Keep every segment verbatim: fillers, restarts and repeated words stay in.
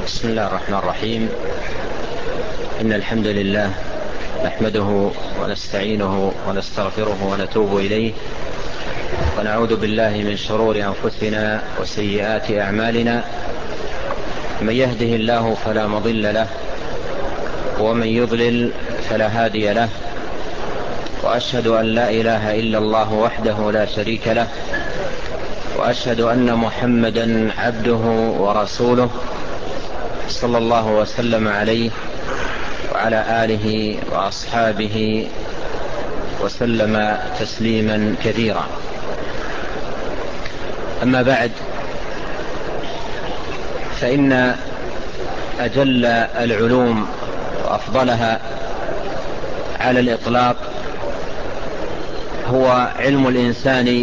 بسم الله الرحمن الرحيم. إن الحمد لله نحمده ونستعينه ونستغفره ونتوب إليه، ونعوذ بالله من شرور أنفسنا وسيئات أعمالنا. من يهده الله فلا مضل له، ومن يضلل فلا هادي له، وأشهد أن لا إله إلا الله وحده لا شريك له، وأشهد أن محمدا عبده ورسوله صلى الله وسلم عليه وعلى آله وأصحابه وسلم تسليما كثيرا. أما بعد، فإن أجل العلوم وأفضلها على الإطلاق هو علم الإنسان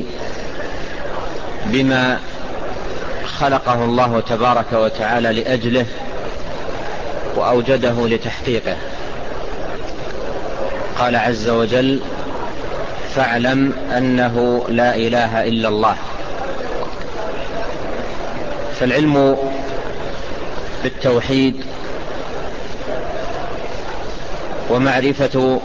بما خلقه الله تبارك وتعالى لأجله وأوجده لتحقيقه. قال عز وجل: فاعلم أنه لا إله إلا الله. فالعلم بالتوحيد ومعرفة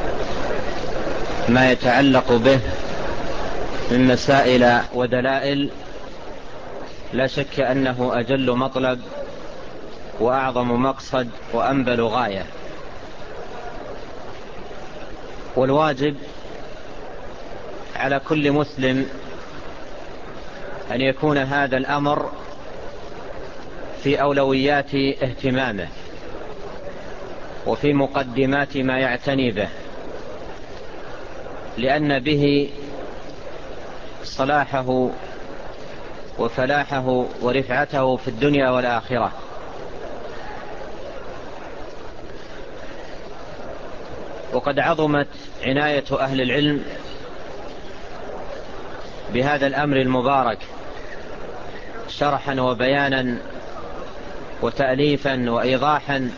ما يتعلق به من مسائل ودلائل لا شك أنه أجل مطلب وأعظم مقصد وأنبل غاية. والواجب على كل مسلم أن يكون هذا الأمر في أولويات اهتمامه وفي مقدمات ما يعتني به، لأن به صلاحه وفلاحه ورفعته في الدنيا والآخرة. وقد عظمت عناية أهل العلم بهذا الأمر المبارك شرحا وبيانا وتأليفا وإيضاحا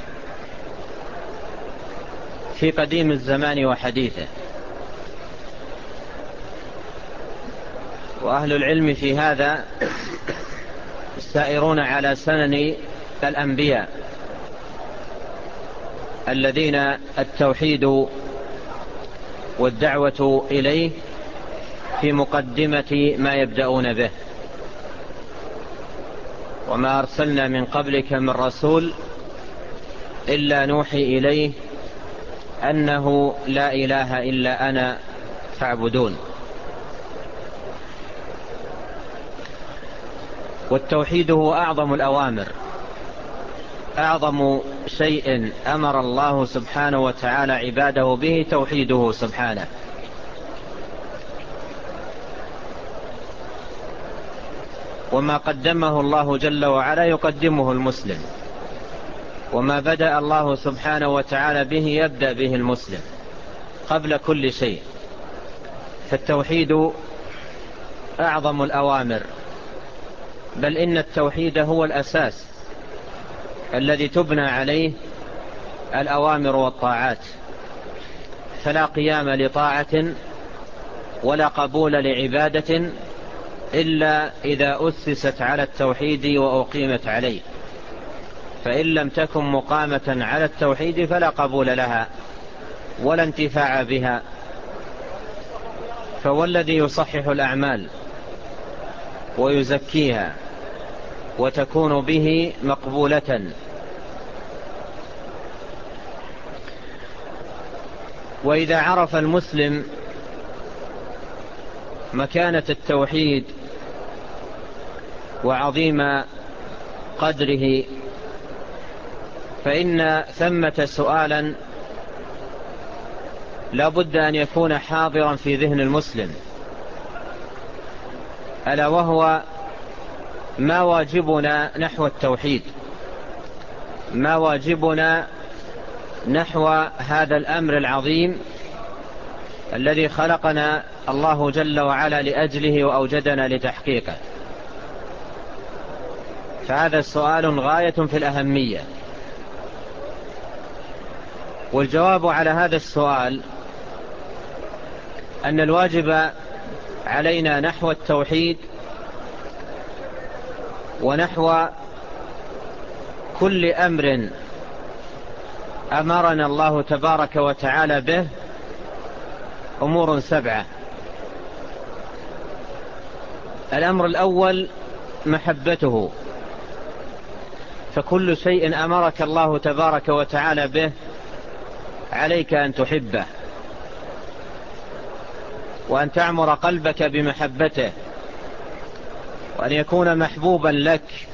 في قديم الزمان وحديثه. وأهل العلم في هذا سائرون على سنن الأنبياء الذين التوحيد والدعوة إليه في مقدمة ما يبدأون به. وما أرسلنا من قبلك من رسول إلا نوحي إليه أنه لا إله إلا أنا فاعبدون. والتوحيد هو أعظم الأوامر، أعظم شيء أمر الله سبحانه وتعالى عباده به توحيده سبحانه. وما قدمه الله جل وعلا يقدمه المسلم، وما بدأ الله سبحانه وتعالى به يبدأ به المسلم قبل كل شيء. فالتوحيد أعظم الأوامر، بل إن التوحيد هو الأساس الذي تبنى عليه الأوامر والطاعات. فلا قيام لطاعة ولا قبول لعبادة إلا إذا أسست على التوحيد وأقيمت عليه. فإن لم تكن مقامة على التوحيد فلا قبول لها ولا انتفاع بها. فهو الذي يصحح الأعمال ويزكيها وتكون به مقبولة. وإذا عرف المسلم مكانة التوحيد وعظيم قدره، فإن ثمة سؤالا لا بد أن يكون حاضرا في ذهن المسلم، ألا وهو: ما واجبنا نحو التوحيد؟ ما واجبنا نحو هذا الأمر العظيم الذي خلقنا الله جل وعلا لأجله وأوجدنا لتحقيقه؟ فهذا السؤال غاية في الأهمية. والجواب على هذا السؤال أن الواجب علينا نحو التوحيد ونحو كل أمر أمرنا الله تبارك وتعالى به أمور سبعة. الأمر الأول محبته، فكل شيء أمرك الله تبارك وتعالى به عليك أن تحبه، وأن تعمر قلبك بمحبته، وأن يكون محبوبا لك،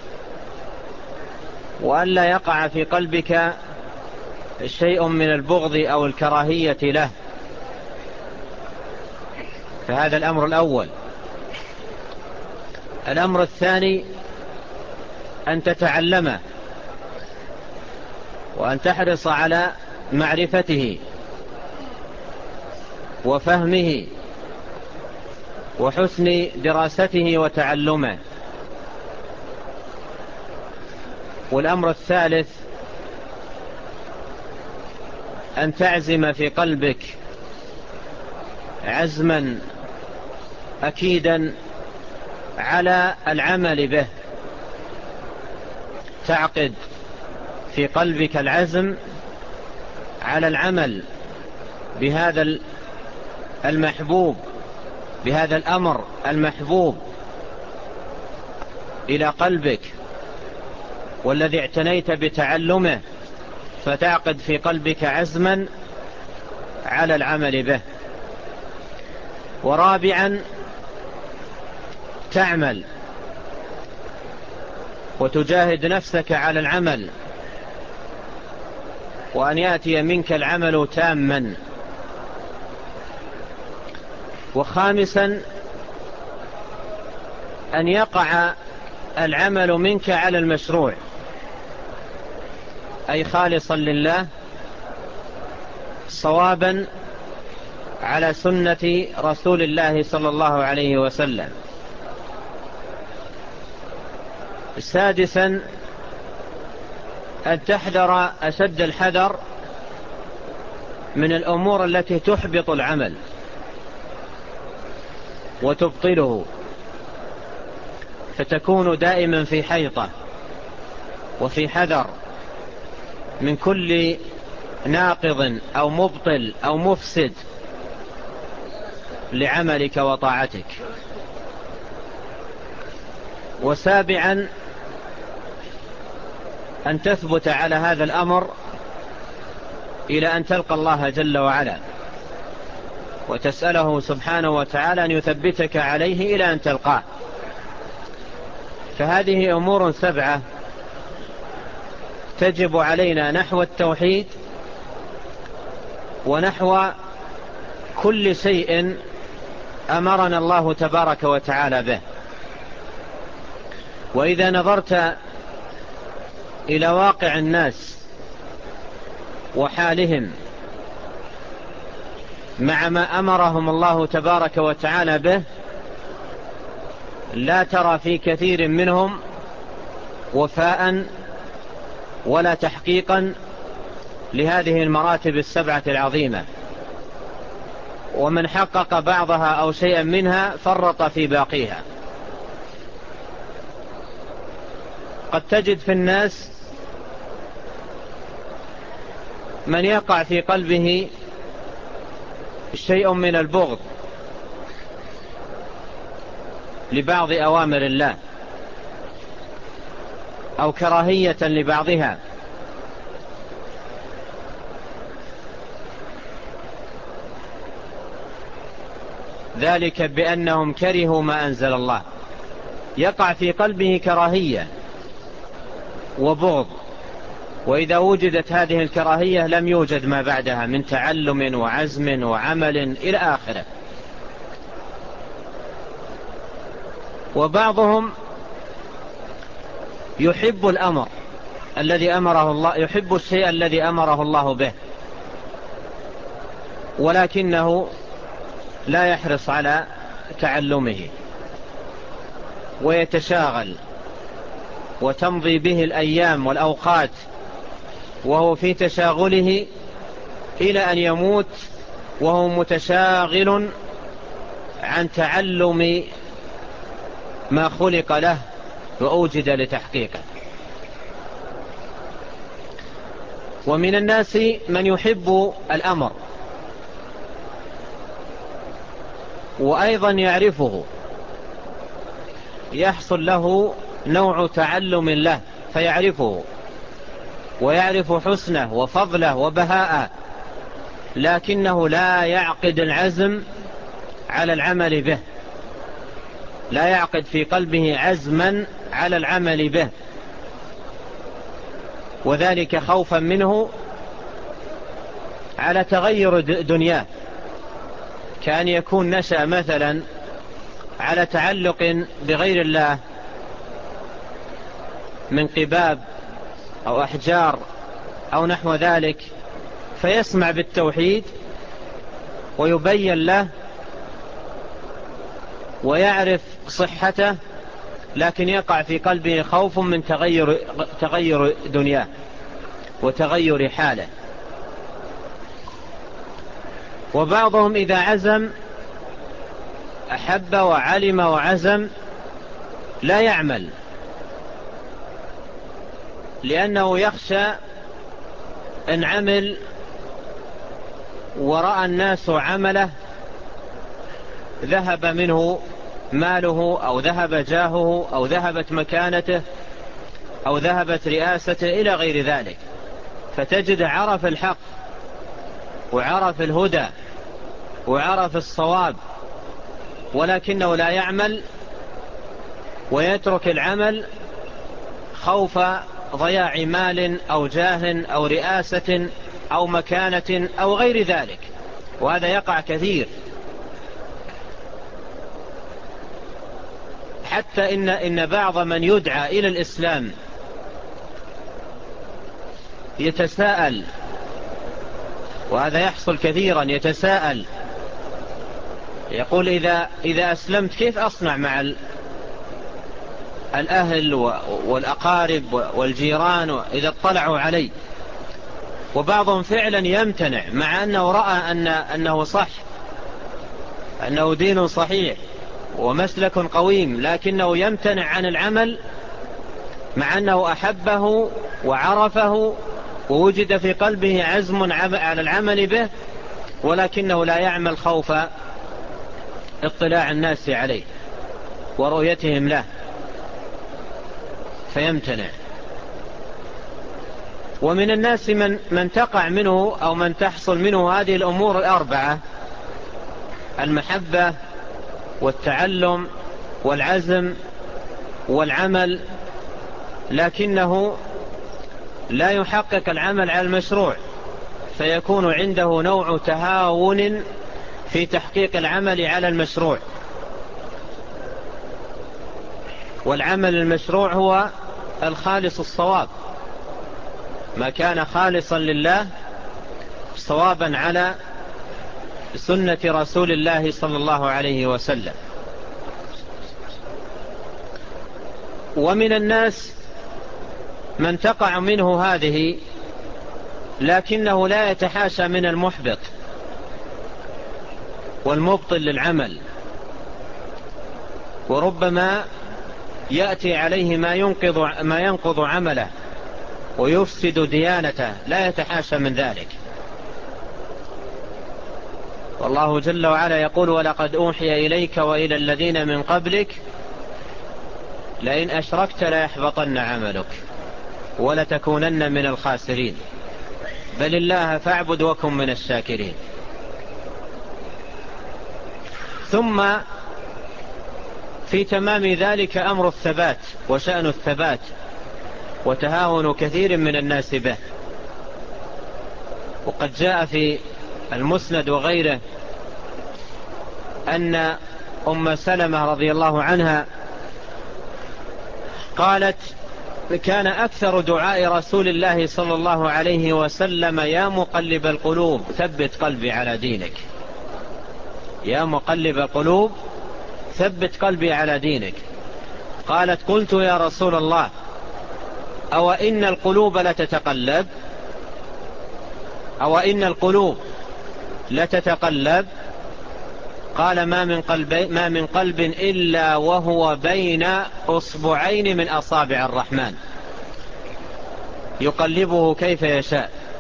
وأن لا يقع في قلبك شيء من البغض أو الكراهية له. فهذا الأمر الأول. الأمر الثاني أن تتعلمه، وأن تحرص على معرفته وفهمه وحسن دراسته وتعلمه. والأمر الثالث أن تعزم في قلبك عزما أكيدا على العمل به، تعقد في قلبك العزم على العمل بهذا المحبوب، بهذا الأمر المحبوب إلى قلبك والذي اعتنيت بتعلمه، فتعقد في قلبك عزما على العمل به. ورابعا تعمل وتجاهد نفسك على العمل، وأن يأتي منك العمل تاما. وخامسا أن يقع العمل منك على المشروع، أي خالصا لله صوابا على سنة رسول الله صلى الله عليه وسلم. سادسا أن تحذر أشد الحذر من الأمور التي تحبط العمل وتبطله، فتكون دائما في حيطة وفي حذر من كل ناقض أو مبطل أو مفسد لعملك وطاعتك. وسابعا أن تثبت على هذا الأمر إلى أن تلقى الله جل وعلا، وتسأله سبحانه وتعالى أن يثبتك عليه إلى أن تلقاه. فهذه أمور سبعة تجب علينا نحو التوحيد ونحو كل شيء أمرنا الله تبارك وتعالى به. وإذا نظرت إلى واقع الناس وحالهم مع ما أمرهم الله تبارك وتعالى به، لا ترى في كثير منهم وفاء ولا تحقيقا لهذه المراتب السبعة العظيمة، ومن حقق بعضها أو شيئا منها فرط في باقيها. قد تجد في الناس من يقع في قلبه شيء من البغض لبعض أوامر الله أو كراهية لبعضها، ذلك بأنهم كرهوا ما أنزل الله. يقع في قلبه كراهية وبغض، وإذا وجدت هذه الكراهية لم يوجد ما بعدها من تعلم وعزم وعمل إلى آخره. وبعضهم يحب الأمر الذي أمره الله، يحب الشيء الذي أمره الله به، ولكنه لا يحرص على تعلمه، ويتشاغل وتمضي به الأيام والأوقات وهو في تشاغله إلى أن يموت وهو متشاغل عن تعلم ما خلق له وأوجد لتحقيقه. ومن الناس من يحب الأمر وأيضا يعرفه، يحصل له نوع تعلم له فيعرفه ويعرف حسنه وفضله وبهاءه، لكنه لا يعقد العزم على العمل به، لا يعقد في قلبه عزما على العمل به، وذلك خوفا منه على تغير دنياه، كأن يكون نشأ مثلا على تعلق بغير الله من قباب أو أحجار أو نحو ذلك، فيسمع بالتوحيد ويبين له ويعرف صحته، لكن يقع في قلبه خوف من تغير, تغير دنياه وتغير حاله. وبعضهم إذا عزم أحب وعلم وعزم لا يعمل، لأنه يخشى أن عمل ورأى الناس عمله ذهب منه ماله أو ذهب جاهه أو ذهبت مكانته أو ذهبت رئاسته إلى غير ذلك، فتجد عرف الحق وعرف الهدى وعرف الصواب، ولكنه لا يعمل ويترك العمل خوف ضياع مال أو جاه أو رئاسة أو مكانة أو غير ذلك، وهذا يقع كثير. حتى إن, إن بعض من يدعى إلى الإسلام يتساءل، وهذا يحصل كثيرا، يتساءل يقول إذا, إذا أسلمت كيف أصنع مع الأهل والأقارب والجيران إذا اطلعوا علي؟ وبعضهم فعلا يمتنع مع أنه رأى أن أنه صح، أنه دين صحيح ومسلك قويم، لكنه يمتنع عن العمل مع أنه أحبه وعرفه ووجد في قلبه عزم على العمل به، ولكنه لا يعمل خوف اطلاع الناس عليه ورؤيتهم له فيمتنع. ومن الناس من, من تقع منه أو من تحصل منه هذه الأمور الأربعة: المحبة والتعلم والعزم والعمل، لكنه لا يحقق العمل على المشروع، فيكون عنده نوع تهاون في تحقيق العمل على المشروع. والعمل المشروع هو الخالص الصواب، ما كان خالصا لله صوابا على سنة رسول الله صلى الله عليه وسلم. ومن الناس من تقع منه هذه، لكنه لا يتحاشى من المحبط والمبطل للعمل، وربما يأتي عليه ما ينقض, ما ينقض عمله ويفسد ديانته، لا يتحاشى من ذلك. والله جل وعلا يقول: ولقد أوحي إليك وإلى الذين من قبلك لئن أشركت ليحبطن عملك ولتكونن من الخاسرين بل الله فاعبد وكن من الشاكرين. ثم في تمام ذلك أمر الثبات وشأن الثبات وتهاون كثير من الناس به. وقد جاء في المسند وغيره أن أم سلمة رضي الله عنها قالت: كان أكثر دعاء رسول الله صلى الله عليه وسلم: يا مقلب القلوب ثبت قلبي على دينك، يا مقلب القلوب ثبت قلبي على دينك. قالت: قلت يا رسول الله أو إن القلوب لتتقلب أو إن القلوب لتتقلب قال: ما من قلب ما من قلب إلا وهو بين أصبعين من أصابع الرحمن يقلبه كيف يشاء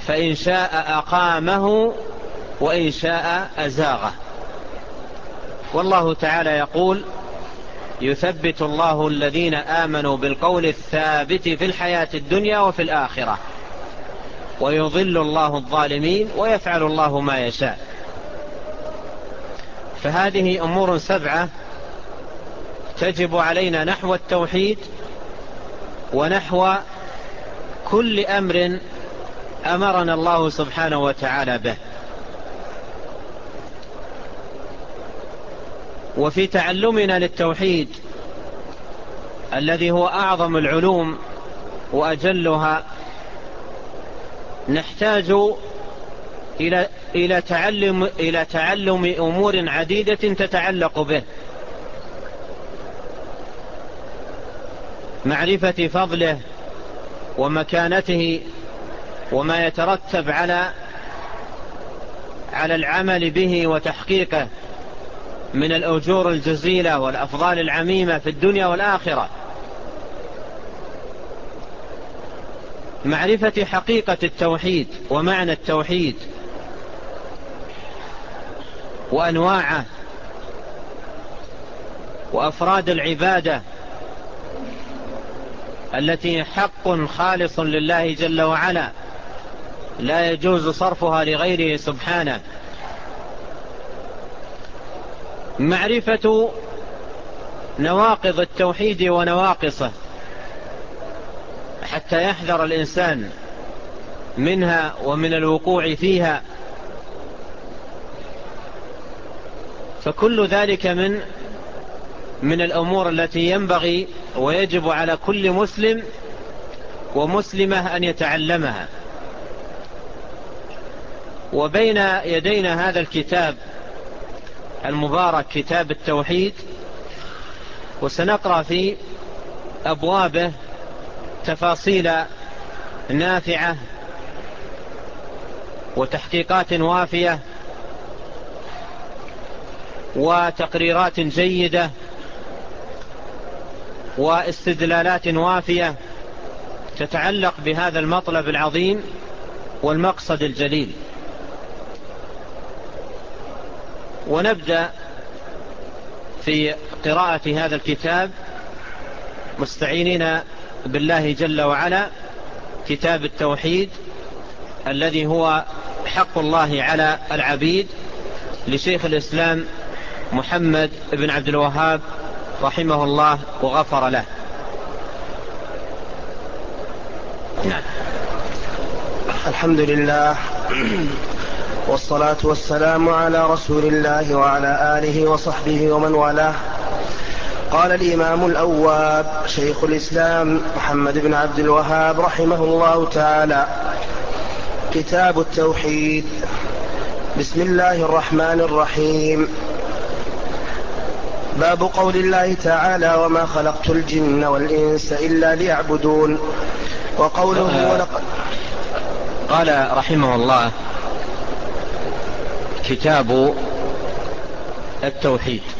فإن شاء أقامه وإن شاء أزاغه. والله تعالى يقول: يثبت الله الذين آمنوا بالقول الثابت في الحياة الدنيا وفي الآخرة ويضل الله الظالمين ويفعل الله ما يشاء. فهذه أمور سبعة تجب علينا نحو التوحيد ونحو كل أمر أمرنا الله سبحانه وتعالى به. وفي تعلمنا للتوحيد الذي هو أعظم العلوم وأجلها نحتاج إلى إلى تعلم إلى تعلم أمور عديدة تتعلق به: معرفة فضله ومكانته وما يترتب على على العمل به وتحقيقه من الأجور الجزيلة والأفضال العميمة في الدنيا والآخرة. معرفة حقيقة التوحيد ومعنى التوحيد وأنواعه وأفراد العبادة التي حق خالص لله جل وعلا لا يجوز صرفها لغيره سبحانه. معرفة نواقض التوحيد ونواقصه حتى يحذر الإنسان منها ومن الوقوع فيها. فكل ذلك من من الأمور التي ينبغي ويجب على كل مسلم ومسلمة أن يتعلمها. وبين يدينا هذا الكتاب المبارك كتاب التوحيد، وسنقرأ في أبوابه تفاصيل نافعة وتحقيقات وافية وتقريرات جيدة واستدلالات وافية تتعلق بهذا المطلب العظيم والمقصد الجليل. ونبدأ في قراءة هذا الكتاب مستعينين بالله جل وعلا، كتاب التوحيد الذي هو حق الله على العبيد لشيخ الإسلام محمد بن عبد الوهاب رحمه الله وغفر له. نعم. الحمد لله والصلاة والسلام على رسول الله وعلى آله وصحبه ومن والاه. قال الإمام الأواب شيخ الإسلام محمد بن عبد الوهاب رحمه الله تعالى: كتاب التوحيد. بسم الله الرحمن الرحيم. باب قول الله تعالى: وما خلقت الجن والإنس إلا ليعبدون. وقوله ولقد قال رحمه الله: كتاب التوحيد.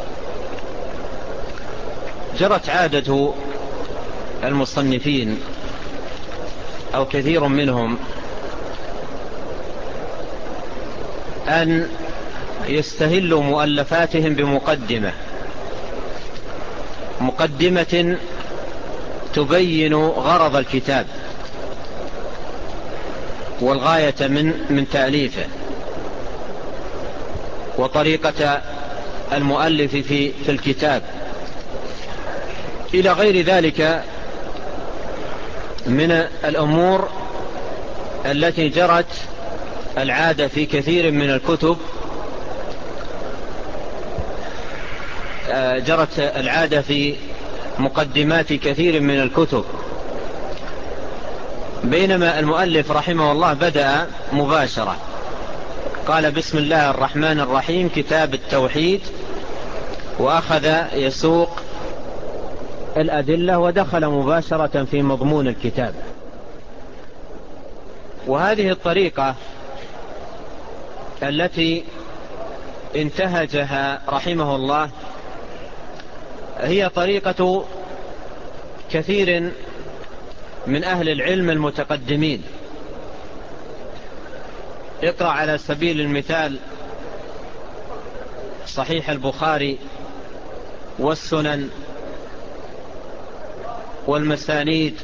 جرت عادة المصنفين أو كثير منهم أن يستهلوا مؤلفاتهم بمقدمة مقدمة تبين غرض الكتاب والغاية من من تأليفه وطريقة المؤلف في في الكتاب إلى غير ذلك من الأمور التي جرت العادة في كثير من الكتب. جرت العادة في مقدمات كثير من الكتب، بينما المؤلف رحمه الله بدأ مباشرة، قال: بسم الله الرحمن الرحيم، كتاب التوحيد، وأخذ يسوق الأدلة ودخل مباشرة في مضمون الكتاب. وهذه الطريقة التي انتهجها رحمه الله هي طريقة كثير من أهل العلم المتقدمين، اقرأ على سبيل المثال صحيح البخاري والسنن والمسانيد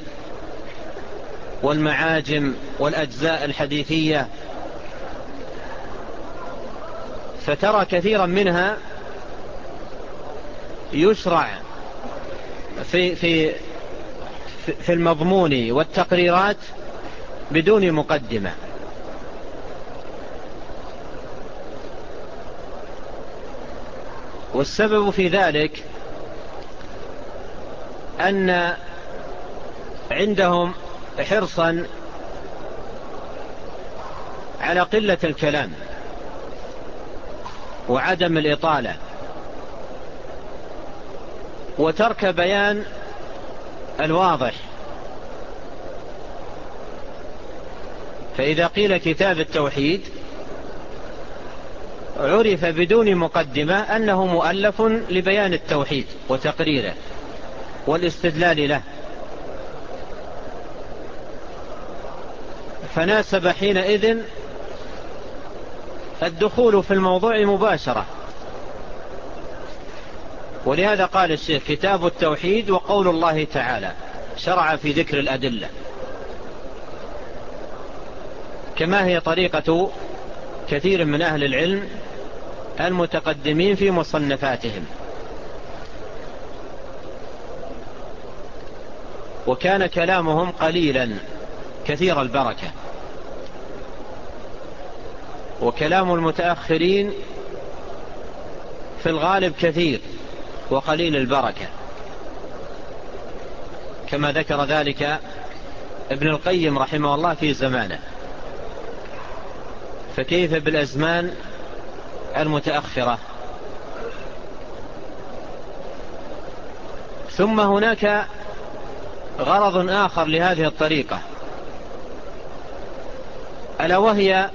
والمعاجم والأجزاء الحديثية، فترى كثيرا منها يشرع في, في, في المضمون والتقريرات بدون مقدمة. والسبب في ذلك أن عندهم حرصا على قلة الكلام وعدم الإطالة وترك بيان الواضح. فإذا قيل كتاب التوحيد عرف بدون مقدمة أنه مؤلف لبيان التوحيد وتقريره والاستدلال له، فناسب حينئذ الدخول في الموضوع مباشرة. ولهذا قال الشيخ كتاب التوحيد وقول الله تعالى، شرع في ذكر الأدلة، كما هي طريقة كثير من أهل العلم المتقدمين في مصنفاتهم. وكان كلامهم قليلا كثير البركة، وكلام المتأخرين في الغالب كثير وقليل البركة، كما ذكر ذلك ابن القيم رحمه الله في زمانه، فكيف بالأزمان المتأخرة. ثم هناك غرض آخر لهذه الطريقة، ألا وهي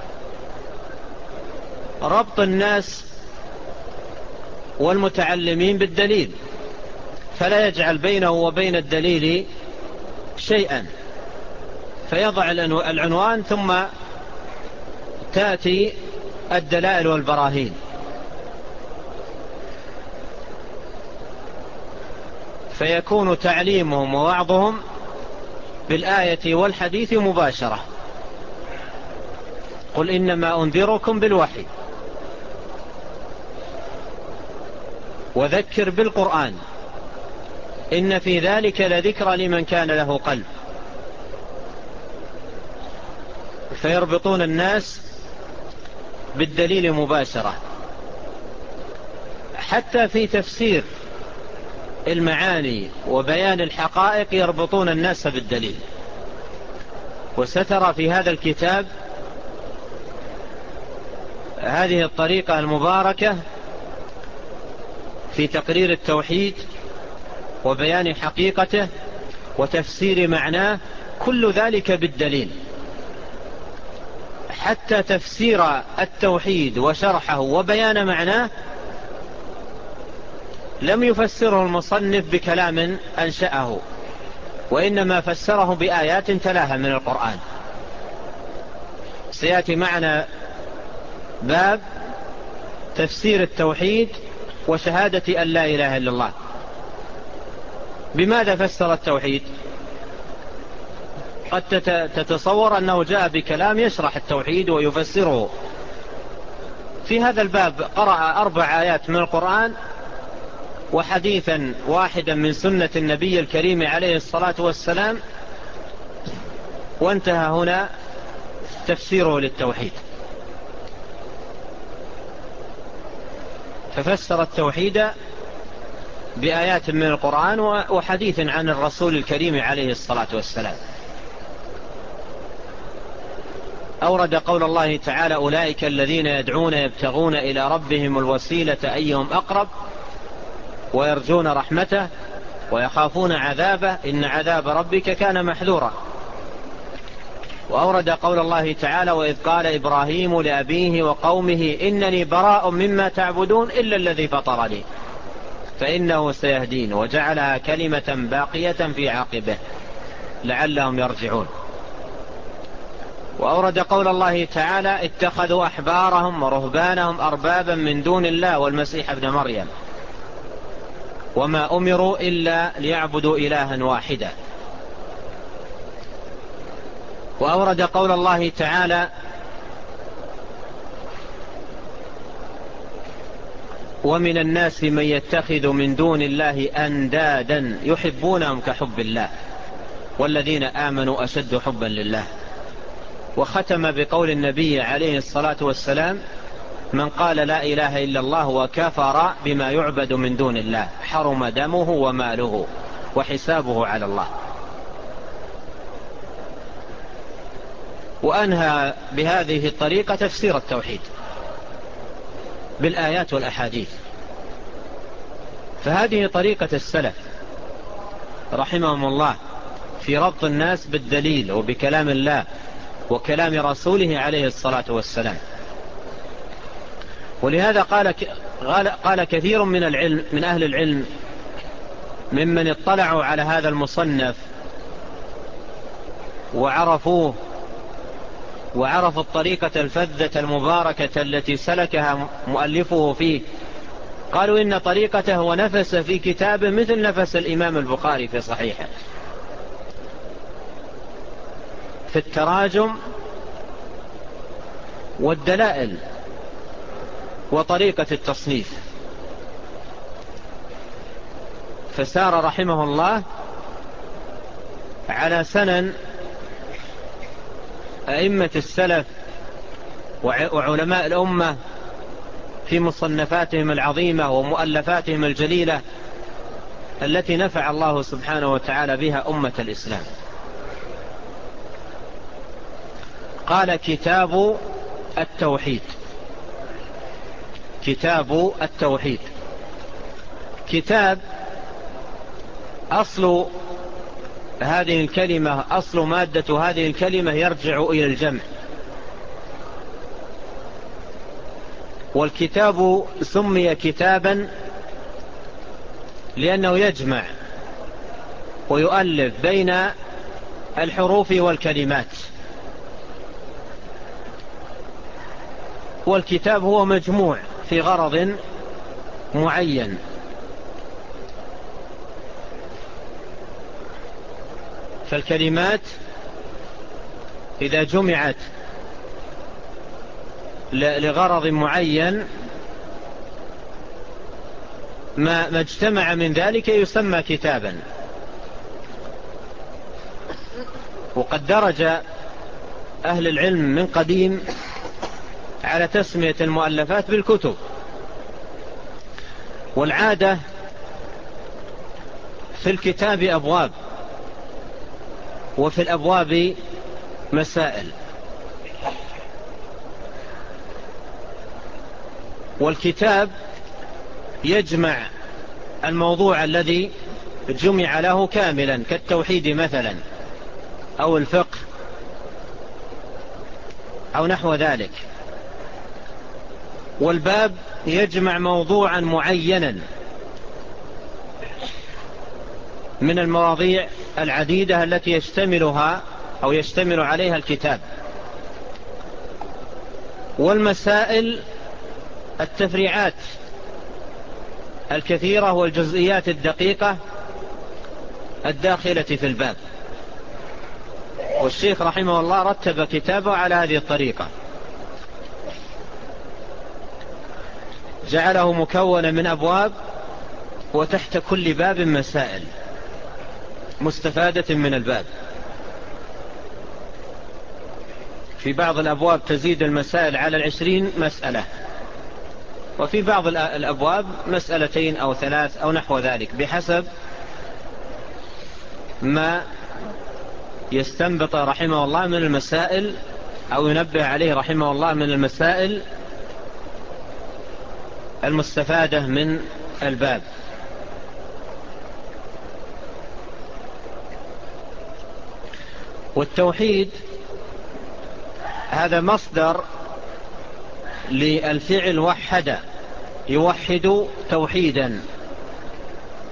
ربط الناس والمتعلمين بالدليل، فلا يجعل بينه وبين الدليل شيئا، فيضع العنوان ثم تأتي الدلائل والبراهين. فيكون تعليمهم ووعظهم بالآية والحديث مباشرة. قل إنما أنذركم بالوحي وذكر بالقرآن إن في ذلك لذكرى لمن كان له قلب. فيربطون الناس بالدليل مباشرة، حتى في تفسير المعاني وبيان الحقائق يربطون الناس بالدليل. وسترى في هذا الكتاب هذه الطريقة المباركة في تقرير التوحيد وبيان حقيقته وتفسير معناه، كل ذلك بالدليل. حتى تفسير التوحيد وشرحه وبيان معناه لم يفسره المصنف بكلام أنشأه، وإنما فسره بآيات تلاها من القرآن. سيأتي معنا باب تفسير التوحيد وشهادة أن لا إله إلا الله. بماذا فسر التوحيد؟ قد تتصور أنه جاء بكلام يشرح التوحيد ويفسره. في هذا الباب قرأ أربع آيات من القرآن وحديثا واحدا من سنة النبي الكريم عليه الصلاة والسلام، وانتهى هنا تفسيره للتوحيد. ففسر التوحيد بآيات من القرآن وحديث عن الرسول الكريم عليه الصلاة والسلام. أورد قول الله تعالى: أولئك الذين يدعون يبتغون إلى ربهم الوسيلة أيهم أقرب ويرجون رحمته ويخافون عذابه إن عذاب ربك كان محذورا. وأورد قول الله تعالى: وإذ قال إبراهيم لأبيه وقومه إنني براء مما تعبدون إلا الذي فطرني فإنه سيهدين وجعلها كلمة باقية في عاقبه لعلهم يرجعون. وأورد قول الله تعالى اتخذوا أحبارهم ورهبانهم أربابا من دون الله والمسيح ابن مريم وما أمروا إلا ليعبدوا إلها واحدا. وأورد قول الله تعالى ومن الناس من يتخذ من دون الله أندادا يحبونهم كحب الله والذين آمنوا أشد حبا لله. وختم بقول النبي عليه الصلاة والسلام من قال لا إله إلا الله وكفر بما يعبد من دون الله حرم دمه وماله وحسابه على الله. وأنهى بهذه الطريقة تفسير التوحيد بالآيات والأحاديث. فهذه طريقة السلف رحمهم الله في ربط الناس بالدليل وبكلام الله وكلام رسوله عليه الصلاة والسلام. ولهذا قال قال كثير من العلم من أهل العلم ممن اطلعوا على هذا المصنف وعرفوه وعرفوا الطريقة الفذة المباركة التي سلكها مؤلفه فيه، قالوا إن طريقته ونفس في كتابه مثل نفس الإمام البخاري في صحيحه في التراجم والدلائل وطريقة التصنيف. فسار رحمه الله على سنن أئمة السلف وعلماء الأمة في مصنفاتهم العظيمة ومؤلفاتهم الجليلة التي نفع الله سبحانه وتعالى بها أمة الإسلام. قال كتاب التوحيد. كتاب التوحيد كتاب أصل هذه الكلمة أصل مادة هذه الكلمة يرجع إلى الجمع. والكتاب سمي كتابا لأنه يجمع ويؤلف بين الحروف والكلمات. والكتاب هو مجموع في غرض معين. فالكلمات إذا جمعت لغرض معين ما ما اجتمع من ذلك يسمى كتابا. وقد درج أهل العلم من قديم على تسمية المؤلفات بالكتب. والعادة في الكتاب أبواب وفي الأبواب مسائل. والكتاب يجمع الموضوع الذي جمع له كاملا كالتوحيد مثلا أو الفقه أو نحو ذلك. والباب يجمع موضوعا معينا من المواضيع العديدة التي يشتملها أو يشتمل عليها الكتاب. والمسائل التفريعات الكثيرة والجزئيات الدقيقة الداخلة في الباب. والشيخ رحمه الله رتب كتابه على هذه الطريقة، جعله مكونا من أبواب وتحت كل باب مسائل مستفادة من الباب. في بعض الأبواب تزيد المسائل على العشرين مسألة، وفي بعض الأبواب مسألتين أو ثلاث أو نحو ذلك بحسب ما يستنبط رحمه الله من المسائل أو ينبه عليه رحمه الله من المسائل المستفادة من الباب. والتوحيد هذا مصدر للفعل وحد، يوحد توحيدا،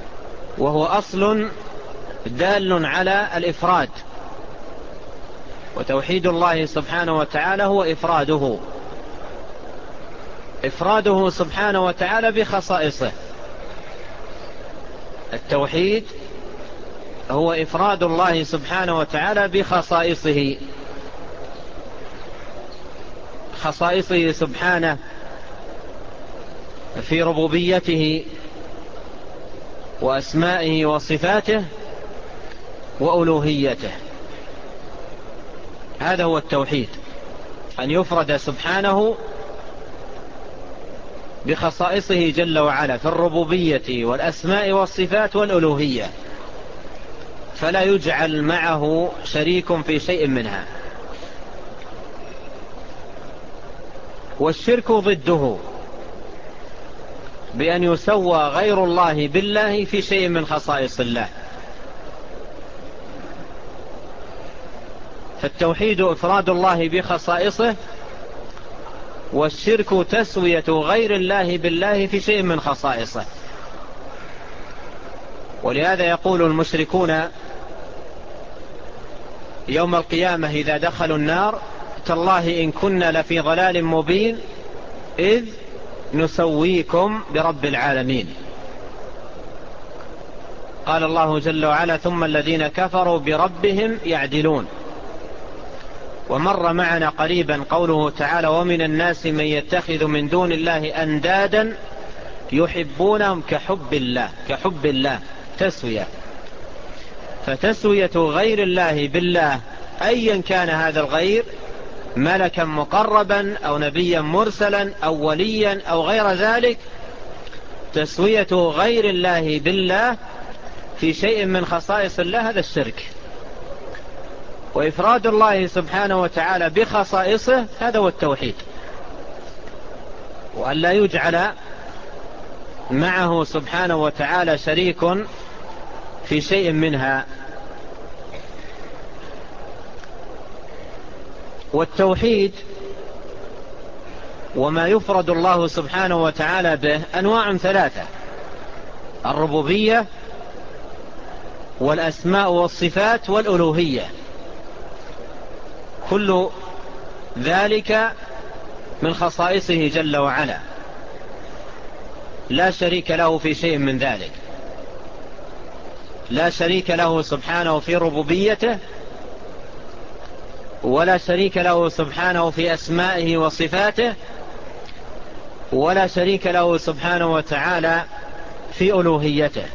وهو أصل دال على الإفراد. وتوحيد الله سبحانه وتعالى هو إفراده إفراده سبحانه وتعالى بخصائصه. التوحيد هو إفراد الله سبحانه وتعالى بخصائصه، خصائصه سبحانه في ربوبيته وأسمائه وصفاته وألوهيته. هذا هو التوحيد، أن يفرد سبحانه بخصائصه جل وعلا في الربوبية والأسماء والصفات والألوهية، فلا يجعل معه شريك في شيء منها. والشرك ضده بأن يسوى غير الله بالله في شيء من خصائص الله. فالتوحيد إفراد الله بخصائصه، والشرك تسوية غير الله بالله في شيء من خصائصه. ولهذا يقول المشركون يوم القيامة إذا دخلوا النار: تالله إن كنا لفي ضلال مبين إذ نسويكم برب العالمين. قال الله جل وعلا: ثم الذين كفروا بربهم يعدلون. ومر معنا قريبا قوله تعالى: ومن الناس من يتخذ من دون الله أندادا يحبونهم كحب الله. كحب الله تسوية، فتسوية غير الله بالله أيا كان هذا الغير، ملكا مقربا أو نبيا مرسلا أو وليا أو غير ذلك، تسوية غير الله بالله في شيء من خصائص الله، هذا الشرك. وإفراد الله سبحانه وتعالى بخصائصه هذا هو التوحيد، وأن لا يجعل معه سبحانه وتعالى شريك في شيء منها. والتوحيد وما يفرد الله سبحانه وتعالى به أنواع ثلاثة: الربوبية والأسماء والصفات والألوهية، كل ذلك من خصائصه جل وعلا، لا شريك له في شيء من ذلك. لا شريك له سبحانه في ربوبيته، ولا شريك له سبحانه في أسمائه وصفاته، ولا شريك له سبحانه وتعالى في ألوهيته.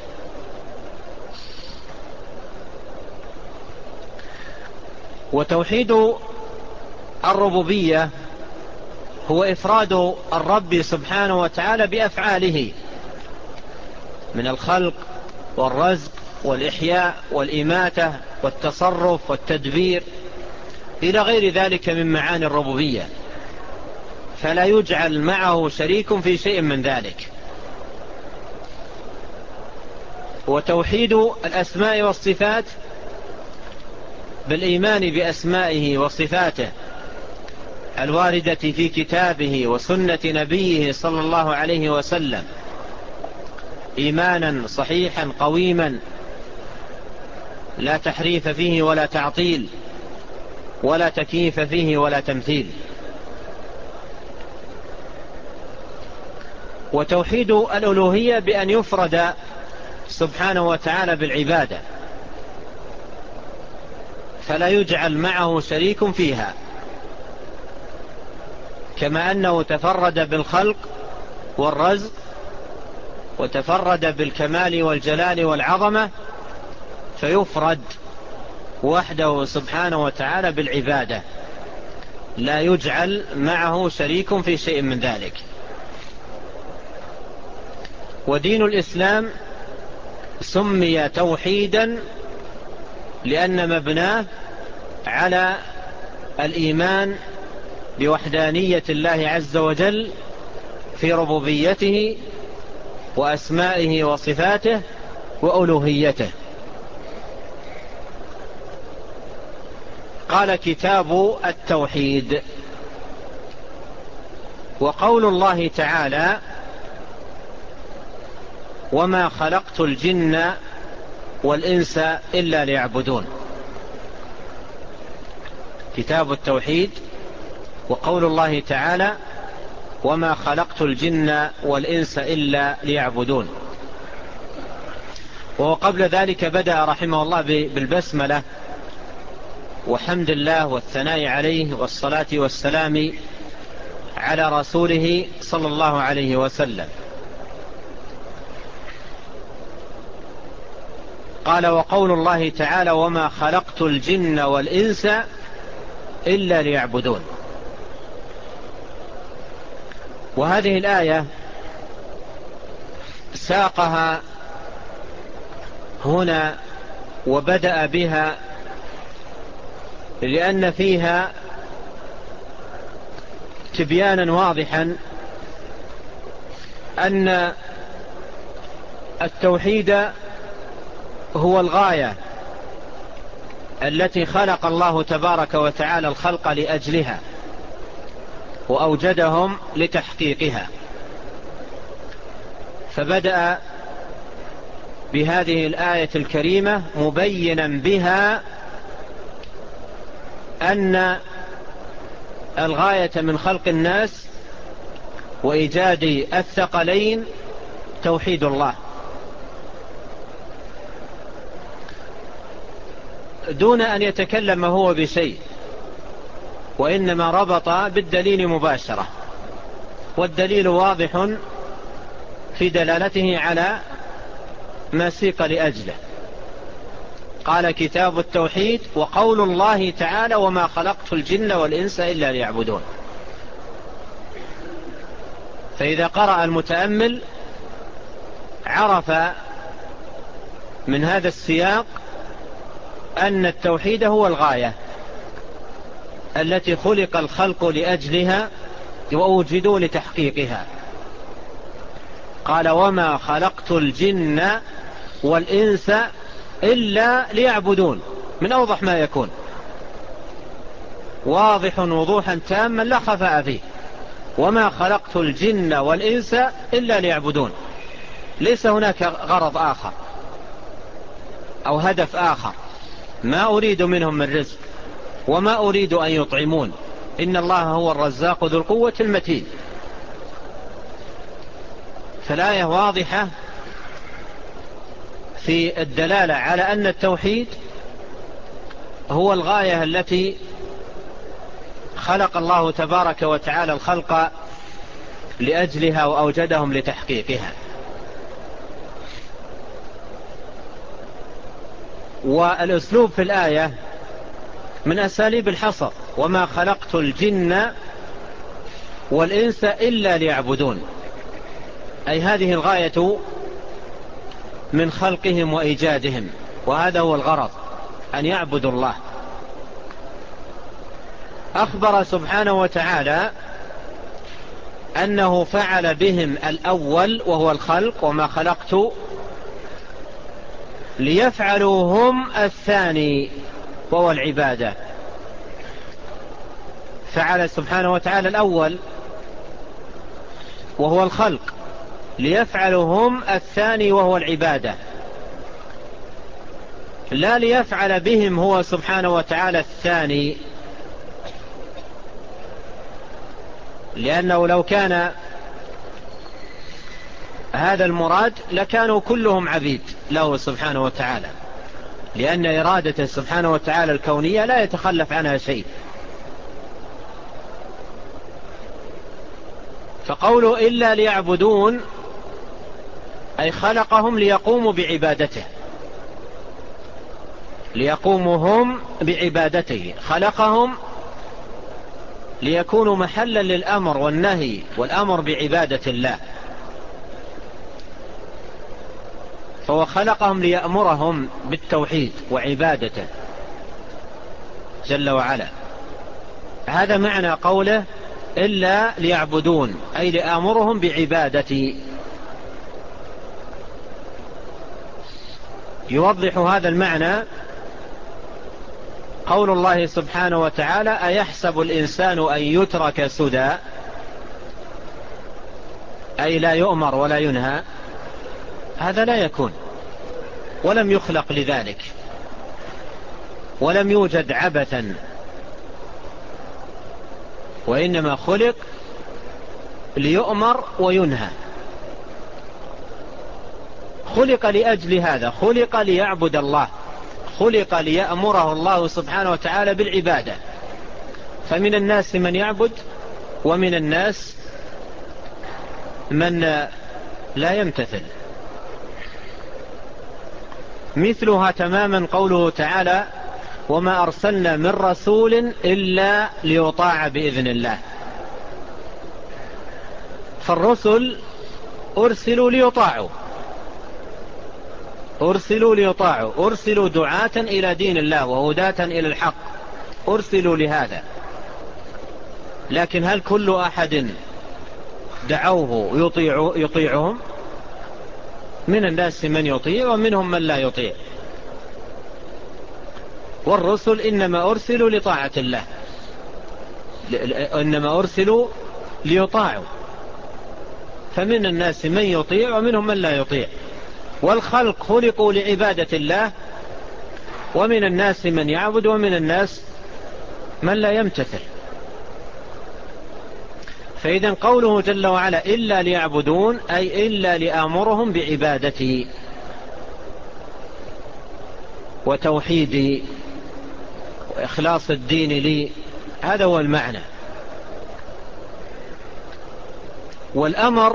وتوحيد الربوبية هو إفراد الرب سبحانه وتعالى بأفعاله من الخلق والرزق والإحياء والإماتة والتصرف والتدبير إلى غير ذلك من معاني الربوبية، فلا يجعل معه شريك في شيء من ذلك. وتوحيد الأسماء والصفات بالإيمان بأسمائه وصفاته الواردة في كتابه وسنة نبيه صلى الله عليه وسلم إيمانا صحيحا قويما لا تحريف فيه ولا تعطيل ولا تكييف فيه ولا تمثيل. وتوحيد الألوهية بأن يفرد سبحانه وتعالى بالعبادة، فلا يجعل معه شريك فيها، كما أنه تفرد بالخلق والرزق وتفرد بالكمال والجلال والعظمة، فيفرد وحده سبحانه وتعالى بالعبادة، لا يجعل معه شريك في شيء من ذلك. ودين الإسلام سمي توحيدا لأن مبناه على الإيمان بوحدانية الله عز وجل في ربوبيته وأسمائه وصفاته وألوهيته. قال: كتاب التوحيد. وقول الله تعالى: وما خلقت الجن والإنس إلا ليعبدون. كتاب التوحيد وقول الله تعالى وما خلقت الجن والإنس إلا ليعبدون. وقبل ذلك بدأ رحمه الله بالبسملة وحمد الله والثناء عليه والصلاة والسلام على رسوله صلى الله عليه وسلم. قال وقول الله تعالى وما خلقت الجن والإنس إلا ليعبدون. وهذه الآية ساقها هنا وبدأ بها لأن فيها تبيانا واضحا أن التوحيد هو الغاية التي خلق الله تبارك وتعالى الخلق لأجلها وأوجدهم لتحقيقها. فبدأ بهذه الآية الكريمة مبينا بها أن الغاية من خلق الناس وإيجاد الثقلين توحيد الله، دون أن يتكلم هو بشيء، وإنما ربط بالدليل مباشرة، والدليل واضح في دلالته على ما سيق لأجله. قال كتاب التوحيد وقول الله تعالى وما خلقت الجن والإنس إلا ليعبدون. فإذا قرأ المتأمل عرف من هذا السياق أن التوحيد هو الغاية التي خلق الخلق لأجلها وأوجدوا لتحقيقها. قال وما خلقت الجن والإنس إلا ليعبدون، من أوضح ما يكون، واضح وضوحا تاما لا خفاء فيه. وما خلقت الجن والإنس إلا ليعبدون، ليس هناك غرض آخر أو هدف آخر، ما أريد منهم من رزق وما أريد أن يطعمون، إن الله هو الرزاق ذو القوة المتين. فالآية واضحة في الدلالة على أن التوحيد هو الغاية التي خلق الله تبارك وتعالى الخلق لأجلها وأوجدهم لتحقيقها. والأسلوب في الآية من أساليب الحصر، وما خلقت الجن والإنس إلا ليعبدون، أي هذه الغاية من خلقهم وإيجادهم، وهذا هو الغرض، أن يعبدوا الله. أخبر سبحانه وتعالى أنه فعل بهم الأول وهو الخلق وما خلقت، ليفعلوا هم الثاني وهو العبادة. فعل سبحانه وتعالى الأول وهو الخلق ليفعلوا هم الثاني وهو العبادة، لا ليفعل بهم هو سبحانه وتعالى الثاني، لأنه لو كان هذا المراد لكانوا كلهم عبيد له سبحانه وتعالى، لأن إرادته سبحانه وتعالى الكونية لا يتخلف عنها شيء. فقوله إلا ليعبدون أي خلقهم ليقوموا بعبادته، ليقوموا هم بعبادته، خلقهم ليكونوا محلا للأمر والنهي والأمر بعبادة الله. فهو خلقهم ليأمرهم بالتوحيد وعبادته جل وعلا. هذا معنى قوله إلا ليعبدون، أي لآمرهم بعبادتي. يوضح هذا المعنى قول الله سبحانه وتعالى أيحسب الإنسان أن يترك سدى، أي لا يؤمر ولا ينهى. هذا لا يكون، ولم يخلق لذلك، ولم يوجد عبثا وإنما خلق ليؤمر وينهى، خلق لأجل هذا، خلق ليعبد الله، خلق ليأمره الله سبحانه وتعالى بالعبادة. فمن الناس من يعبد ومن الناس من لا يمتثل. مثلها تماما قوله تعالى: وما أرسلنا من رسول إلا ليطاع بإذن الله. فالرسل أرسلوا ليطاعوا، أرسلوا ليطاعوا، أرسلوا دعاة إلى دين الله وهداة إلى الحق، أرسلوا لهذا. لكن هل كل أحد دعوه يطيع يطيعهم؟ من الناس من يطيع ومنهم من لا يطيع. والرسل إنما أرسلوا لطاعة الله، إنما أرسلوا ليطاعوا، فمن الناس من يطيع ومنهم من لا يطيع. والخلق خلقوا لعبادة الله، ومن الناس من يعبد ومن الناس من لا يمتثل. فإذا قوله جل وعلا إلا ليعبدون أي إلا لآمرهم بعبادتي وتوحيدي وإخلاص الدين لي، هذا هو المعنى. والأمر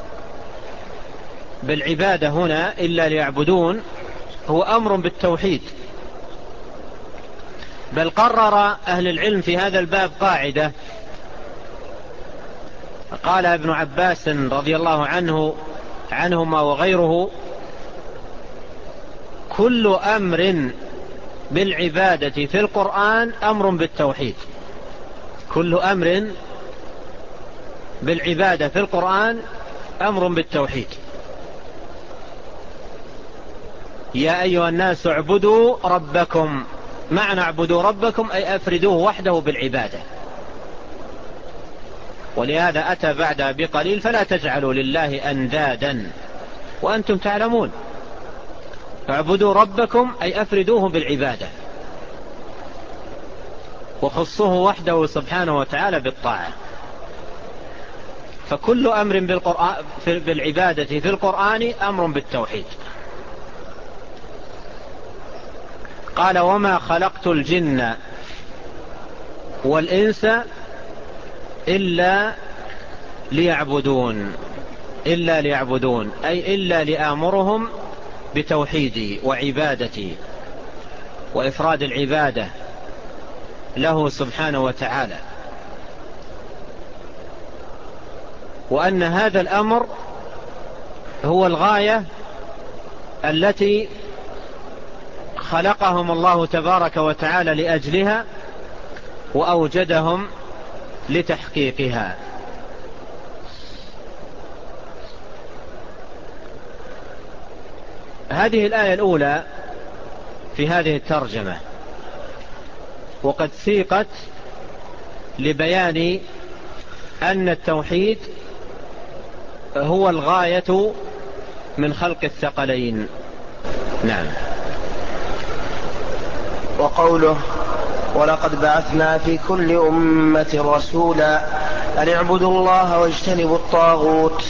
بالعبادة هنا إلا ليعبدون هو أمر بالتوحيد. بل قرر أهل العلم في هذا الباب قاعدة، قال ابن عباس رضي الله عنه عنهما وغيره: كل أمر بالعبادة في القرآن أمر بالتوحيد. كل أمر بالعبادة في القرآن أمر بالتوحيد. يا أيها الناس اعبدوا ربكم، معنى اعبدوا ربكم أي أفردوه وحده بالعبادة. ولهذا أتى بعدها بقليل: فلا تجعلوا لله أندادا وأنتم تعلمون. اعبدوا ربكم أي أفردوه بالعبادة، وخصوه وحده سبحانه وتعالى بالطاعة. فكل أمر بالقرآن بالعبادة في القرآن أمر بالتوحيد. قال: وما خلقت الجن والإنس إلا ليعبدون. إلا ليعبدون أي إلا لآمرهم بتوحيدي وعبادتي وإفراد العبادة له سبحانه وتعالى، وأن هذا الأمر هو الغاية التي خلقهم الله تبارك وتعالى لأجلها وأوجدهم لتحقيقها. هذه الآية الأولى في هذه الترجمة، وقد سيقت لبيان أن التوحيد هو الغاية من خلق الثقلين. نعم. وقوله: ولقد بعثنا في كل أمة رسولا أن اعبدوا الله واجتنبوا الطاغوت.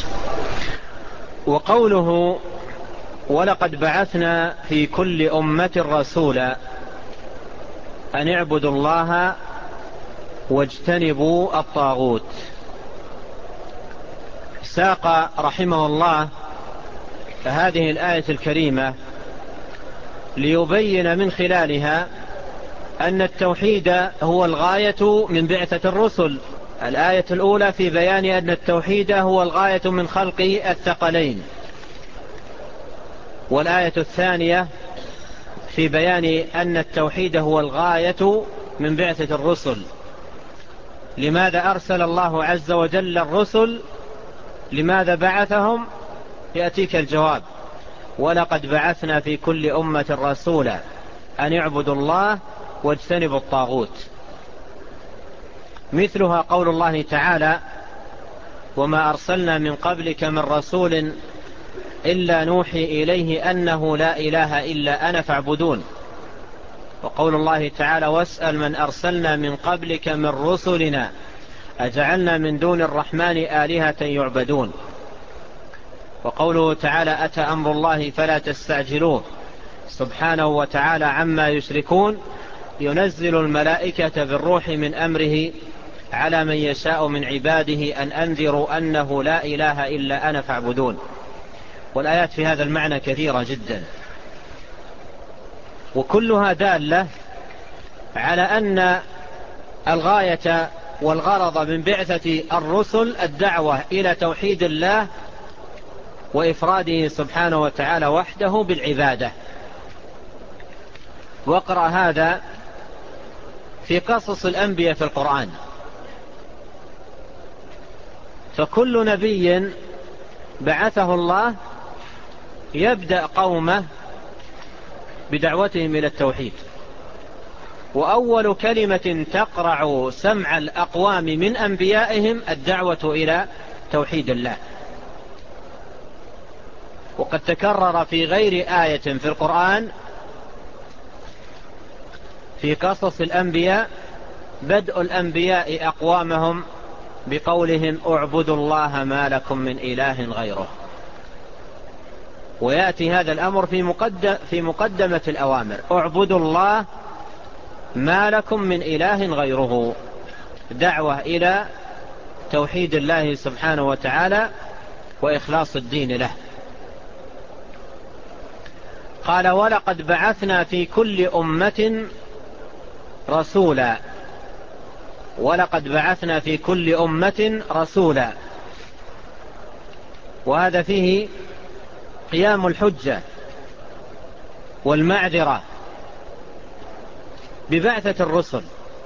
وقوله: ولقد بعثنا في كل أمة رسولا أن اعبدوا الله واجتنبوا الطاغوت، ساق رحمه الله هذه الآية الكريمة ليبين من خلالها أن التوحيد هو الغاية من بعثة الرسل. الآية الأولى في بيان أن التوحيد هو الغاية من خلق الثقلين، والآية الثانية في بيان أن التوحيد هو الغاية من بعثة الرسل. لماذا أرسل الله عز وجل الرسل؟ لماذا بعثهم؟ يأتيك الجواب: ولقد بعثنا في كل أمة رسولا أن اعبدوا الله واجتنبوا الطاغوت. مثلها قول الله تعالى: وما أرسلنا من قبلك من رسول إلا نوحي إليه أنه لا إله إلا أنا فاعبدون. وقول الله تعالى: واسأل من أرسلنا من قبلك من رسلنا أجعلنا من دون الرحمن آلهة يعبدون. وقوله تعالى أتى أمر الله فلا تستعجلوه سبحانه وتعالى عما يشركون ينزل الملائكة بالروح من أمره على من يشاء من عباده أن أنذروا أنه لا إله إلا أنا فاعبدون. والآيات في هذا المعنى كثيرة جدا، وكلها دالة على أن الغاية والغرض من بعثة الرسل الدعوة إلى توحيد الله وإفراده سبحانه وتعالى وحده بالعبادة. واقرأ هذا في قصص الأنبياء في القرآن، فكل نبي بعثه الله يبدأ قومه بدعوتهم إلى التوحيد، وأول كلمة تقرع سمع الأقوام من أنبيائهم الدعوة إلى توحيد الله. وقد تكرر في غير آية في القرآن في قصص الأنبياء بدء الأنبياء أقوامهم بقولهم اعبدوا الله ما لكم من إله غيره. ويأتي هذا الأمر في مقدم في مقدمة الأوامر، اعبدوا الله ما لكم من إله غيره، دعوة إلى توحيد الله سبحانه وتعالى وإخلاص الدين له. قال ولقد بعثنا في كل أمة رسولا، ولقد بعثنا في كل أمة رسولا، وهذا فيه قيام الحجة والمعذرة ببعثة الرسل.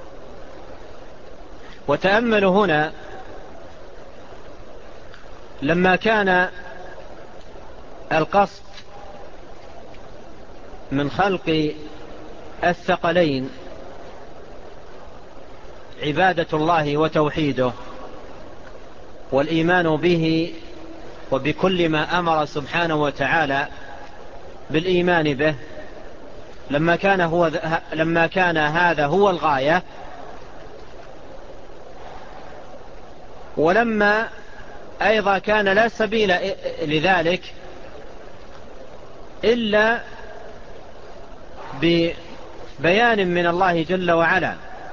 وتأملوا هنا لما كان القصد من خلق الثقلين عبادة الله وتوحيده والإيمان به وبكل ما أمر سبحانه وتعالى بالإيمان به، لما كان, هو لما كان هذا هو الغاية، ولما أيضا كان لا سبيل لذلك إلا ببيان من الله جل وعلا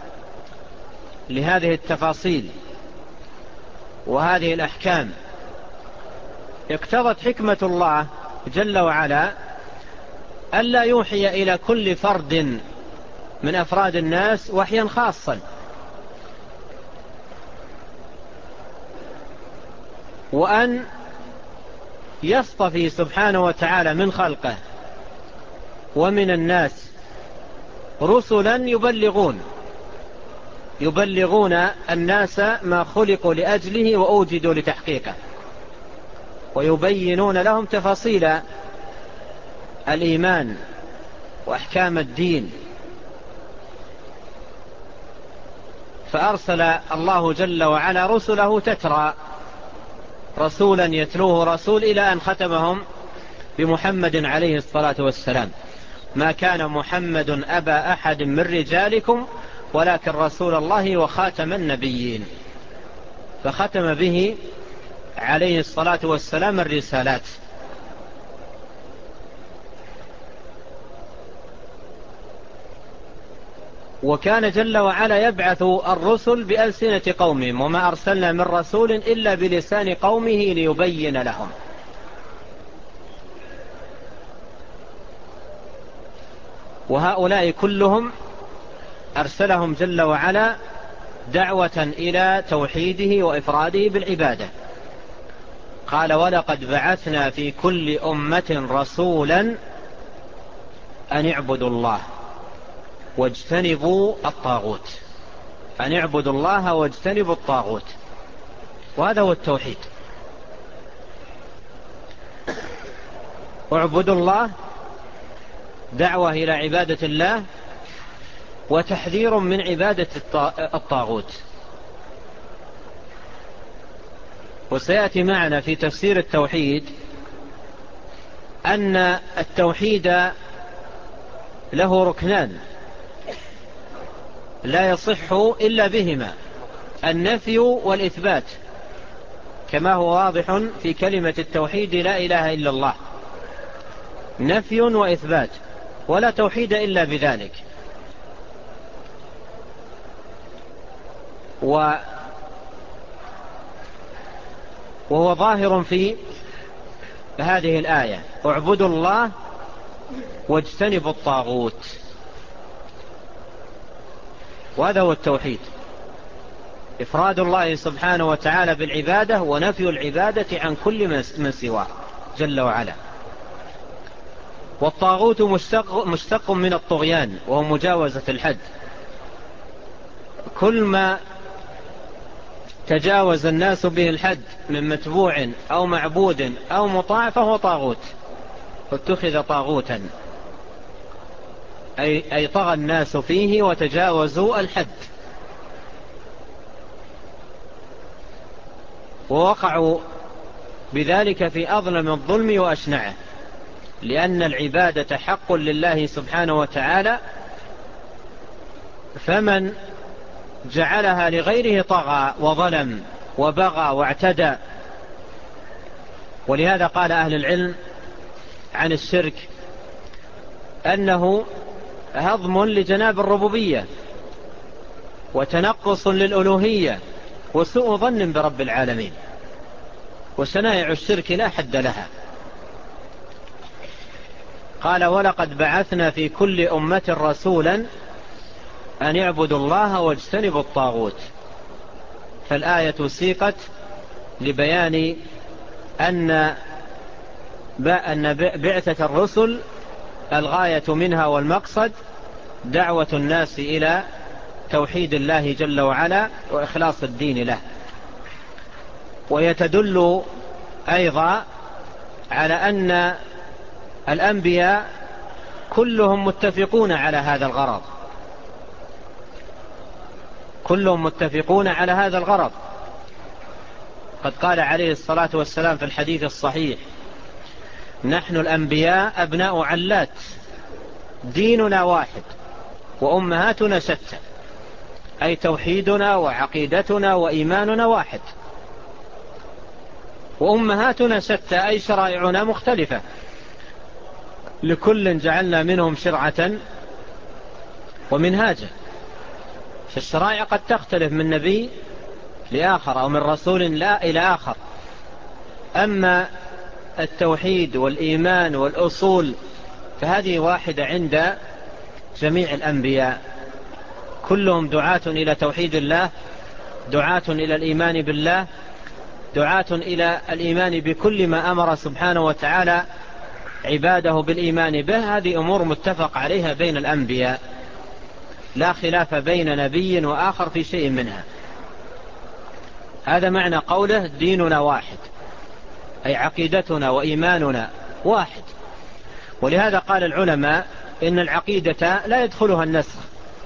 لهذه التفاصيل وهذه الأحكام، اقتضت حكمة الله جل وعلا ألا يوحي إلى كل فرد من أفراد الناس وحيا خاصا، وأن يصطفي سبحانه وتعالى من خلقه ومن الناس رسلا يبلغون يبلغون الناس ما خلقوا لأجله وأوجدوا لتحقيقه، ويبينون لهم تفاصيل الإيمان وأحكام الدين. فأرسل الله جل وعلا رسله تترى، رسولا يتلوه رسول، إلى أن ختمهم بمحمد عليه الصلاة والسلام. ما كان محمد أبا أحد من رجالكم ولكن رسول الله وخاتم النبيين، فختم به عليه الصلاة والسلام الرسالات. وكان جل وعلا يبعث الرسل بألسنة قومهم، وما أرسلنا من رسول إلا بلسان قومه ليبين لهم. وهؤلاء كلهم أرسلهم جل وعلا دعوة إلى توحيده وإفراده بالعبادة. قال ولقد بعثنا في كل أمة رسولا أن اعبدوا الله واجتنبوا الطاغوت، أن اعبدوا الله واجتنبوا الطاغوت، وهذا هو التوحيد. اعبدوا الله دعوة إلى عبادة الله، وتحذير من عبادة الطاغوت. وسيأتي معنا في تفسير التوحيد أن التوحيد له ركنان لا يصح إلا بهما: النفي والإثبات، كما هو واضح في كلمة التوحيد لا إله إلا الله، نفي وإثبات، ولا توحيد إلا بذلك. وهو ظاهر في هذه الآية: اعبدوا الله واجتنبوا الطاغوت. وهذا هو التوحيد، إفراد الله سبحانه وتعالى بالعبادة ونفي العبادة عن كل من سواه جل وعلا. والطاغوت مشتق, مشتق من الطغيان، وهو مجاوزة الحد. كل ما تجاوز الناس به الحد من متبوع أو معبود أو مطاع فهو طاغوت، فاتخذ طاغوتا، أي, أي طغى الناس فيه وتجاوزوا الحد، ووقعوا بذلك في أظلم الظلم وأشنعه، لأن العبادة حق لله سبحانه وتعالى، فمن جعلها لغيره طغى وظلم وبغى واعتدى. ولهذا قال أهل العلم عن الشرك أنه هضم لجناب الربوبية، وتنقص للألوهية، وسوء ظن برب العالمين، وشنائع الشرك لا حد لها. قال: ولقد بعثنا في كل أمة رسولا أن يعبدوا الله واجتنبوا الطاغوت. فالآية سيقت لبيان أن أن بعثة الرسل الغاية منها والمقصد دعوة الناس إلى توحيد الله جل وعلا وإخلاص الدين له. ويتدل أيضا على أن الأنبياء كلهم متفقون على هذا الغرض، كلهم متفقون على هذا الغرض. قد قال عليه الصلاة والسلام في الحديث الصحيح: نحن الأنبياء أبناء علات، ديننا واحد وأمهاتنا شتى، أي توحيدنا وعقيدتنا وإيماننا واحد، وأمهاتنا شتى، أي شرائعنا مختلفة، لكل جعلنا منهم شرعة ومنهاجا. فالشرائع قد تختلف من نبي لآخر أو من رسول لا إلى آخر. أما التوحيد والإيمان والأصول فهذه واحدة عند جميع الأنبياء، كلهم دعاة إلى توحيد الله، دعاة إلى الإيمان بالله، دعاة إلى الإيمان بكل ما أمر سبحانه وتعالى عباده بالإيمان به. هذه أمور متفق عليها بين الأنبياء، لا خلاف بين نبي وآخر في شيء منها. هذا معنى قوله ديننا واحد، أي عقيدتنا وإيماننا واحد. ولهذا قال العلماء إن العقيدة لا يدخلها النسخ،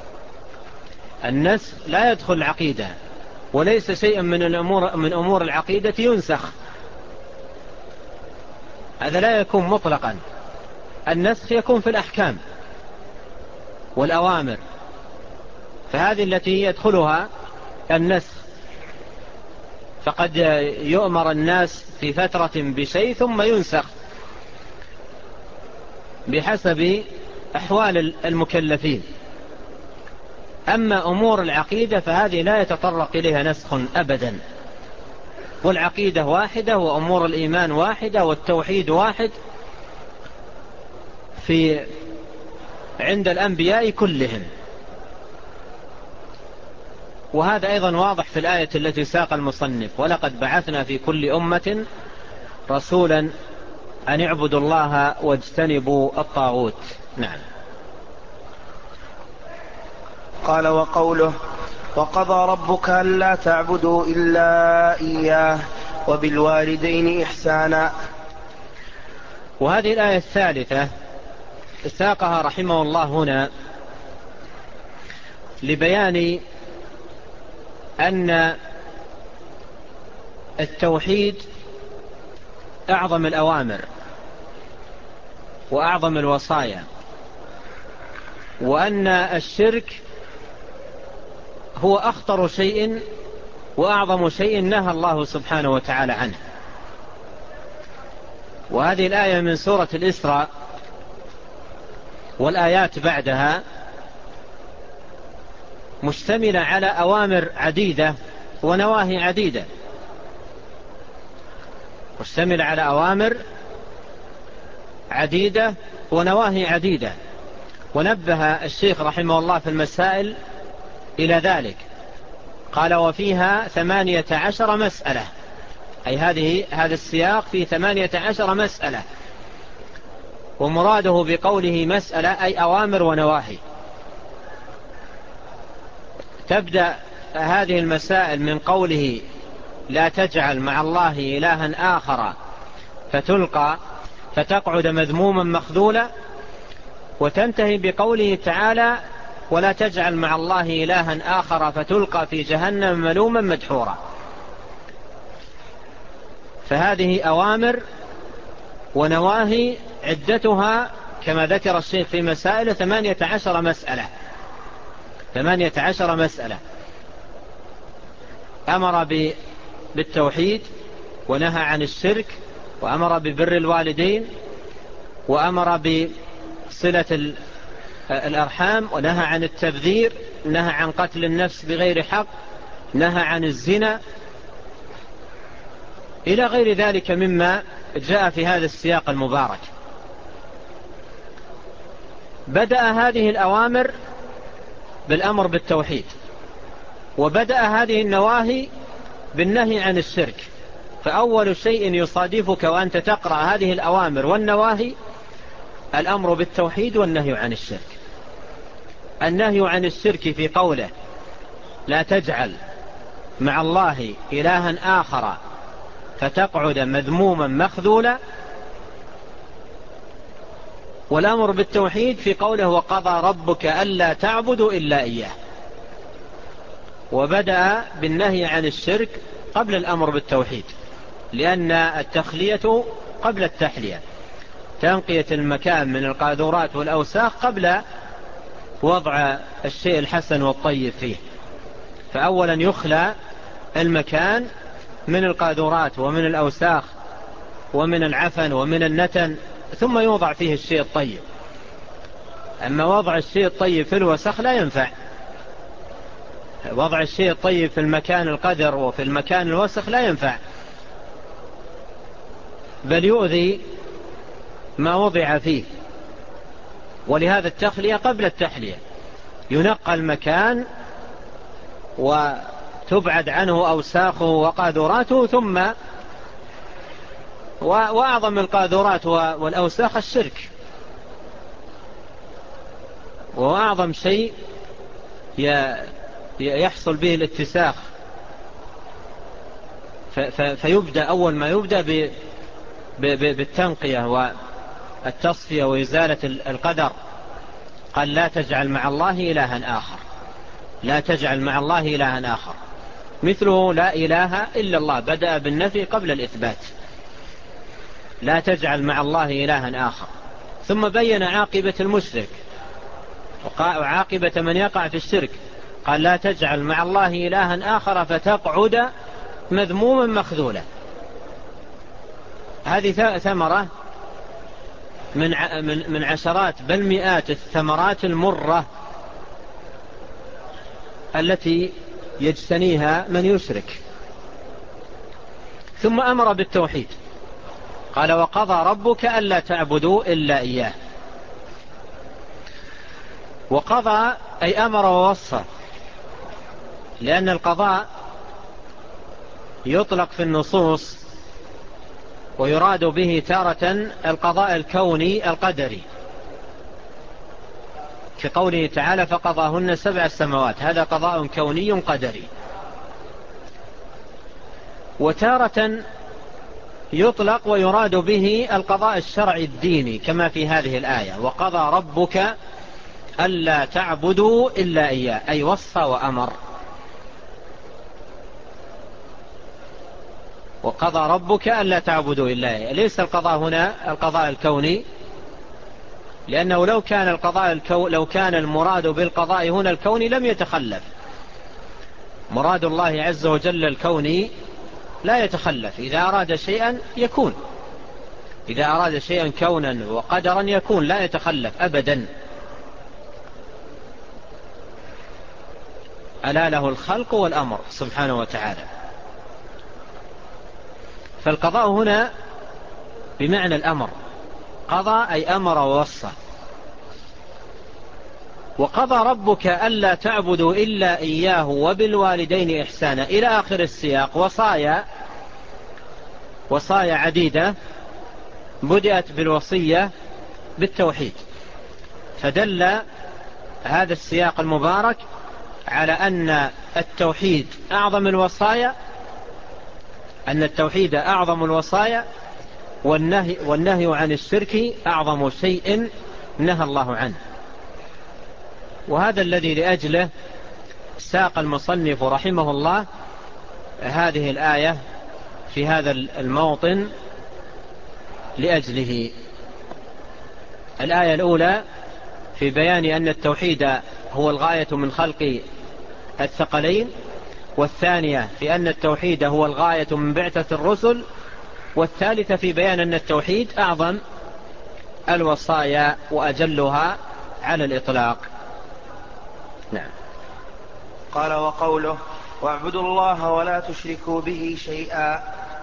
النسخ لا يدخل العقيدة، وليس شيء من الأمور من أمور العقيدة ينسخ، هذا لا يكون مطلقا. النسخ يكون في الأحكام والأوامر، فهذه التي يدخلها النسخ، فقد يؤمر الناس في فترة بشيء ثم ينسخ بحسب أحوال المكلفين. أما أمور العقيدة فهذه لا يتطرق إليها نسخ أبدا، والعقيدة واحدة، وأمور الإيمان واحدة، والتوحيد واحد في عند الأنبياء كلهم. وهذا أيضا واضح في الآية التي ساق المصنف: ولقد بعثنا في كل أمة رسولا أن اعبدوا الله واجتنبوا الطاغوت. نعم. قال: وقوله: وقضى ربك ألا تعبدوا إلا إياه وبالوالدين إحسانا. وهذه الآية الثالثة ساقها رحمه الله هنا لبيان أن التوحيد أعظم الأوامر وأعظم الوصايا، وأن الشرك هو أخطر شيء وأعظم شيء نهى الله سبحانه وتعالى عنه. وهذه الآية من سورة الإسراء والآيات بعدها مشتملة على أوامر عديدة ونواهي عديدة، مشتملة على أوامر عديدة ونواهي عديدة. ونبه الشيخ رحمه الله في المسائل إلى ذلك، قال وفيها ثمانية عشر مسألة، أي هذه هذا السياق في ثمانية عشر مسألة، ومراده بقوله مسألة أي أوامر ونواهي. تبدأ هذه المسائل من قوله لا تجعل مع الله إلها آخر فتلقى فتقعد مذموما مخذولا، وتنتهي بقوله تعالى ولا تجعل مع الله إلها آخر فتلقى في جهنم ملوما مدحورا. فهذه أوامر ونواهي عدتها كما ذكر الشيخ في مسائل ثمانية عشر مسألة، ثمانية عشر مسألة. أمر بالتوحيد ونهى عن الشرك، وأمر ببر الوالدين، وأمر بصلة الأرحام، ونهى عن التبذير، نهى عن قتل النفس بغير حق، نهى عن الزنا، إلى غير ذلك مما جاء في هذا السياق المبارك. بدأ هذه الأوامر بالأمر بالتوحيد، وبدأ هذه النواهي بالنهي عن الشرك. فأول شيء يصادفك وأنت تقرأ هذه الأوامر والنواهي الأمر بالتوحيد والنهي عن الشرك. النهي عن الشرك في قوله لا تجعل مع الله إلها آخر فتقعد مذموما مخذولا، والأمر بالتوحيد في قوله وقضى ربك ألا تعبدوا إلا إياه. وبدأ بالنهي عن الشرك قبل الأمر بالتوحيد، لأن التخلية قبل التحلية، تنقية المكان من القاذورات والأوساخ قبل وضع الشيء الحسن والطيب فيه. فأولا يخلى المكان من القاذورات ومن الأوساخ ومن العفن ومن النتن، ثم يوضع فيه الشيء الطيب. أما وضع الشيء الطيب في الوسخ لا ينفع. وضع الشيء الطيب في المكان القذر وفي المكان الوسخ لا ينفع، بل يؤذي ما وضع فيه. ولهذا التخلية قبل التحلية، ينقى المكان وتبعد عنه أوساخه وقاذوراته، ثم وأعظم القاذورات والأوساخ الشرك، وأعظم شيء يحصل به الاتساخ. فيبدأ أول ما يبدأ بالتنقية والتصفية وإزالة القدر. قال لا تجعل مع الله إلها آخر، لا تجعل مع الله إلها آخر. مثله لا إله إلا الله، بدأ بالنفي قبل الإثبات. لا تجعل مع الله إلها آخر. ثم بين عاقبة المشرك وعاقبة من يقع في الشرك، قال لا تجعل مع الله إلها آخر فتقعد مذموما مخذولا. هذه ثمرة من من عشرات بل مئات الثمرات المرة التي يجتنيها من يشرك. ثم أمر بالتوحيد، قال وقضى ربك ألا تعبدوا إلا إياه. وقضى أي أمر ووصى، لأن القضاء يطلق في النصوص ويراد به تارة القضاء الكوني القدري، كقوله تعالى فقضاهن سبع سماوات، هذا قضاء كوني قدري. وتارة يطلق ويراد به القضاء الشرعي الديني، كما في هذه الآية وقضى ربك ألا تعبدوا إلا إياه، أي وصى وأمر. وقضى ربك ألا تعبدوا إلا إياه، ليس القضاء هنا القضاء الكوني، لأنه لو كان القضاء الكو لو كان المراد بالقضاء هنا الكوني لم يتخلف، مراد الله عز وجل الكوني لا يتخلف، إذا أراد شيئا يكون، إذا أراد شيئا كونا وقدرا يكون، لا يتخلف أبدا. ألا له الخلق والأمر سبحانه وتعالى. فالقضاء هنا بمعنى الأمر، قضى أي أمر ووصى. وقضى ربك ألا تعبدوا إلا إياه وبالوالدين إحسانا إلى آخر السياق. وصايا وصايا عديدة بدأت بالوصية بالتوحيد، فدل هذا السياق المبارك على أن التوحيد أعظم الوصايا، أن التوحيد أعظم الوصايا، والنهي, والنهي عن الشرك أعظم شيء نهى الله عنه. وهذا الذي لأجله ساق المصنف رحمه الله هذه الآية في هذا الموطن لأجله. الآية الأولى في بيان أن التوحيد هو الغاية من خلق الثقلين، والثانية في أن التوحيد هو الغاية من بعثة الرسل، والثالثة في بيان أن التوحيد أعظم الوصايا وأجلها على الإطلاق. نعم. قال: وقوله: واعبدوا الله ولا تشركوا به شيئا.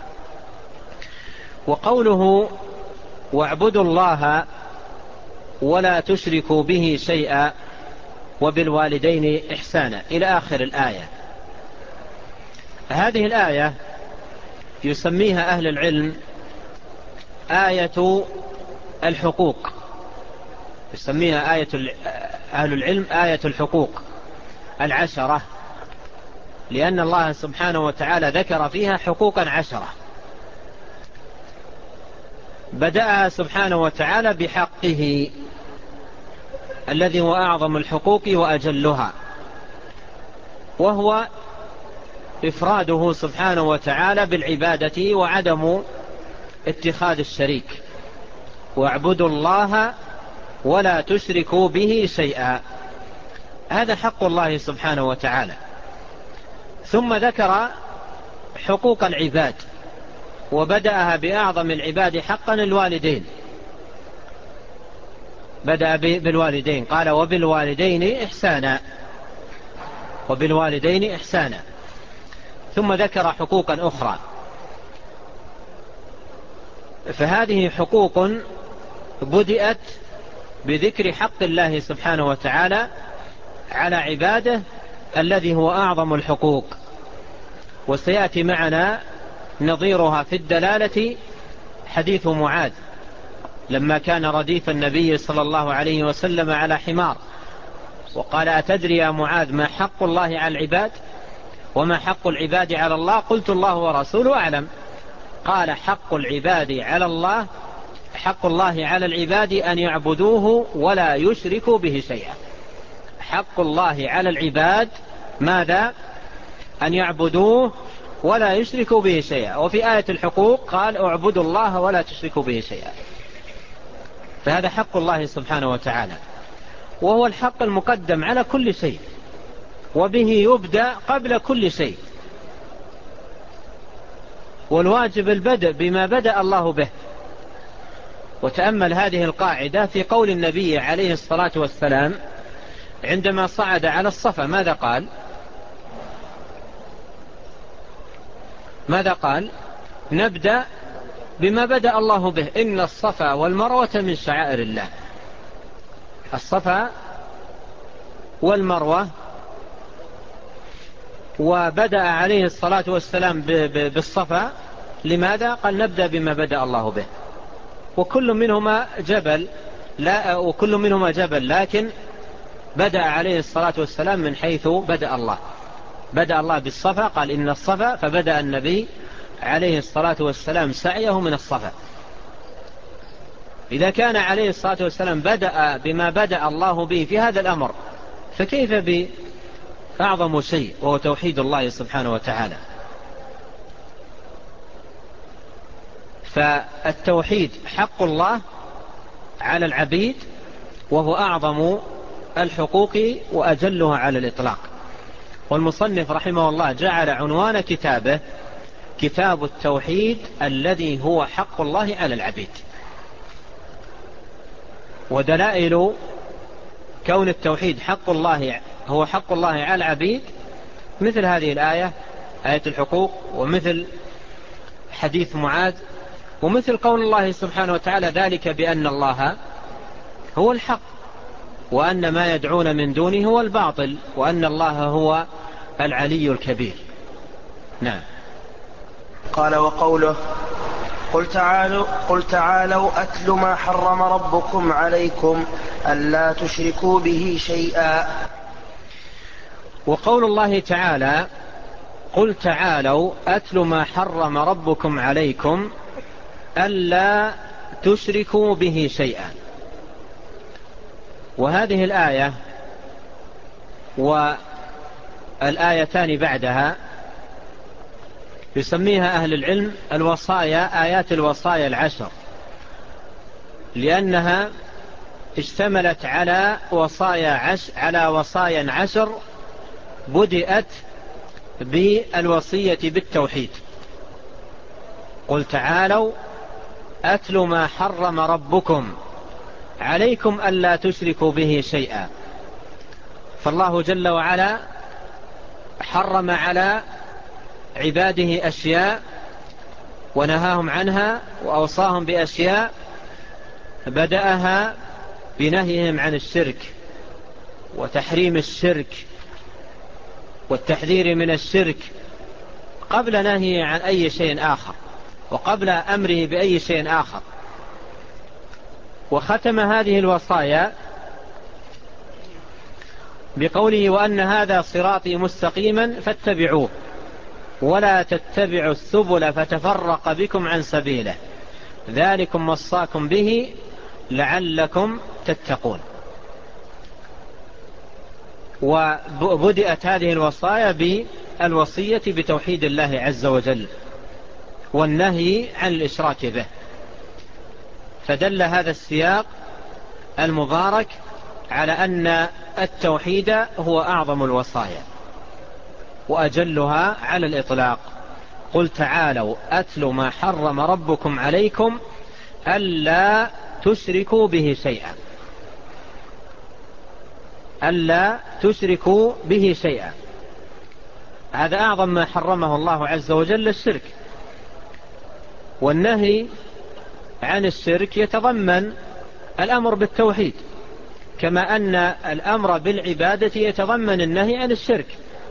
وقوله: واعبدوا الله ولا تشركوا به شيئا وبالوالدين إحسانا إلى آخر الآية. هذه الآية يسميها أهل العلم آية الحقوق، يسميها آية أهل العلم آية الحقوق العشرة، لأن الله سبحانه وتعالى ذكر فيها حقوقا عشرة. بدأ سبحانه وتعالى بحقه الذي هو أعظم الحقوق وأجلها، وهو إفراده سبحانه وتعالى بالعبادة وعدم اتخاذ الشريك. واعبدوا الله ولا تشركوا به شيئا، هذا حق الله سبحانه وتعالى. ثم ذكر حقوق العباد، وبدأها بأعظم العباد حقا الوالدين، بدأ بالوالدين، قال: وبالوالدين إحسانا، وبالوالدين إحسانا. ثم ذكر حقوقا أخرى. فهذه حقوق بدأت بذكر حق الله سبحانه وتعالى على عباده الذي هو أعظم الحقوق، وسيأتي معنا نظيرها في الدلالة حديث معاذ لما كان رديف النبي صلى الله عليه وسلم على حمار، وقال: أتدري يا معاذ ما حق الله على العباد وما حق العباد على الله؟ قلت: الله ورسوله أعلم. قال: حق العباد على الله حق الله على العباد أن يعبدوه ولا يشركوا به شيئا. حق الله على العباد ماذا؟ أن يعبدوه ولا يشركوا به شيئا. وفي آية الحقوق قال: اعبدوا الله ولا تشركوا به شيئا. فهذا حق الله سبحانه وتعالى، وهو الحق المقدم على كل شيء، وبه يبدأ قبل كل شيء، والواجب البدء بما بدأ الله به. وتأمل هذه القاعدة في قول النبي عليه الصلاة والسلام عندما صعد على الصفا، ماذا قال؟ ماذا قال؟ نبدأ بما بدأ الله به، إن الصفا والمروة من شعائر الله. الصفا والمروة، وبدأ عليه الصلاة والسلام بالصفا. لماذا؟ قال: نبدأ بما بدأ الله به. وكل منهما جبل، لا وكل منهما جبل لكن بدأ عليه الصلاة والسلام من حيث بدأ الله. بدأ الله بالصفا، قال: إن الصفا، فبدأ النبي عليه الصلاة والسلام سعيه من الصفا. إذا كان عليه الصلاة والسلام بدأ بما بدأ الله به في هذا الأمر، فكيف بأعظم شيء وهو توحيد الله سبحانه وتعالى؟ فالتوحيد حق الله على العبيد، وهو أعظم الحقوق وأجلها على الإطلاق. والمصنف رحمه الله جعل عنوان كتابه كتاب التوحيد الذي هو حق الله على العبيد. ودلائل كون التوحيد حق الله هو حق الله على العبيد مثل هذه الآية، آية الحقوق، ومثل حديث معاذ، ومثل قول الله سبحانه وتعالى ذلك بأن الله هو الحق وأن ما يدعون من دونه هو الباطل وأن الله هو العلي الكبير. نعم. قال وقوله قل تعالوا, قل تعالوا أتل ما حرم ربكم عليكم ألا تشركوا به شيئا. وقول الله تعالى قل تعالوا أتل ما حرم ربكم عليكم ألا تشركوا به شيئا. وهذه الآية والآيتان بعدها يسميها أهل العلم الوصايا، آيات الوصايا العشر، لأنها اشتملت على وصايا عشر على وصايا عشر بدأت بالوصية بالتوحيد. قل تعالوا أتل ما حرم ربكم عليكم ألا تشركوا به شيئا. فالله جل وعلا حرم على عباده أشياء ونهاهم عنها وأوصاهم بأشياء بدأها بنهيهم عن الشرك وتحريم الشرك والتحذير من الشرك قبل نهيه عن أي شيء آخر وقبل أمره بأي شيء آخر. وختم هذه الوصايا بقوله وأن هذا صراطي مستقيما فاتبعوه ولا تتبعوا السبل فتفرق بكم عن سبيله ذلكم وصاكم به لعلكم تتقون. وبدأت هذه الوصايا بالوصية بتوحيد الله عز وجل والنهي عن الإشراك به، فدل هذا السياق المبارك على أن التوحيد هو أعظم الوصايا وأجلها على الإطلاق. قل تعالوا أتل ما حرم ربكم عليكم ألا تشركوا به شيئا، ألا تشركوا به شيئا، هذا أعظم ما حرمه الله عز وجل الشرك. والنهي عن الشرك يتضمن الأمر بالتوحيد كما أن الأمر بالعبادة يتضمن النهي عن الشرك،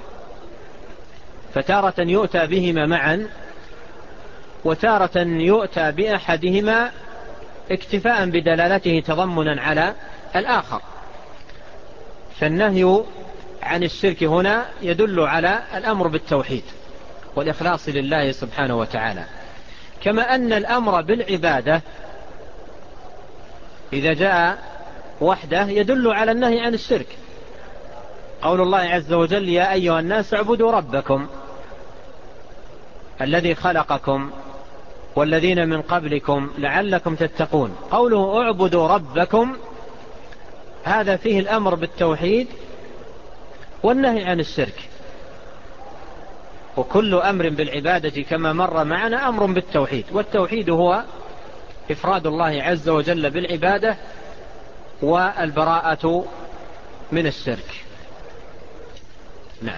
فتارة يؤتى بهما معا وتارة يؤتى بأحدهما اكتفاء بدلالته تضمنا على الآخر. فالنهي عن الشرك هنا يدل على الأمر بالتوحيد والإخلاص لله سبحانه وتعالى، كما أن الأمر بالعبادة إذا جاء وحده يدل على النهي عن الشرك. قول الله عز وجل يا أيها الناس اعبدوا ربكم الذي خلقكم والذين من قبلكم لعلكم تتقون. قوله اعبدوا ربكم هذا فيه الأمر بالتوحيد والنهي عن الشرك، وكل أمر بالعبادة كما مر معنا أمر بالتوحيد، والتوحيد هو إفراد الله عز وجل بالعبادة والبراءة من الشرك. نعم.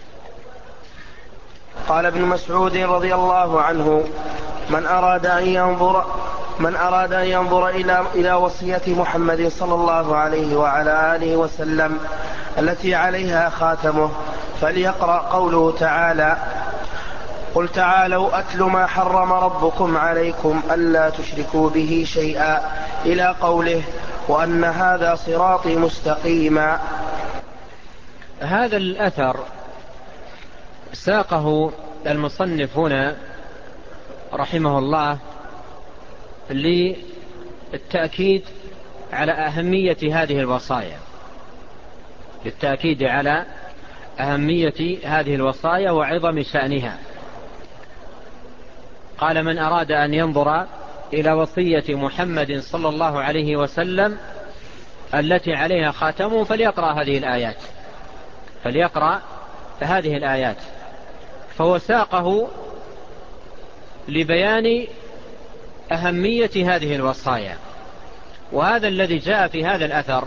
قال ابن مسعود رضي الله عنه من أراد أن ينظر من أراد أن ينظر إلى إلى وصية محمد صلى الله عليه وعلى آله وسلم التي عليها خاتمه فليقرأ قوله تعالى قل تعالوا أتل ما حرم ربكم عليكم ألا تشركوا به شيئا إلى قوله وأن هذا صراطي مستقيما. هذا الأثر ساقه المصنف هنا رحمه الله للتأكيد على أهمية هذه الوصايا، للتأكيد على أهمية هذه الوصايا وعظم شأنها. قال من أراد أن ينظر إلى وصية محمد صلى الله عليه وسلم التي عليها خاتمه فليقرأ هذه الآيات، فليقرأ هذه الآيات، فهو ساقه لبيان أهمية هذه الوصايا. وهذا الذي جاء في هذا الأثر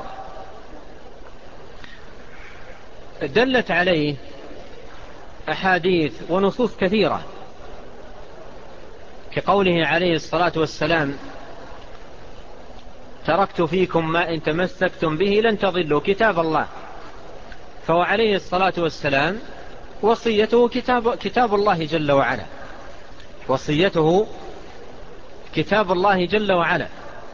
دلت عليه أحاديث ونصوص كثيرة، كقوله عليه الصلاة والسلام: تركت فيكم ما إن تمسكتم به لن تضلوا كتاب الله. فهو عليه الصلاة والسلام وصيته كتاب, كتاب الله جل وعلا، وصيته كتاب الله جل وعلا.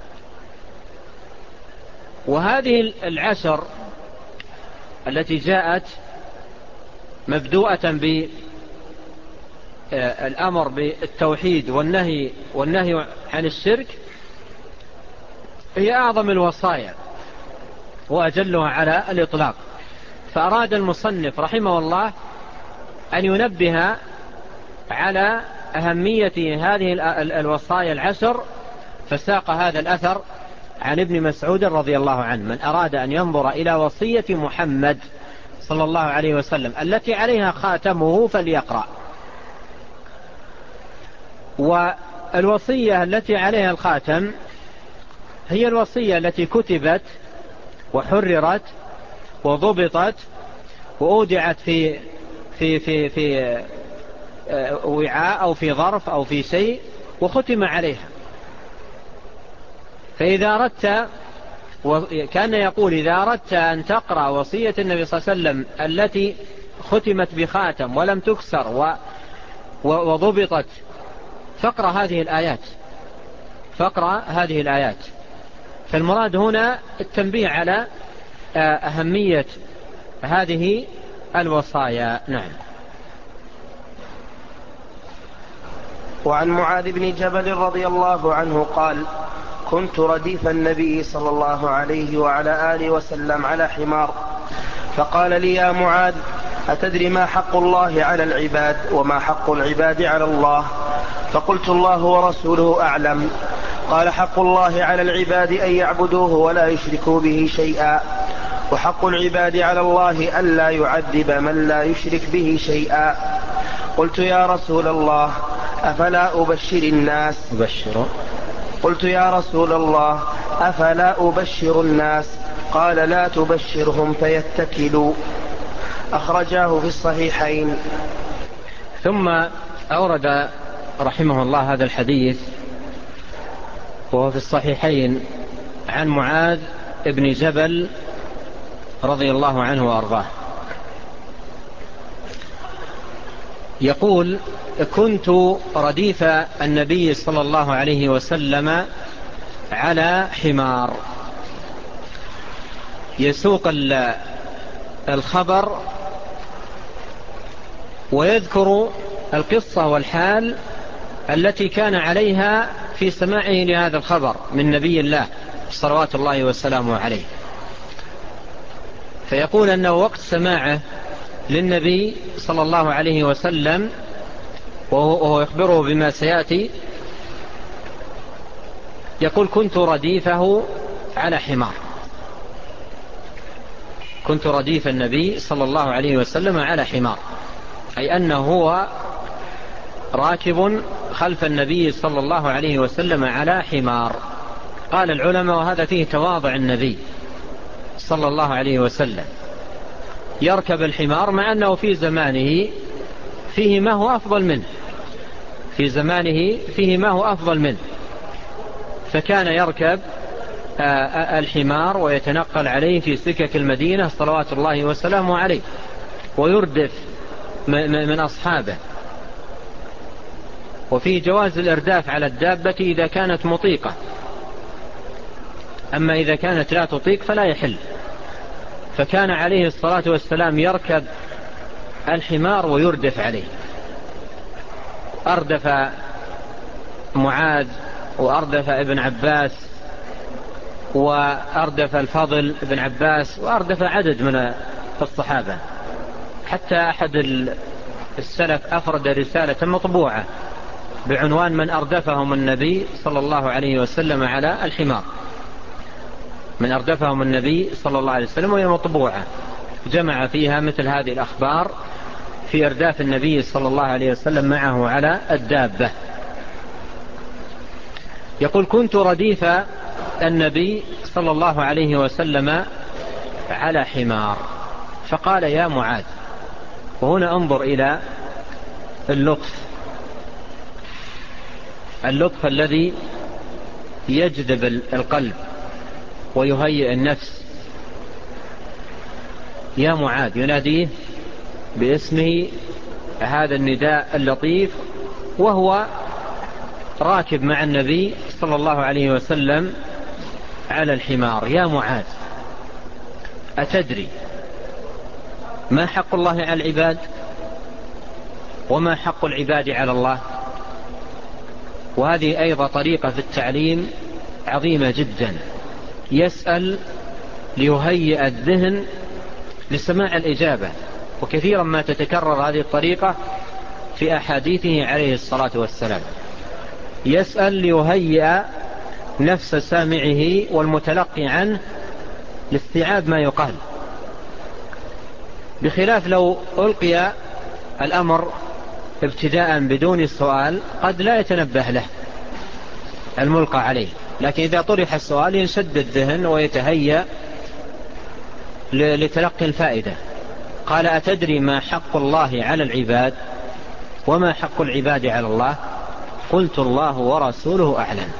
وهذه العشر التي جاءت مبدوءة بالأمر بالتوحيد والنهي, والنهي عن الشرك هي أعظم الوصايا وأجلها على الإطلاق. فأراد المصنف رحمه الله أن ينبه على أهمية هذه الوصايا العشر، فساق هذا الأثر عن ابن مسعود رضي الله عنه: من أراد أن ينظر إلى وصية محمد صلى الله عليه وسلم التي عليها خاتمه فليقرأ. والوصية التي عليها الخاتم هي الوصية التي كتبت وحررت وضبطت وأودعت في في في في وعاء أو في ظرف أو في شيء وختم عليها. فإذا أردت، كان يقول: إذا أردت أن تقرأ وصية النبي صلى الله عليه وسلم التي ختمت بخاتم ولم تكسر وضبطت فاقرأ هذه الآيات، فاقرأ هذه الآيات. فالمراد هنا التنبيه على أهمية هذه الوصايا. نعم. وعن معاذ بن جبل رضي الله عنه قال: كنت رديف النبي صلى الله عليه وعلى آله وسلم على حمار، فقال لي: يا معاذ، أتدري ما حق الله على العباد وما حق العباد على الله؟ فقلت: الله ورسوله أعلم. قال: حق الله على العباد أن يعبدوه ولا يشركوا به شيئا، وحق العباد على الله ألا يعذب من لا يشرك به شيئا. قلت: يا رسول الله، أفلا أبشر الناس؟ أبشر. قلت: يا رسول الله، أفلا أبشر الناس؟ قال: لا تبشرهم فيتكلوا. أخرجاه في الصحيحين. ثم أورد رحمه الله هذا الحديث وهو في الصحيحين عن معاذ بن جبل رضي الله عنه وأرضاه، يقول: كنت رديف النبي صلى الله عليه وسلم على حمار. يسوق الخبر ويذكر القصة والحال التي كان عليها في سماعه لهذا الخبر من نبي الله صلوات الله وسلامه عليه. فيقول أنه وقت سماعه للنبي صلى الله عليه وسلم وهو يخبره بما سيأتي، يقول: كنت رديفه على حمار. كنت رديف النبي صلى الله عليه وسلم على حمار، أي أنه هو راكب خلف النبي صلى الله عليه وسلم على حمار. قال العلماء: وهذا فيه تواضع النبي صلى الله عليه وسلم، يركب الحمار مع أنه في زمانه فيه ما هو أفضل منه، في زمانه فيه ما هو أفضل منه، فكان يركب الحمار ويتنقل عليه في سكك المدينة صلوات الله وسلامه عليه، ويردف من أصحابه. وفي جواز الإرداف على الدابة إذا كانت مطيقة، أما إذا كانت لا تطيق فلا يحل. فكان عليه الصلاة والسلام يركب الحمار ويردف عليه. أردف معاذ وأردف ابن عباس وأردف الفضل ابن عباس وأردف عدد من الصحابة، حتى أحد السلف أفرد رسالة مطبوعة بعنوان: من أردفهم النبي صلى الله عليه وسلم على الحمار. من أردفهم النبي صلى الله عليه وسلم، وهي مطبوعة جمع فيها مثل هذه الأخبار في إرداف النبي صلى الله عليه وسلم معه على الدابة. يقول: كنت رديف النبي صلى الله عليه وسلم على حمار، فقال: يا معاذ. وهنا انظر إلى اللطف اللطف الذي يجذب القلب ويهيئ النفس. يا معاذ، يناديه باسمه، هذا النداء اللطيف، وهو راكب مع النبي صلى الله عليه وسلم على الحمار. يا معاذ، أتدري ما حق الله على العباد وما حق العباد على الله؟ وهذه أيضا طريقة في التعليم عظيمة جدا. يسأل ليهيئ الذهن لسماع الإجابة، وكثيرا ما تتكرر هذه الطريقة في أحاديثه عليه الصلاة والسلام. يسأل ليهيئ نفس سامعه والمتلقي عنه لاستيعاب ما يقال، بخلاف لو ألقي الأمر ابتداء بدون السؤال قد لا يتنبه له الملقى عليه، لكن إذا طرح السؤال ينشد الذهن ويتهيأ لتلقي الفائدة. قال: أتدري ما حق الله على العباد وما حق العباد على الله؟ قلت: الله ورسوله أعلم.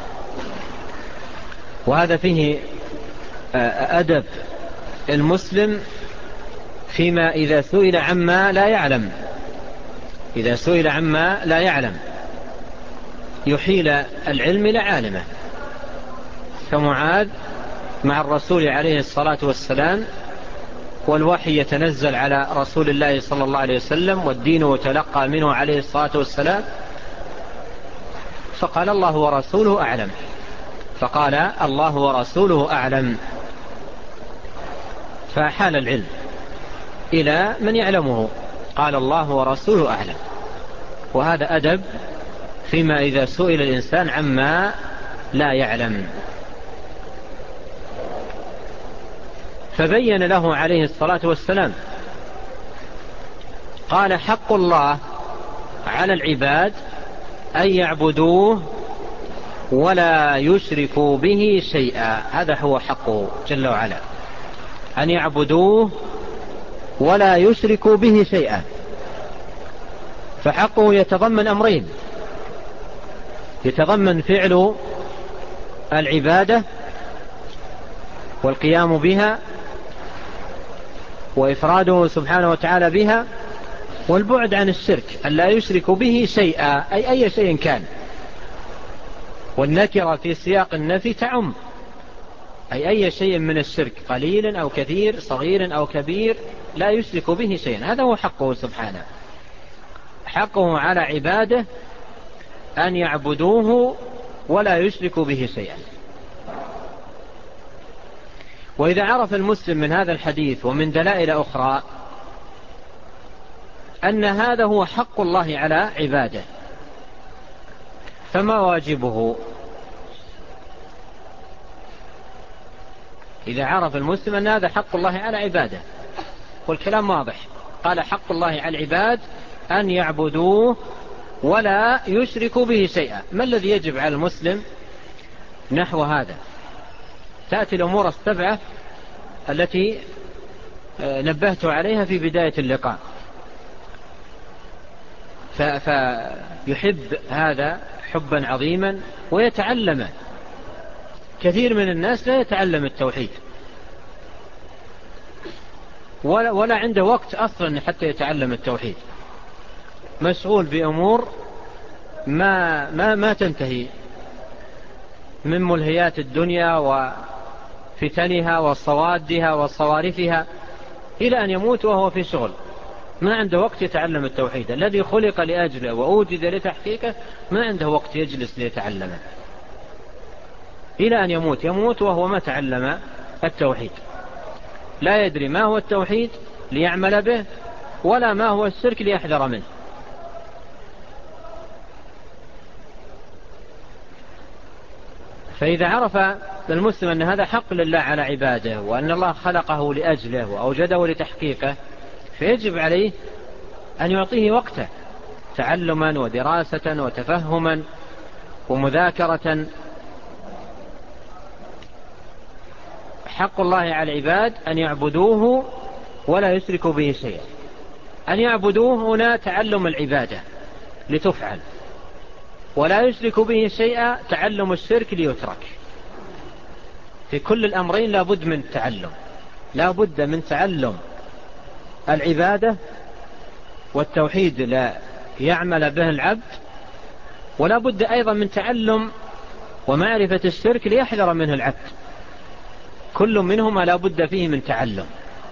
وهذا فيه أدب المسلم فيما إذا سئل عما لا يعلم إذا سئل عما لا يعلم يحيل العلم إلى عالمه، فمعاذ مع الرسول عليه الصلاة والسلام، والوحي يتنزل على رسول الله صلى الله عليه وسلم، والدين يتلقى منه عليه الصلاة والسلام، فقال: الله ورسوله أعلم. فقال: الله ورسوله أعلم، فحال العلم إلى من يعلمه، قال: الله ورسوله أعلم. وهذا أدب فيما إذا سئل الإنسان عما لا يعلم. فبين له عليه الصلاة والسلام، قال: حق الله على العباد أن يعبدوه ولا يشركوا به شيئا. هذا هو حقه جل وعلا، أن يعبدوه ولا يشركوا به شيئا. فحقه يتضمن أمرين: يتضمن فعل العبادة والقيام بها وإفراده سبحانه وتعالى بها، والبعد عن الشرك، أن لا يشرك به شيئا، أي أي شيء كان. والنكرة في سياق النفي تعم، أي أي شيء من الشرك، قليل أو كثير، صغير أو كبير، لا يشرك به شيئا. هذا هو حقه سبحانه. حقه على عباده أن يعبدوه ولا يشركوا به شيئا. وإذا عرف المسلم من هذا الحديث ومن دلائل أخرى أن هذا هو حق الله على عباده، فما واجبه؟ إذا عرف المسلم أن هذا حق الله على عباده، والكلام واضح، قال: حق الله على العباد أن يعبدوه ولا يشركوا به شيئا. ما الذي يجب على المسلم نحو هذا؟ تأتي الأمور السبعة التي نبهت عليها في بداية اللقاء. فيحب هذا حبا عظيما ويتعلمه. كثير من الناس لا يتعلم التوحيد ولا, ولا عنده وقت أصلا حتى يتعلم التوحيد، مشغول بأمور ما, ما, ما تنتهي من ملهيات الدنيا وفتنها وصوادها وصوارفها، إلى أن يموت وهو في شغل، ما عنده وقت يتعلم التوحيد الذي خلق لأجله وأوجد لتحقيقه، ما عنده وقت يجلس ليتعلمه، إلى أن يموت يموت وهو ما تعلم التوحيد، لا يدري ما هو التوحيد ليعمل به ولا ما هو الشرك ليحذر منه. فإذا عرف المسلم أن هذا حق لله على عباده، وأن الله خلقه لأجله وأوجده لتحقيقه، فيجب عليه أن يعطيه وقته تعلما ودراسة وتفهما ومذاكرة. حق الله على العباد أن يعبدوه ولا يشركوا به شيئا. أن يعبدوه هنا تعلم العبادة لتفعل، ولا يشركوا به شيئا تعلم الشرك ليترك. في كل الأمرين لا بد من التعلم، لا بد من تعلم العبادة والتوحيد لا يعمل به العبد، ولا بد أيضا من تعلم ومعرفة الشرك ليحذر منه العبد. كل منهما لا بد فيه من تعلم.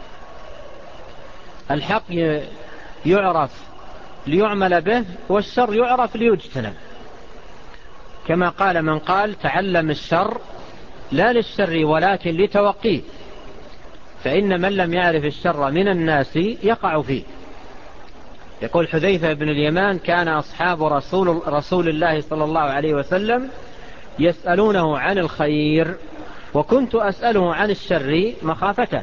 الحق يعرف ليعمل به، والشر يعرف ليجتنب، كما قال من قال تعلم الشر لا للشر ولكن لتوقيه، فإن من لم يعرف الشر من الناس يقع فيه. يقول حذيفة بن اليمان كان أصحاب رسول, رسول الله صلى الله عليه وسلم يسألونه عن الخير وكنت أسأله عن الشر مخافته.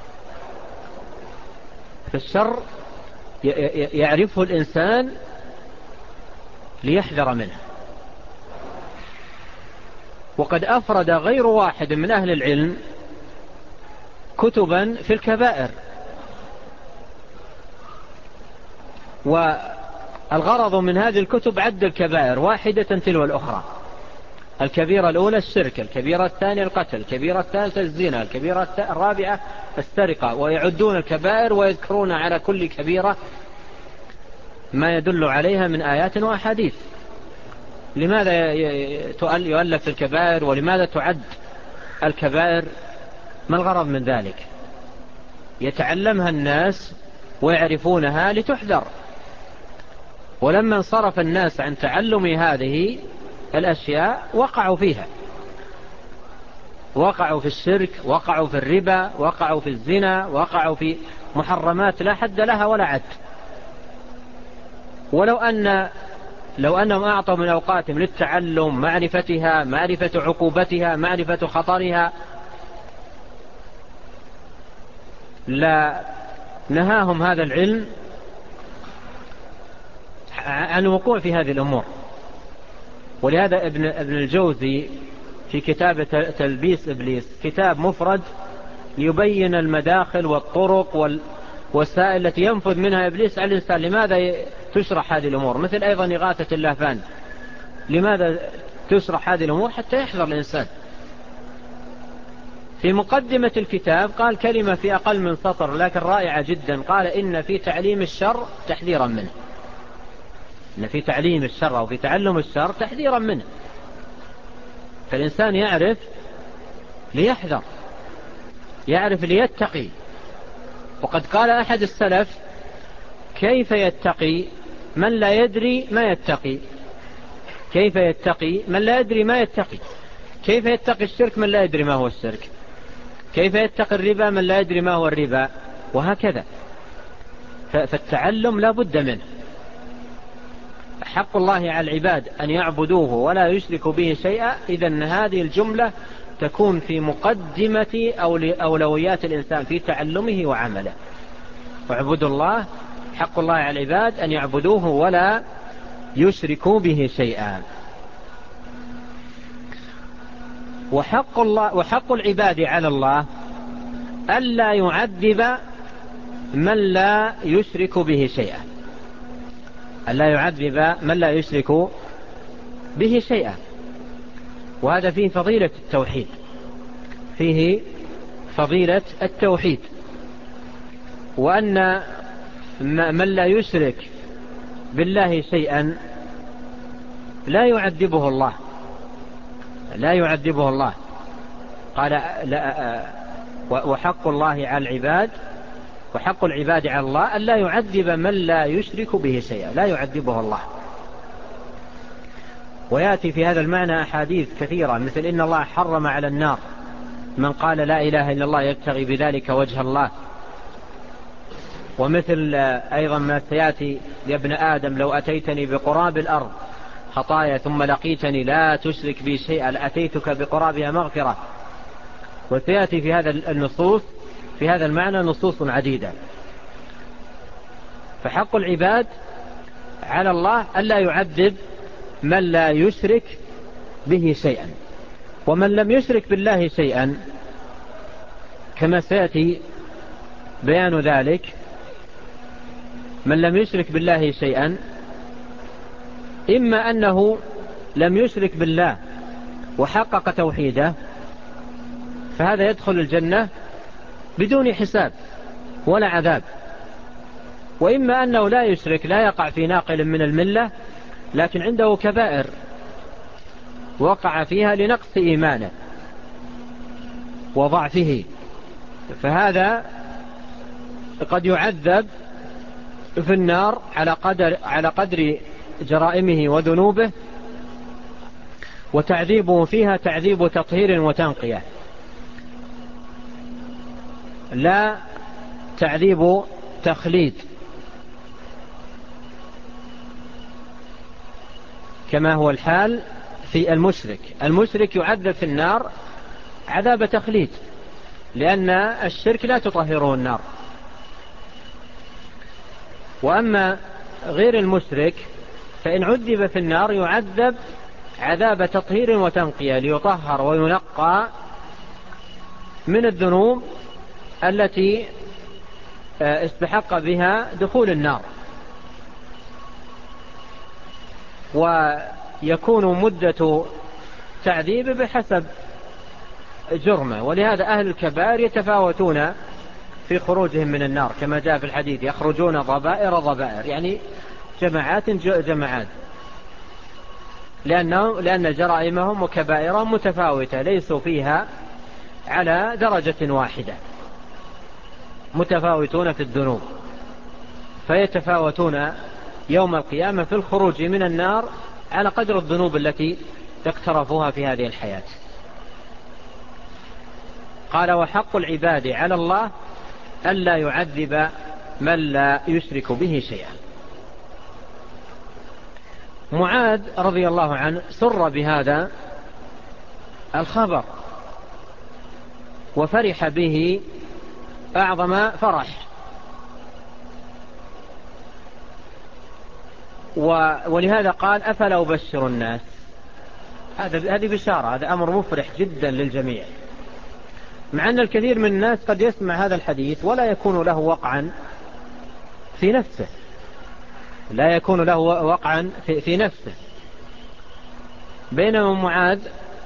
فالشر يعرفه الإنسان ليحذر منه. وقد أفرد غير واحد من أهل العلم كتبا في الكبائر، والغرض من هذه الكتب عد الكبائر واحدة تلو الأخرى. الكبيرة الأولى الشرك، الكبيرة الثانية القتل، الكبيرة الثالثة الزنا، الكبيرة الرابعة السرقة، ويعدون الكبائر ويذكرون على كل كبيرة ما يدل عليها من آيات وأحاديث. لماذا يؤلف الكبائر ولماذا تعد الكبائر؟ ما الغرض من ذلك؟ يتعلمها الناس ويعرفونها لتحذر. ولما انصرف الناس عن تعلم هذه الأشياء وقعوا فيها، وقعوا في الشرك، وقعوا في الربا، وقعوا في الزنا، وقعوا في محرمات لا حد لها ولا عد. ولو أن لو أنهم أعطوا من أوقاتهم للتعلم، معرفتها، معرفة عقوبتها، معرفة خطرها، لا نهاهم هذا العلم عن الوقوع في هذه الأمور. ولهذا ابن, ابن الجوزي في كتاب تلبيس إبليس كتاب مفرد يبين المداخل والطرق والوسائل التي ينفذ منها إبليس على الإنسان. لماذا تشرح هذه الأمور؟ مثل أيضا إغاثة اللهفان، لماذا تشرح هذه الأمور؟ حتى يحذر الإنسان. في مقدمة الكتاب قال كلمة في أقل من سطر لكن رائعة جدا، قال إن في تعليم الشر تحذيرا منه. إن في تعليم الشر أو في تعلم الشر تحذيرا منه. فالإنسان يعرف ليحذر، يعرف ليتقي. وقد قال أحد السلف كيف يتقي من لا يدري ما يتقي؟ كيف يتقي من لا يدري ما يتقي؟ كيف يتقي الشرك من لا يدري ما هو الشرك؟ كيف يتقي الربا من لا يدري ما هو الربا؟ وهكذا. فالتعلم لا بد منه. حق الله على العباد أن يعبدوه ولا يشركوا به شيئا. إذن هذه الجملة تكون في مقدمة أولويات الإنسان في تعلمه وعمله. واعبدوا الله، حق الله على العباد أن يعبدوه ولا يشركوا به شيئا. وحق الله وحق العباد على الله ألا يعذب من لا يشرك به شيئا. ألا يعذب من لا يشرك به شيئا. وهذا فيه فضيلة التوحيد، فيه فضيلة التوحيد، وأن من لا يشرك بالله شيئا لا يعذبه الله، لا يعذبه الله. قال لا، وحق الله على العباد وحق العباد على الله أن لا يعذب من لا يشرك به شيئا، لا يعذبه الله. ويأتي في هذا المعنى أحاديث كثيرة، مثل إن الله حرم على النار من قال لا إله إلا الله يبتغي بذلك وجه الله. ومثل أيضا ما سيأتي لابن آدم لو أتيتني بقراب الأرض خطايا ثم لقيتني لا تشرك بي شيئا لأتيتك بقرابها مغفرة. وسيأتي في هذا النصوص في هذا المعنى نصوص عديدة. فحق العباد على الله ألا يعذب من لا يشرك به شيئا. ومن لم يشرك بالله شيئا كما سيأتي بيان ذلك، من لم يشرك بالله شيئا إما أنه لم يشرك بالله وحقق توحيده فهذا يدخل الجنة بدون حساب ولا عذاب، وإما أنه لا يشرك، لا يقع في ناقل من الملة، لكن عنده كبائر وقع فيها لنقص إيمانه وضعفه، فهذا قد يعذب في النار على قدر, على قدر جرائمه وذنوبه، وتعذيبه فيها تعذيب تطهير وتنقية، لا تعذيب تخليد كما هو الحال في المشرك. المشرك يعذب في النار عذاب تخليد، لأن الشرك لا تطهره النار. وأما غير المشرك فإن عذب في النار يعذب عذاب تطهير وتنقية ليطهر وينقى من الذنوب التي استحق بها دخول النار، ويكون مدة تعذيب بحسب جرمه. ولهذا أهل الكبائر يتفاوتون في خروجهم من النار كما جاء في الحديث: يخرجون ضبائر ضبائر، يعني جماعات جماعات، لأنه لأن جرائمهم وكبائرهم متفاوتة، ليسوا فيها على درجة واحدة، متفاوتون في الذنوب، فيتفاوتون يوم القيامة في الخروج من النار على قدر الذنوب التي اقترفوها في هذه الحياة. قال: وحق العباد على الله ألا يعذب من لا يشرك به شيئا. معاذ رضي الله عنه سر بهذا الخبر وفرح به أعظم فرح، ولهذا قال: أفلا أبشر الناس. هذه بشارة، هذا أمر مفرح جدا للجميع، مع أن الكثير من الناس قد يسمع هذا الحديث ولا يكون له وقعا في نفسه، لا يكون له وقعا في, في نفسه، بينما معاذ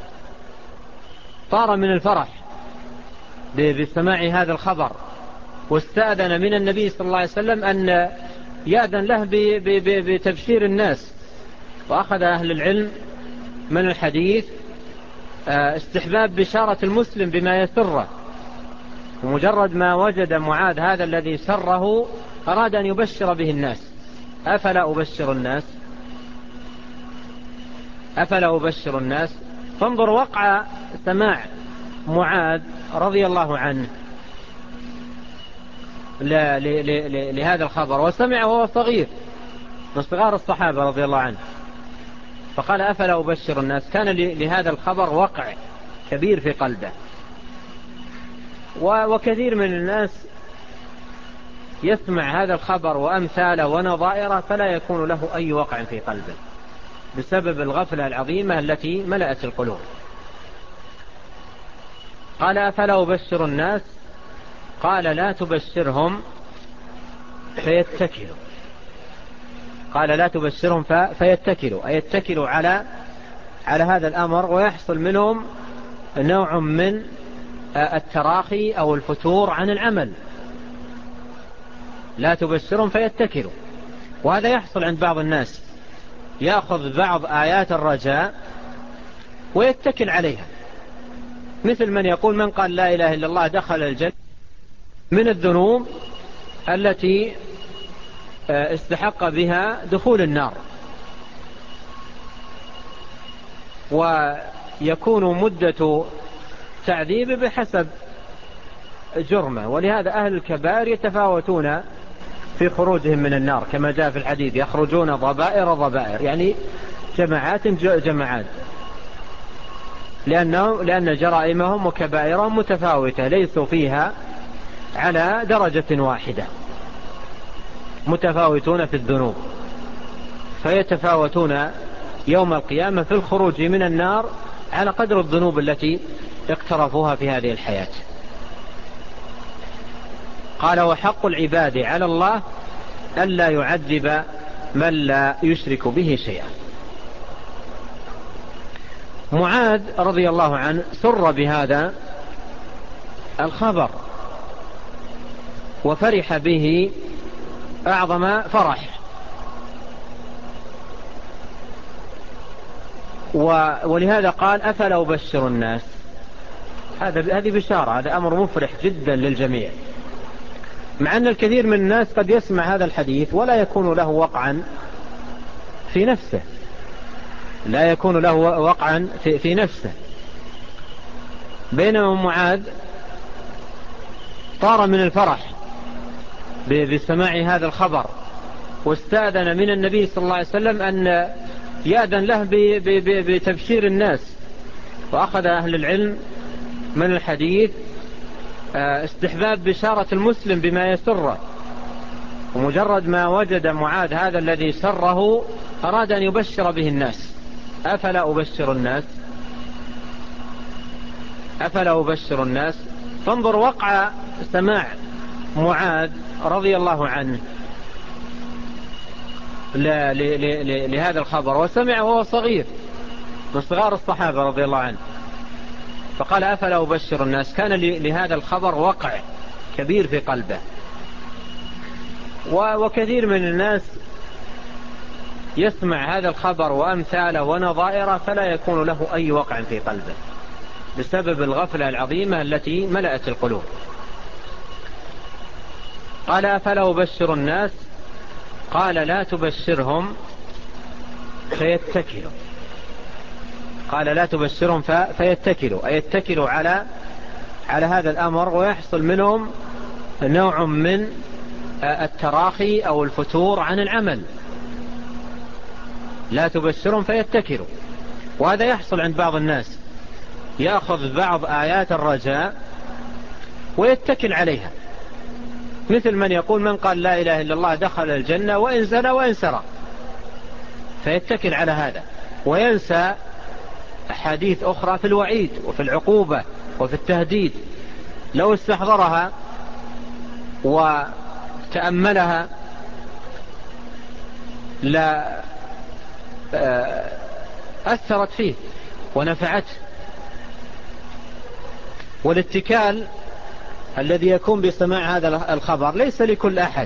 طار من الفرح بسماع هذا الخبر، واستأذن من النبي صلى الله عليه وسلم أن يأذن له بتبشير الناس. وأخذ أهل العلم من الحديث استحباب بشارة المسلم بما يسره، ومجرد ما وجد معاذ هذا الذي سره أراد أن يبشر به الناس. أفلا أبشر الناس، أفلا أبشر الناس. فانظر وقع سماع معاذ رضي الله عنه لهذا الخبر، وسمع وهو صغير من صغار الصحابة رضي الله عنه، فقال: أفلا أبشر الناس. كان لهذا الخبر وقع كبير في قلبه. وكثير من الناس يسمع هذا الخبر وأمثاله ونظائره فلا يكون له أي وقع في قلبه بسبب الغفلة العظيمة التي ملأت القلوب. قال: أفلا أبشر الناس. قال: لا تبشرهم فيتكلوا. قال: لا تبشرهم فيتكلوا، أي يتكلوا على على هذا الأمر ويحصل منهم نوع من التراخي أو الفتور عن العمل. لا تبشرهم فيتكلوا، وهذا يحصل عند بعض الناس، يأخذ بعض آيات الرجاء ويتكل عليها، مثل من يقول: من قال لا إله إلا الله دخل الجنة، من الذنوب التي استحق بها دخول النار، ويكون مدة تعذيب بحسب جرمه. ولهذا أهل الكبائر يتفاوتون في خروجهم من النار كما جاء في الحديث: يخرجون ضبائر ضبائر، يعني جماعات جماعات، لأنه لأن جرائمهم وكبائرهم متفاوتة، ليسوا فيها على درجة واحدة. متفاوتون في الذنوب، فيتفاوتون يوم القيامة في الخروج من النار على قدر الذنوب التي اقترفوها في هذه الحياة. قال: وحق العباد على الله ألا يعذب من لا يشرك به شيئا. معاذ رضي الله عنه سر بهذا الخبر وفرح به أعظم فرح، ولهذا قال: أفلا أبشر الناس. هذه بشارة، هذا أمر مفرح جدا للجميع، مع أن الكثير من الناس قد يسمع هذا الحديث ولا يكون له وقعا في نفسه لا يكون له وقعا في, في نفسه بينما معاذ طار من الفرح بسماع هذا الخبر، واستأذن من النبي صلى الله عليه وسلم أن يأذن له بتبشير الناس. وأخذ أهل العلم من الحديث استحباب بشارة المسلم بما يسره، ومجرد ما وجد معاذ هذا الذي سره أراد أن يبشر به الناس. أفلا أبشر الناس أفلا أبشر الناس فانظر وقع سماع معاذ رضي الله عنه لهذا الخبر، وسمع وهو صغير من صغار الصحابة رضي الله عنه، فقال: أفلا أبشر الناس. كان لهذا الخبر وقع كبير في قلبه. وكثير من الناس يسمع هذا الخبر وأمثاله ونظائره فلا يكون له أي وقع في قلبه بسبب الغفلة العظيمة التي ملأت القلوب. قال: أفلا أبشر الناس. قال: لا تبشرهم فيتكلوا. قال: لا تبشرهم فيتكلوا، أي يتكلوا على على هذا الأمر ويحصل منهم نوع من التراخي أو الفتور عن العمل. لا تبشرهم فيتكلوا، وهذا يحصل عند بعض الناس، يأخذ بعض آيات الرجاء ويتكل عليها، مثل من يقول: من قال لا إله إلا الله دخل الجنة وإن زنى وإن سرق، فيتكل على هذا وينسى أحاديث أخرى في الوعيد وفي العقوبة وفي التهديد. لو استحضرها وتأملها لا أثرت فيه ونفعته. والاتكال الذي يكون بسماع هذا الخبر ليس لكل أحد،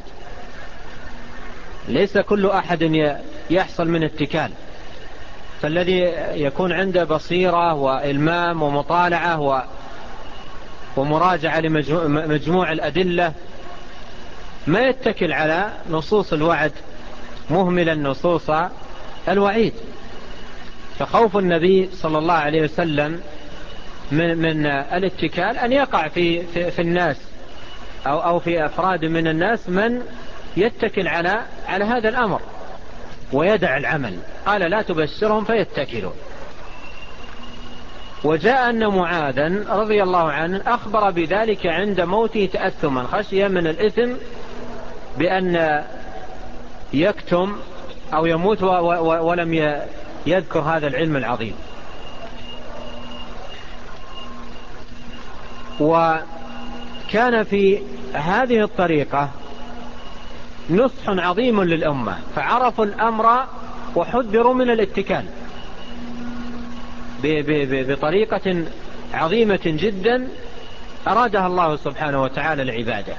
ليس كل أحد يحصل من اتكال. فالذي يكون عنده بصيرة وإلمام ومطالعة ومراجعة لمجموع الأدلة ما يتكل على نصوص الوعد مهملا نصوص الوعيد. فخوف النبي صلى الله عليه وسلم من, من الاتكال أن يقع في, في, في الناس أو, أو في أفراد من الناس من يتكل على, على هذا الأمر ويدع العمل. قال: لا تبشرهم فيتكلوا. وجاء أن معاذا رضي الله عنه أخبر بذلك عند موته تأثما، خشية من الإثم بأن يكتم أو يموت ولم يذكر هذا العلم العظيم. وكان في هذه الطريقة نصح عظيم للأمة، فعرفوا الأمر وحذروا من الاتكال بطريقة عظيمة جدا أرادها الله سبحانه وتعالى لعباده.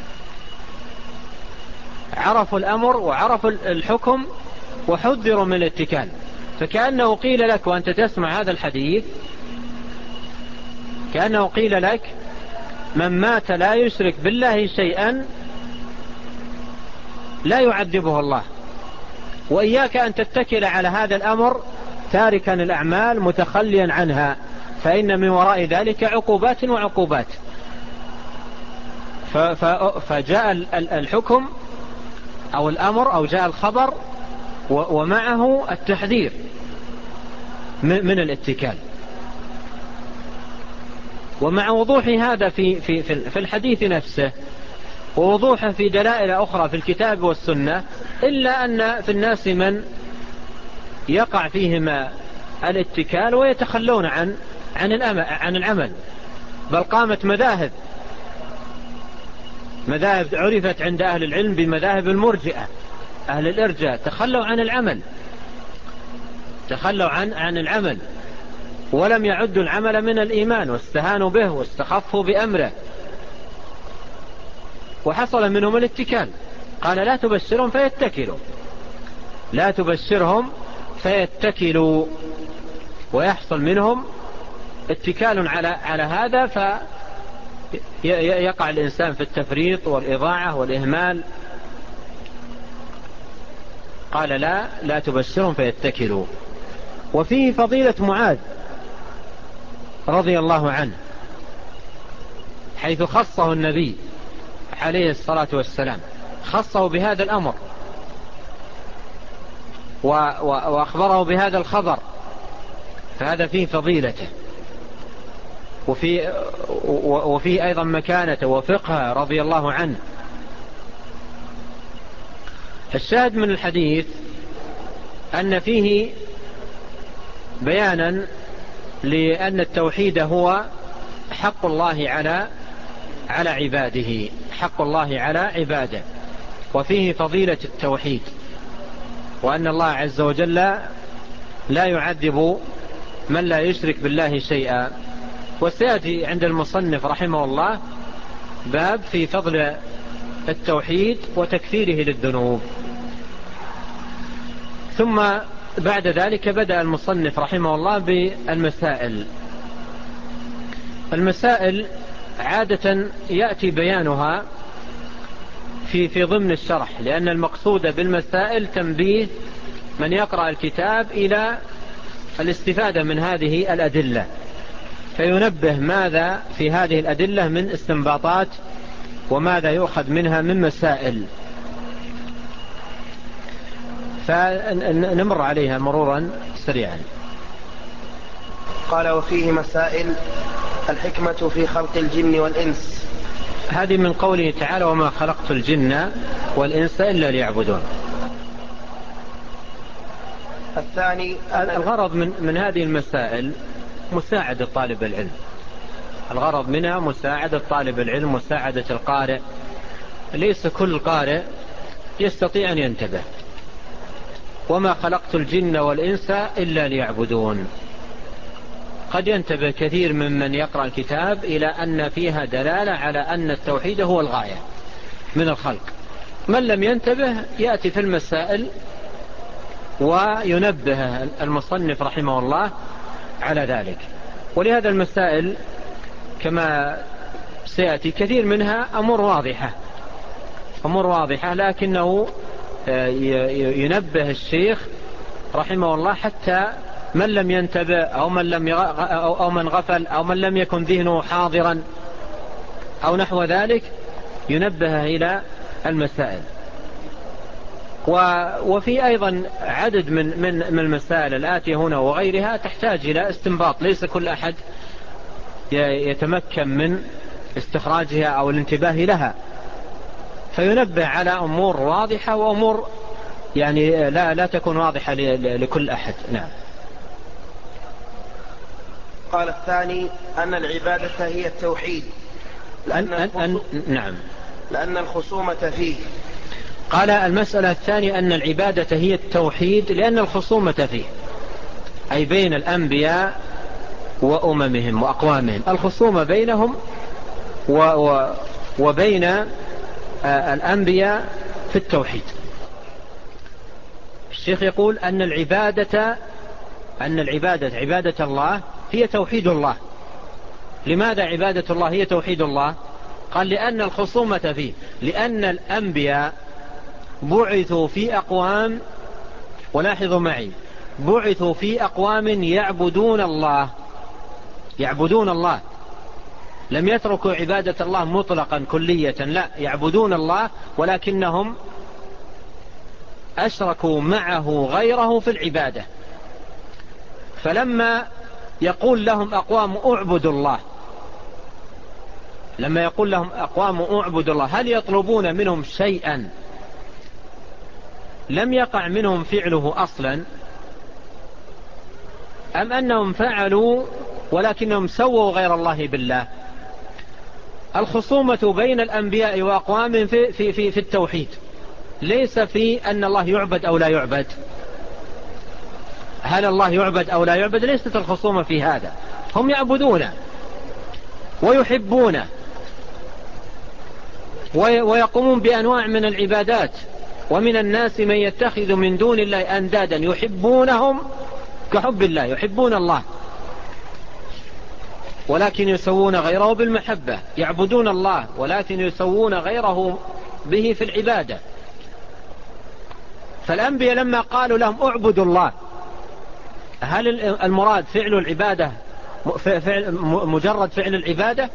عرفوا الأمر وعرفوا الحكم وحذروا من الاتكال. فكأنه قيل لك وأنت تسمع هذا الحديث، كأنه قيل لك: من مات لا يشرك بالله شيئا لا يعذبه الله، وإياك أن تتكل على هذا الأمر تاركا الأعمال متخليا عنها، فإن من وراء ذلك عقوبات وعقوبات. فجاء الحكم أو الأمر أو جاء الخبر ومعه التحذير من الاتكال. ومع وضوح هذا في, في, في الحديث نفسه ووضوحه في دلائل أخرى في الكتاب والسنة، إلا أن في الناس من يقع فيهم الاتكال ويتخلون عن عن العمل. بل قامت مذاهب مذاهب عرفت عند أهل العلم بمذاهب المرجئة، أهل الإرجاء تخلوا عن العمل تخلوا عن عن العمل ولم يعدوا العمل من الإيمان، واستهانوا به واستخفوا بأمره، وحصل منهم الاتكال. قال لا تبشرهم فيتكلوا لا تبشرهم فيتكلوا ويحصل منهم اتكال على على هذا، فيقع الإنسان في التفريط والإضاعة والإهمال. قال لا لا تبشرهم فيتكلوا. وفيه فضيلة معاذ رضي الله عنه، حيث خصه النبي عليه الصلاة والسلام، خصه بهذا الأمر وأخبره بهذا الخبر، فهذا فيه فضيلته وفي وفيه أيضا مكانته وفقهه رضي الله عنه. الشاهد من الحديث أن فيه بيانا لأن التوحيد هو حق الله على على عباده حق الله على عباده وفيه فضيلة التوحيد، وأن الله عز وجل لا يعذب من لا يشرك بالله شيئا. وسيأتي عند المصنف رحمه الله باب في فضل التوحيد وتكفيره للذنوب. ثم بعد ذلك بدأ المصنف رحمه الله بالمسائل. المسائل عادة يأتي بيانها في في ضمن الشرح، لأن المقصود بالمسائل تنبيه من يقرأ الكتاب إلى الاستفادة من هذه الأدلة، فينبه ماذا في هذه الأدلة من استنباطات وماذا يؤخذ منها من مسائل، فنمر عليها مرورا سريعا. قال وفيه مسائل: الحكمة في خلق الجن والإنس. هذه من قوله تعالى: وما خلقت الجن والإنس إلا ليعبدون. الثاني الغرض من, من هذه المسائل مساعدة طالب العلم، الغرض منها مساعدة طالب العلم، مساعدة القارئ. ليس كل قارئ يستطيع أن ينتبه. وما خلقت الجن والإنس إلا ليعبدون، قد ينتبه كثير ممن يقرأ الكتاب إلى أن فيها دلالة على أن التوحيد هو الغاية من الخلق. من لم ينتبه يأتي في المسائل وينبه المصنف رحمه الله على ذلك. ولهذا المسائل كما سيأتي كثير منها أمور واضحة أمور واضحة لكنه ينبه الشيخ رحمه الله حتى من لم ينتبه أو من, لم أو من غفل أو من لم يكن ذهنه حاضرا أو نحو ذلك ينبه إلى المسائل. وفي أيضا عدد من, من, من المسائل الآتية هنا وغيرها تحتاج إلى استنباط، ليس كل أحد يتمكن من استخراجها أو الانتباه لها، فينبه على أمور واضحة وأمور يعني لا, لا تكون واضحة لكل أحد. نعم. قال الثاني: أن العبادة هي التوحيد لأن, أن أن نعم لأن الخصومة فيه. قال المسألة الثانية أن العبادة هي التوحيد لأن الخصومة فيه، أي بين الأنبياء وأممهم وأقوامهم، الخصومة بينهم و و وبين الأنبياء في التوحيد. الشيخ يقول أن العبادة أن العبادة عبادة الله هي توحيد الله. لماذا عبادة الله هي توحيد الله؟ قال لأن الخصومة فيه، لأن الأنبياء بعثوا في أقوام، ولاحظوا معي، بعثوا في أقوام يعبدون الله يعبدون الله لم يتركوا عبادة الله مطلقا كلية، لا، يعبدون الله ولكنهم أشركوا معه غيره في العبادة. فلما يقول لهم أقوام اعبدوا الله لما يقول لهم أقوام اعبدوا الله هل يطلبون منهم شيئا لم يقع منهم فعله أصلا، أم أنهم فعلوا ولكنهم سووا غير الله بالله؟ الخصومة بين الأنبياء وأقوام في, في, في, في التوحيد، ليس في أن الله يعبد أو لا يعبد. هل الله يعبد أو لا يعبد؟ ليست الخصومة في هذا، هم يعبدونه ويحبونه ويقومون بأنواع من العبادات، ومن الناس من يتخذ من دون الله أندادا يحبونهم كحب الله، يحبون الله ولكن يسوون غيره بالمحبة، يعبدون الله ولكن يسوون غيره به في العبادة. فالأنبياء لما قالوا لهم اعبدوا الله، هل المراد فعل العبادة فعل مجرد فعل العبادة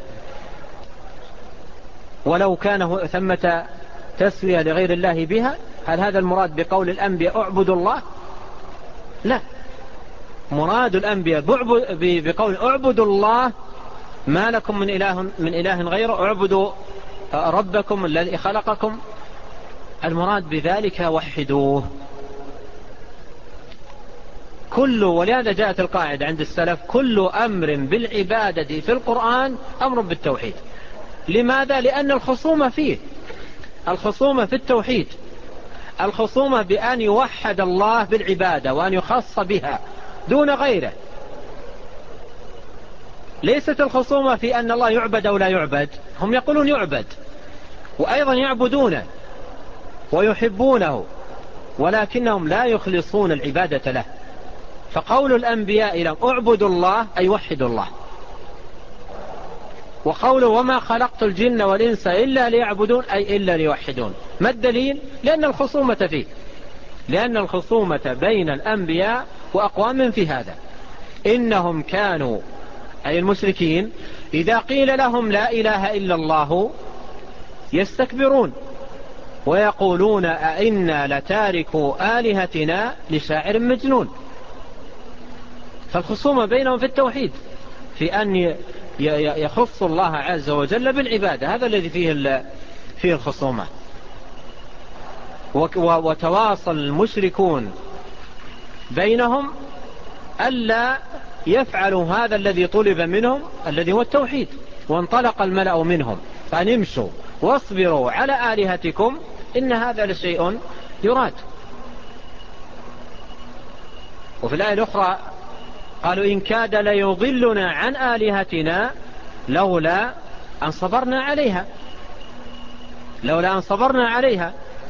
ولو كان ثمة تسوية لغير الله بها؟ هل هذا المراد بقول الأنبياء اعبدوا الله؟ لا، مراد الأنبياء بقول اعبدوا الله ما لكم من إله, من إله غيره، اعبدوا ربكم الذي خلقكم، المراد بذلك وحدوه. كل ولهذا جاءت القاعدة عند السلف كل أمر بالعبادة في القرآن أمر بالتوحيد. لماذا؟ لأن الخصومة فيه، الخصومة في التوحيد، الخصومة بأن يوحد الله بالعبادة وأن يخص بها دون غيره. ليست الخصومة في أن الله يعبد أو لا يعبد، هم يقولون يعبد وأيضا يعبدونه ويحبونه ولكنهم لا يخلصون العبادة له. فقول الأنبياء لهم اعبدوا الله أي وحدوا الله، وقوله وما خلقت الجن والإنس إلا ليعبدون أي إلا ليوحدون. ما الدليل؟ لأن الخصومة فيه، لأن الخصومة بين الأنبياء وأقوام في هذا. إنهم كانوا أي المشركين إذا قيل لهم لا إله إلا الله يستكبرون ويقولون أئنا لتاركوا آلهتنا لشاعر مجنون. فالخصومة بينهم في التوحيد، في أن يخص الله عز وجل بالعبادة، هذا الذي فيه فيه الخصومة. وتواصل المشركون بينهم ألا يفعلوا هذا الذي طلب منهم الذي هو التوحيد. وانطلق الملأ منهم فأن امشوا واصبروا على آلهتكم إن هذا لشيء يراد. وفي الآية الأخرى قالوا إن كاد ليضلنا عن آلهتنا لولا أن صبرنا عليها، لولا أن صبرنا عليها.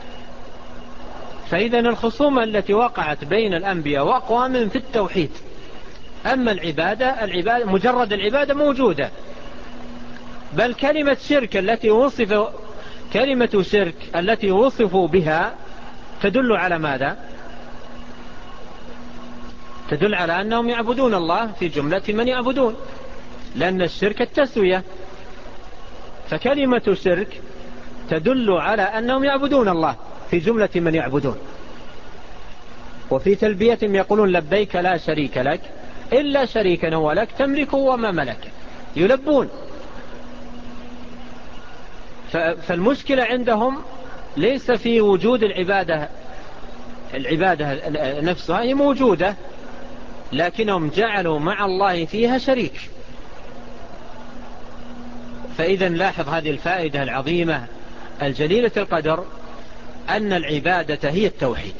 فإذن الخصومة التي وقعت بين الأنبياء وأقوام في التوحيد. أما العبادة، العبادة مجرد العبادة موجودة، بل كلمة شرك التي وصف كلمة شرك التي وصفوا بها تدل على ماذا؟ تدل على أنهم يعبدون الله في جملة من يعبدون، لأن الشرك التسوية، فكلمة شرك تدل على أنهم يعبدون الله في جملة من يعبدون. وفي تلبيتهم يقولون لبيك لا شريك لك إلا شريكا هو لك تملكه وما ملك، يلبون. فالمشكلة عندهم ليس في وجود العبادة، العبادة نفسها هي موجودة لكنهم جعلوا مع الله فيها شريك. فإذا لاحظ هذه الفائدة العظيمة الجليلة القدر، أن العبادة هي التوحيد،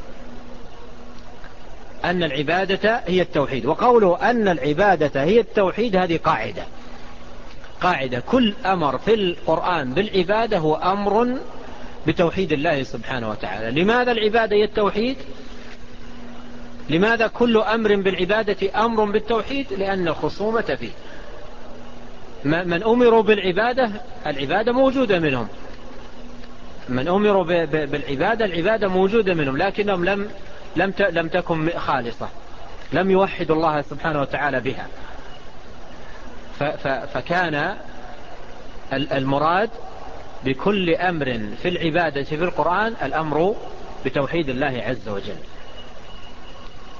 أن العبادة هي التوحيد. وقوله أن العبادة هي التوحيد هذه قاعدة، قاعدة كل أمر في القرآن بالعبادة هو أمر بتوحيد الله سبحانه وتعالى. لماذا العبادة هي التوحيد؟ لماذا كل أمر بالعبادة أمر بالتوحيد؟ لأن الخصومة فيه. من أمروا بالعبادة العبادة موجودة منهم، من أمروا بالعبادة العبادة موجودة منهم، لكنهم لم لم لم تكن خالصة، لم يوحدوا الله سبحانه وتعالى بها. فكان المراد بكل أمر في العبادة في القرآن الأمر بتوحيد الله عز وجل.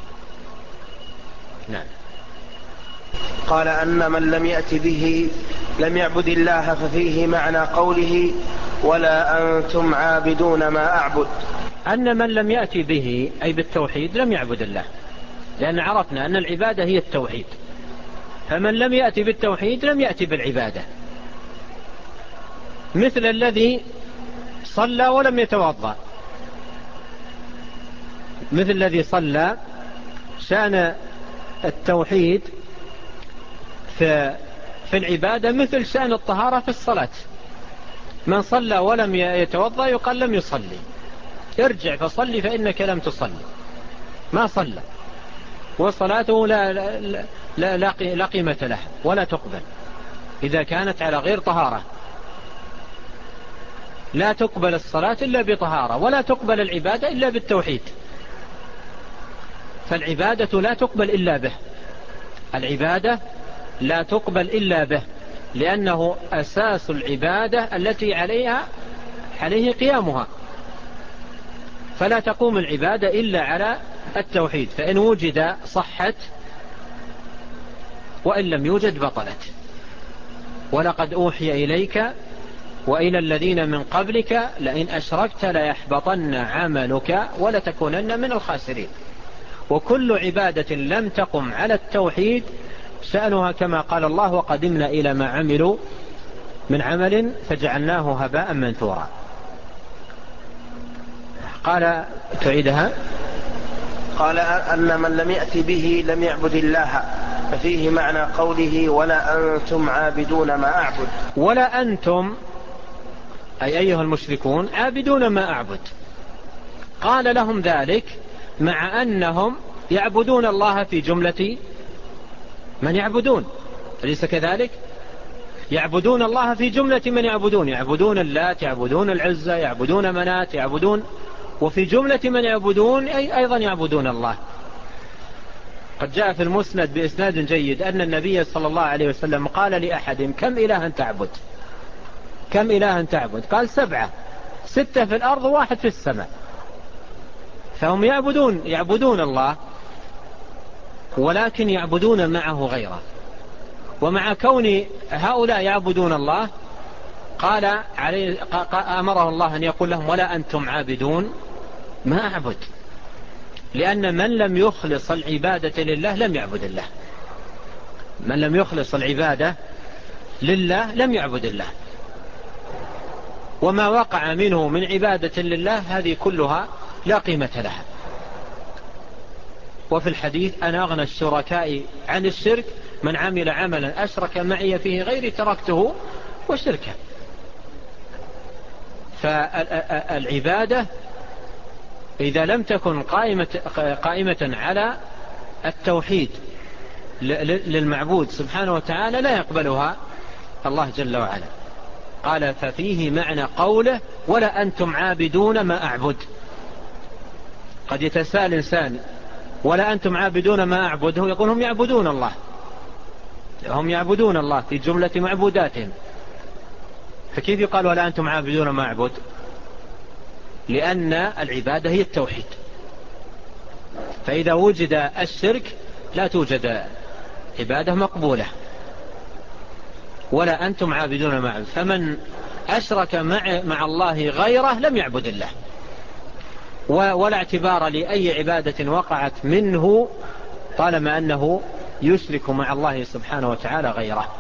نعم. قال أن من لم يأت به لم يعبد الله ففيه معنى قوله ولا أنتم عابدون ما أعبد. أن من لم يأتي به أي بالتوحيد لم يعبد الله، لأن عرفنا أن العبادة هي التوحيد، فمن لم يأتي بالتوحيد لم يأتي بالعبادة. مثل الذي صلى ولم يتوضأ، مثل الذي صلى شأن التوحيد في, في العبادة مثل شأن الطهارة في الصلاة. من صلى ولم يتوضأ يقال لم يصلي، ارجع فصلي فإنك لم تصلي، ما صلى، وصلاته لا, لا, لا, لا, لا قيمة له ولا تقبل إذا كانت على غير طهارة. لا تقبل الصلاة إلا بطهارة، ولا تقبل العبادة إلا بالتوحيد. فالعبادة لا تقبل إلا به، العبادة لا تقبل إلا به، لأنه أساس العبادة التي عليها عليه قيامها. فلا تقوم العبادة إلا على التوحيد، فإن وجد صحت وإن لم يوجد بطلت. ولقد أوحي إليك وإلى الذين من قبلك لئن أشركت ليحبطن عملك ولتكونن من الخاسرين. وكل عبادة لم تقم على التوحيد شأنها كما قال الله وقدمنا إلى ما عملوا من عمل فجعلناه هباء منثورا. قال تعيدها. قال أن من لم يأتي به لم يعبد الله، ففيه معنى قوله ولا أنتم عابدون ما أعبد. ولا أنتم أي أيها المشركون عابدون ما أعبد، قال لهم ذلك مع أنهم يعبدون الله في جملة من يعبدون، أليس كذلك؟ يعبدون الله في جملة من يعبدون، يعبدون اللات، يعبدون العزة، يعبدون منات، يعبدون، وفي جملة من يعبدون أي أيضا يعبدون الله. قد جاء في المسند بإسناد جيد أن النبي صلى الله عليه وسلم قال لأحد كم إلها تعبد؟ كم إلها تعبد؟ قال سبعة، ستة في الأرض وواحد في السماء. فهم يعبدون يعبدون الله، ولكن يعبدون معه غيره. ومع كون هؤلاء يعبدون الله قال عليه أمره الله أن يقول لهم ولا أنتم عابدون ما أعبد، لأن من لم يخلص العبادة لله لم يعبد الله. من لم يخلص العبادة لله لم يعبد الله، وما وقع منه من عبادة لله هذه كلها لا قيمة لها. وفي الحديث أنا أغنى الشركاء عن الشرك من عمل عملا أشرك معي فيه غيري تركته وشركه. فالعبادة إذا لم تكن قائمة, قائمة على التوحيد للمعبود سبحانه وتعالى لا يقبلها الله جل وعلا. قال ففيه معنى قوله ولا أنتم عابدون ما أعبد. قد يتساءل إنسان ولا أنتم عابدون ما أعبده، يقول هم يعبدون الله، هم يعبدون الله في جملة معبوداتهم، فكيف يقال ولا أنتم عابدون ما أعبد؟ لأن العبادة هي التوحيد، فإذا وجد الشرك لا توجد عبادة مقبولة. ولا أنتم عابدون ما أعبد، فمن أشرك مع, مع الله غيره لم يعبد الله، ولا اعتبار لأي عبادة وقعت منه طالما أنه يشرك مع الله سبحانه وتعالى غيره.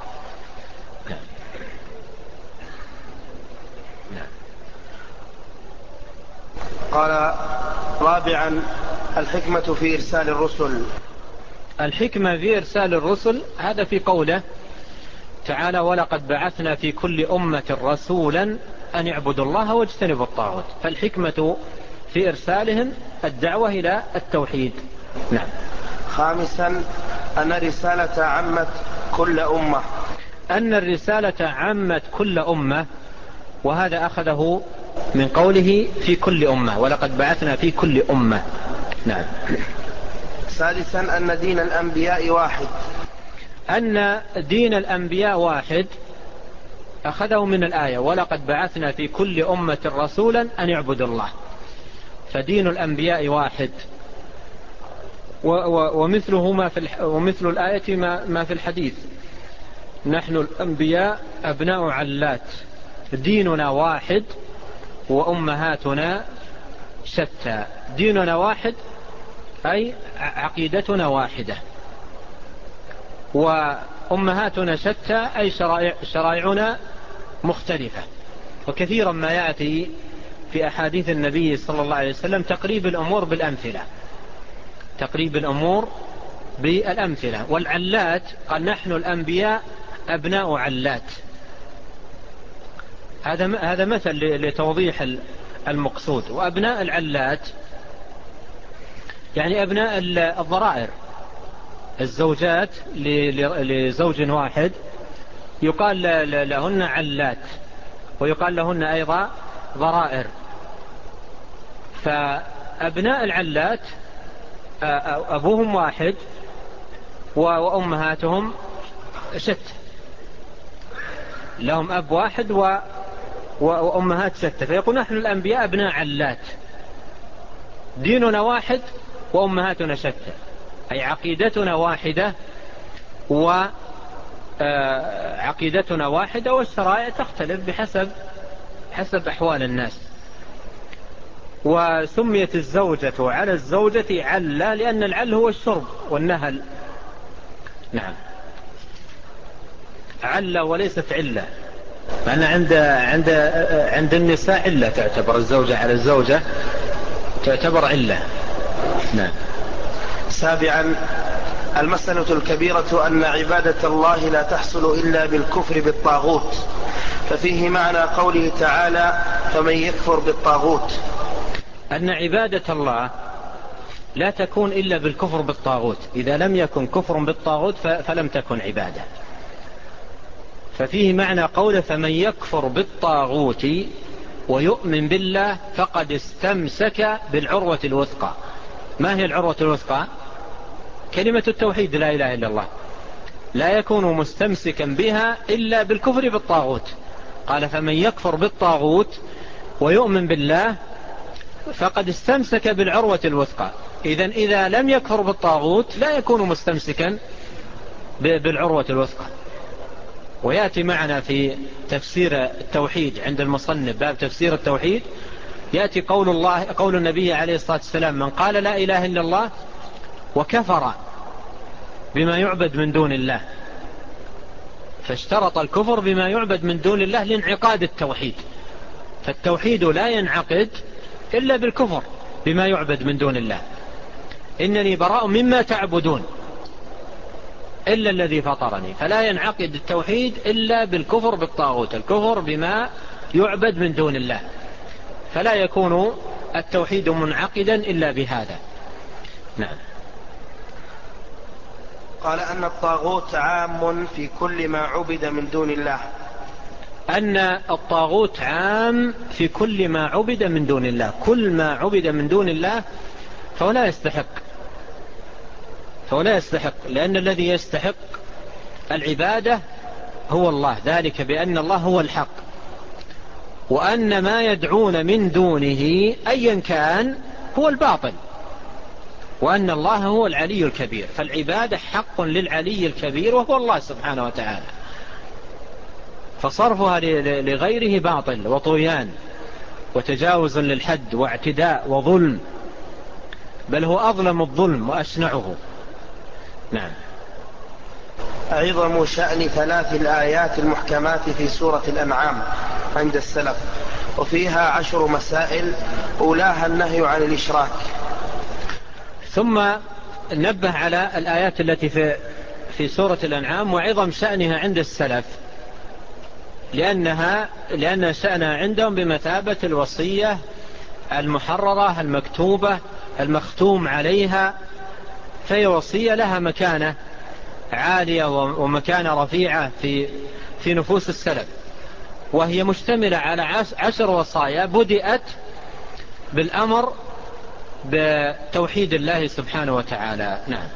قال رابعا الحكمة في إرسال الرسل. الحكمة في إرسال الرسل هذا في قوله تعالى ولقد بعثنا في كل أمة رسولا أن يعبدوا الله واجتنبوا الطاغوت. فالحكمة في إرسالهم الدعوة إلى التوحيد. نعم. خامسا أن الرسالة عمت كل أمة. أن الرسالة عمت كل أمة، وهذا أخذه من قوله في كل أمة ولقد بعثنا في كل أمة. نعم. سادسا أن دين الأنبياء واحد. أن دين الأنبياء واحد أخذه من الآية ولقد بعثنا في كل أمة رسولا أن يعبدوا الله، فدين الأنبياء واحد. ومثله ما في ومثل الآية ما في الحديث نحن الأنبياء أبناء علات، ديننا واحد وأمهاتنا شتى. ديننا واحد أي عقيدتنا واحدة، وأمهاتنا شتى أي شرائع شرائعنا مختلفة. وكثيرا ما يأتي في أحاديث النبي صلى الله عليه وسلم تقريب الأمور بالأمثلة، تقريب الأمور بالأمثلة. والعلات قال نحن الأنبياء أبناء علات، هذا هذا مثل لتوضيح المقصود. وأبناء العلات يعني أبناء الضرائر، الزوجات لزوج واحد يقال لهن علات، ويقال لهن أيضا ضرائر. فأبناء العلات أبوهم واحد وأمهاتهم شتى، لهم أب واحد وأمهات شتى. فيقول نحن الأنبياء أبناء علات، ديننا واحد وأمهاتنا شتى، أي عقيدتنا واحدة وعقيدتنا واحدة والشرائع تختلف بحسب حسب أحوال الناس. وسميت الزوجة على الزوجة علة لأن العل هو الشرب والنهل. نعم، علة وليست علة، فأنا عند عند عند النساء علة تعتبر، الزوجة على الزوجة تعتبر علة. نعم. سابعا، المسألة الكبيرة أن عبادة الله لا تحصل إلا بالكفر بالطاغوت، ففيه معنى قوله تعالى فمن يكفر بالطاغوت، أن عبادة الله لا تكون إلا بالكفر بالطاغوت. إذا لم يكن كفر بالطاغوت فلم تكن عبادة. ففيه معنى قوله فمن يكفر بالطاغوت ويؤمن بالله فقد استمسك بالعروة الوثقى. ما هي العروة الوثقى؟ كلمة التوحيد لا إله إلا الله، لا يكون مستمسكا بها إلا بالكفر بالطاغوت. قال فمن يكفر بالطاغوت ويؤمن بالله فقد استمسك بالعروة الوثقى. إذن إذا لم يكفر بالطاغوت لا يكون مستمسكا بالعروة الوثقى. ويأتي معنا في تفسير التوحيد عند المصنف باب تفسير التوحيد، يأتي قول الله قول النبي عليه الصلاة والسلام من قال لا إله إلا الله وكفر بما يعبد من دون الله، فاشترط الكفر بما يعبد من دون الله لانعقاد التوحيد. فالتوحيد لا ينعقد إلا بالكفر بما يعبد من دون الله. إنني براء مما تعبدون إلا الذي فطرني. فلا ينعقد التوحيد إلا بالكفر بالطاغوت، الكفر بما يعبد من دون الله، فلا يكون التوحيد منعقدا إلا بهذا. نعم. قال أن الطاغوت عام في كل ما عبد من دون الله، أن الطاغوت عام في كل ما عبد من دون الله، كل ما عبد من دون الله فهو لا يستحق فهو لا يستحق لأن الذي يستحق العبادة هو الله، ذلك بأن الله هو الحق، وأن ما يدعون من دونه أيا كان هو الباطل، وأن الله هو العلي الكبير. فالعبادة حق للعلي الكبير وهو الله سبحانه وتعالى، فصرفها لغيره باطل وطغيان وتجاوز للحد واعتداء وظلم، بل هو أظلم الظلم وأشنعه. نعم. عظم شأن ثلاث الآيات المحكمات في سورة الأنعام عند السلف، وفيها عشر مسائل، أولاها النهي عن الإشراك. ثم نبه على الآيات التي في في سورة الأنعام وعظم شأنها عند السلف، لأنها لأن شأنها عندهم بمثابة الوصية المحررة المكتوبة المختوم عليها، فهي وصية لها مكانة عالية ومكانة رفيعة في في نفوس السلف، وهي مشتملة على عشر وصايا بدأت بالأمر بتوحيد الله سبحانه وتعالى. نعم.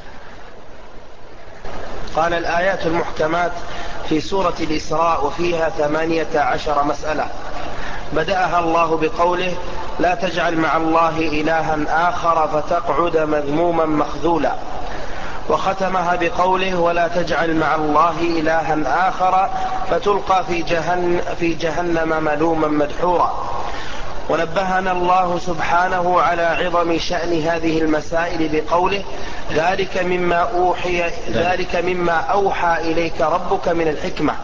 قال الآيات المحكمات في سورة الإسراء وفيها ثمانية عشر مسألة، بدأها الله بقوله لا تجعل مع الله إلها آخر فتقعد مذموما مخذولا، وختمها بقوله ولا تجعل مع الله إلها آخر فتلقى في جهنم, في جهنم ملوما مدحورا. ونبهنا الله سبحانه على عظم شأن هذه المسائل بقوله ذلك مما أوحي ذلك مما أوحى إليك ربك من الحكمة.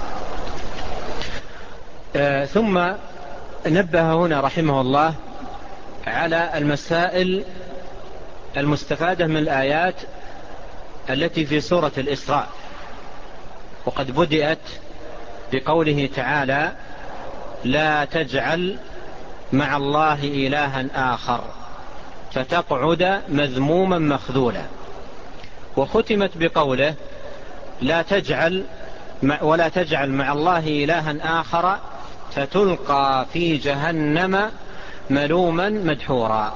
آه ثم نبه هنا رحمه الله على المسائل المستفادة من الآيات التي في سورة الإسراء، وقد بدأت بقوله تعالى لا تجعل مع الله إلها آخر فتقعد مذموما مخذولا، وختمت بقوله لا تجعل ولا تجعل مع الله إلها آخر فتلقى في جهنم ملوما مدحورا.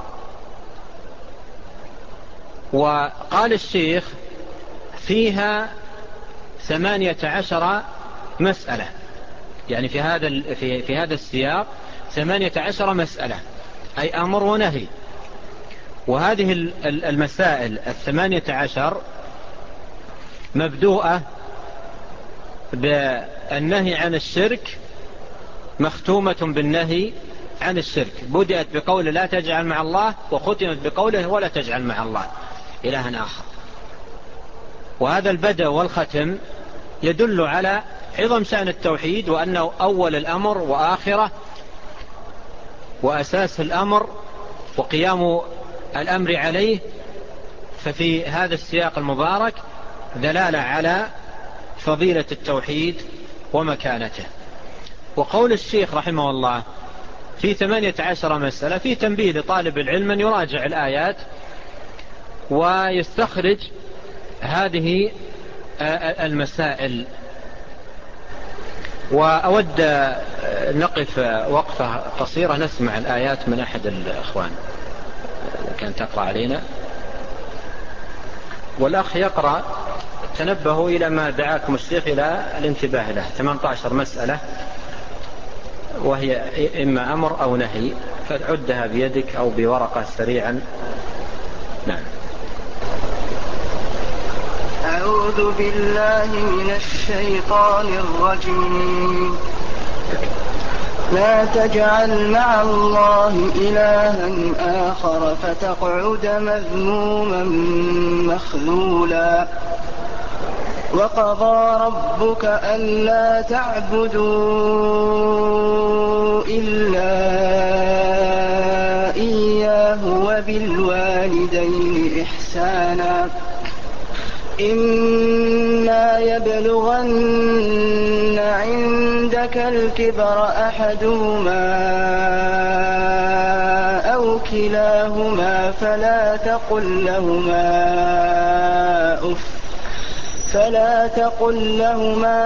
وقال الشيخ فيها ثمانية عشر مسألة، يعني في هذا في في هذا السياق ثمانية عشر مسألة، أي أمر ونهي. وهذه المسائل الثمانية عشر مبدوءة بالنهي عن الشرك مختومة بالنهي عن الشرك. بدأت بقوله لا تجعل مع الله، وختمت بقوله ولا تجعل مع الله إلها آخر. وهذا البدء والختم يدل على عظم شأن التوحيد، وأنه أول الأمر وآخره وأساس الأمر وقيام الأمر عليه. ففي هذا السياق المبارك دلالة على فضيلة التوحيد ومكانته. وقول الشيخ رحمه الله في ثمانية عشر مسألة في تنبيه لطالب العلم أن يراجع الآيات ويستخرج هذه المسائل. وأود نقف وقفة قصيرة نسمع الآيات من أحد الأخوان كان تقرأ علينا. والأخ يقرأ تنبهوا إلى ما دعاكم الشيخ إلى الانتباه له، ثمانية عشر مسألة وهي إما أمر أو نهي، فعدها بيدك أو بورقة سريعا. نعم. أعوذ بالله من الشيطان الرجيم. لا تجعل مع الله إلها آخر فتقعد مذموما مخذولا. وقضى ربك ألا تعبدوا إلا إياه وبالوالدين إحسانا. إما يبلغن عندك الكبر أحدهما أو كلاهما فلا تقل لهما أف فلا تقل لهما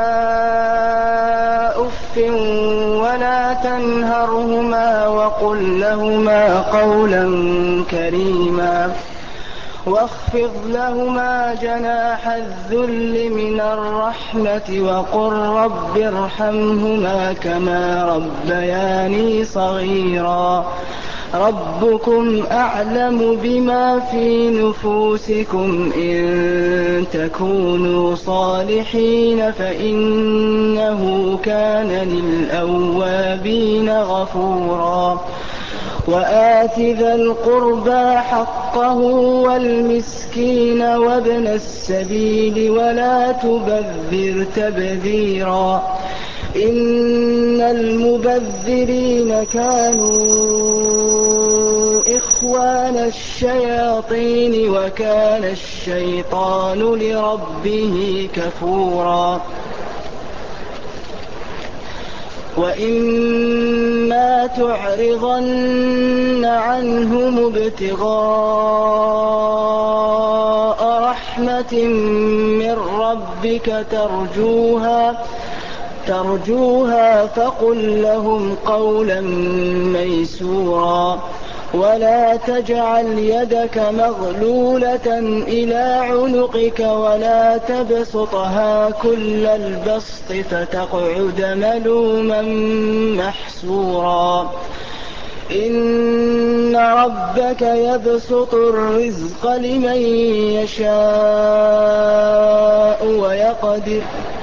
أف ولا تنهرهما وقل لهما قولا كريما. واخفض لهما جناح الذل من الرحمة وقل رب ارحمهما كما ربياني صغيرا. ربكم أعلم بما في نفوسكم إن تكونوا صالحين فإنه كان للأوابين غفورا. وآت ذا القربى حقه والمسكين وابن السبيل ولا تبذر تبذيرا. إن المبذرين كانوا إخوان الشياطين وكان الشيطان لربه كفورا. وإما تعرضن عنهم ابتغاء رحمة من ربك ترجوها ترجوها فقل لهم قولا ميسورا. ولا تجعل يدك مغلولة إلى عنقك ولا تبسطها كل البسط فتقعد ملوما محسورا. إن ربك يبسط الرزق لمن يشاء ويقدر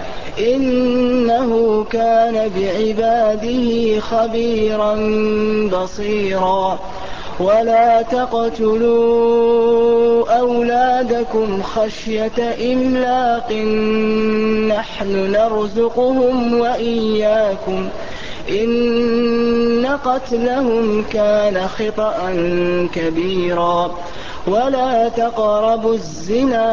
إنه كان بعباده خبيرا بصيرا ولا تقتلوا أولادكم خشية إملاق نحن نرزقهم وإياكم إن قتلهم كان خطأ كبيرا ولا تقربوا الزنا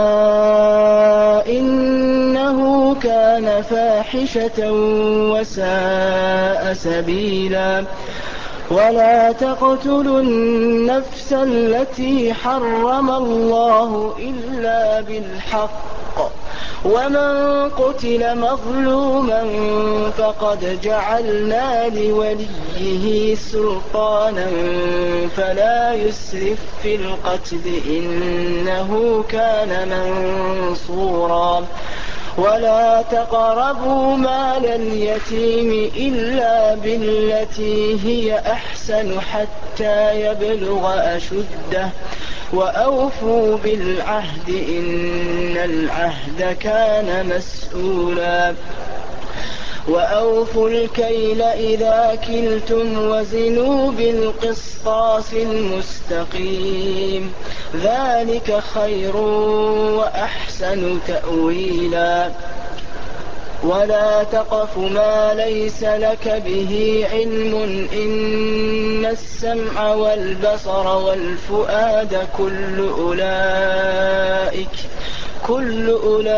إنه كان فاحشة وساء سبيلا ولا تقتلوا النفس التي حرم الله إلا بالحق ومن قتل مظلوما فقد جعلنا لوليه سلطانا فلا يسرف في القتل إنه كان منصورا ولا تقربوا مال اليتيم إلا بالتي هي أحسن حتى يبلغ أشده وأوفوا بالعهد إن العهد كان مسؤولا وأوفوا الكيل إذا كلتم وزنوا بالقسطاس المستقيم ذلك خير وأحسن تأويلا ولا تقف ما ليس لك به علم إن السمع والبصر والفؤاد كل أولئك كل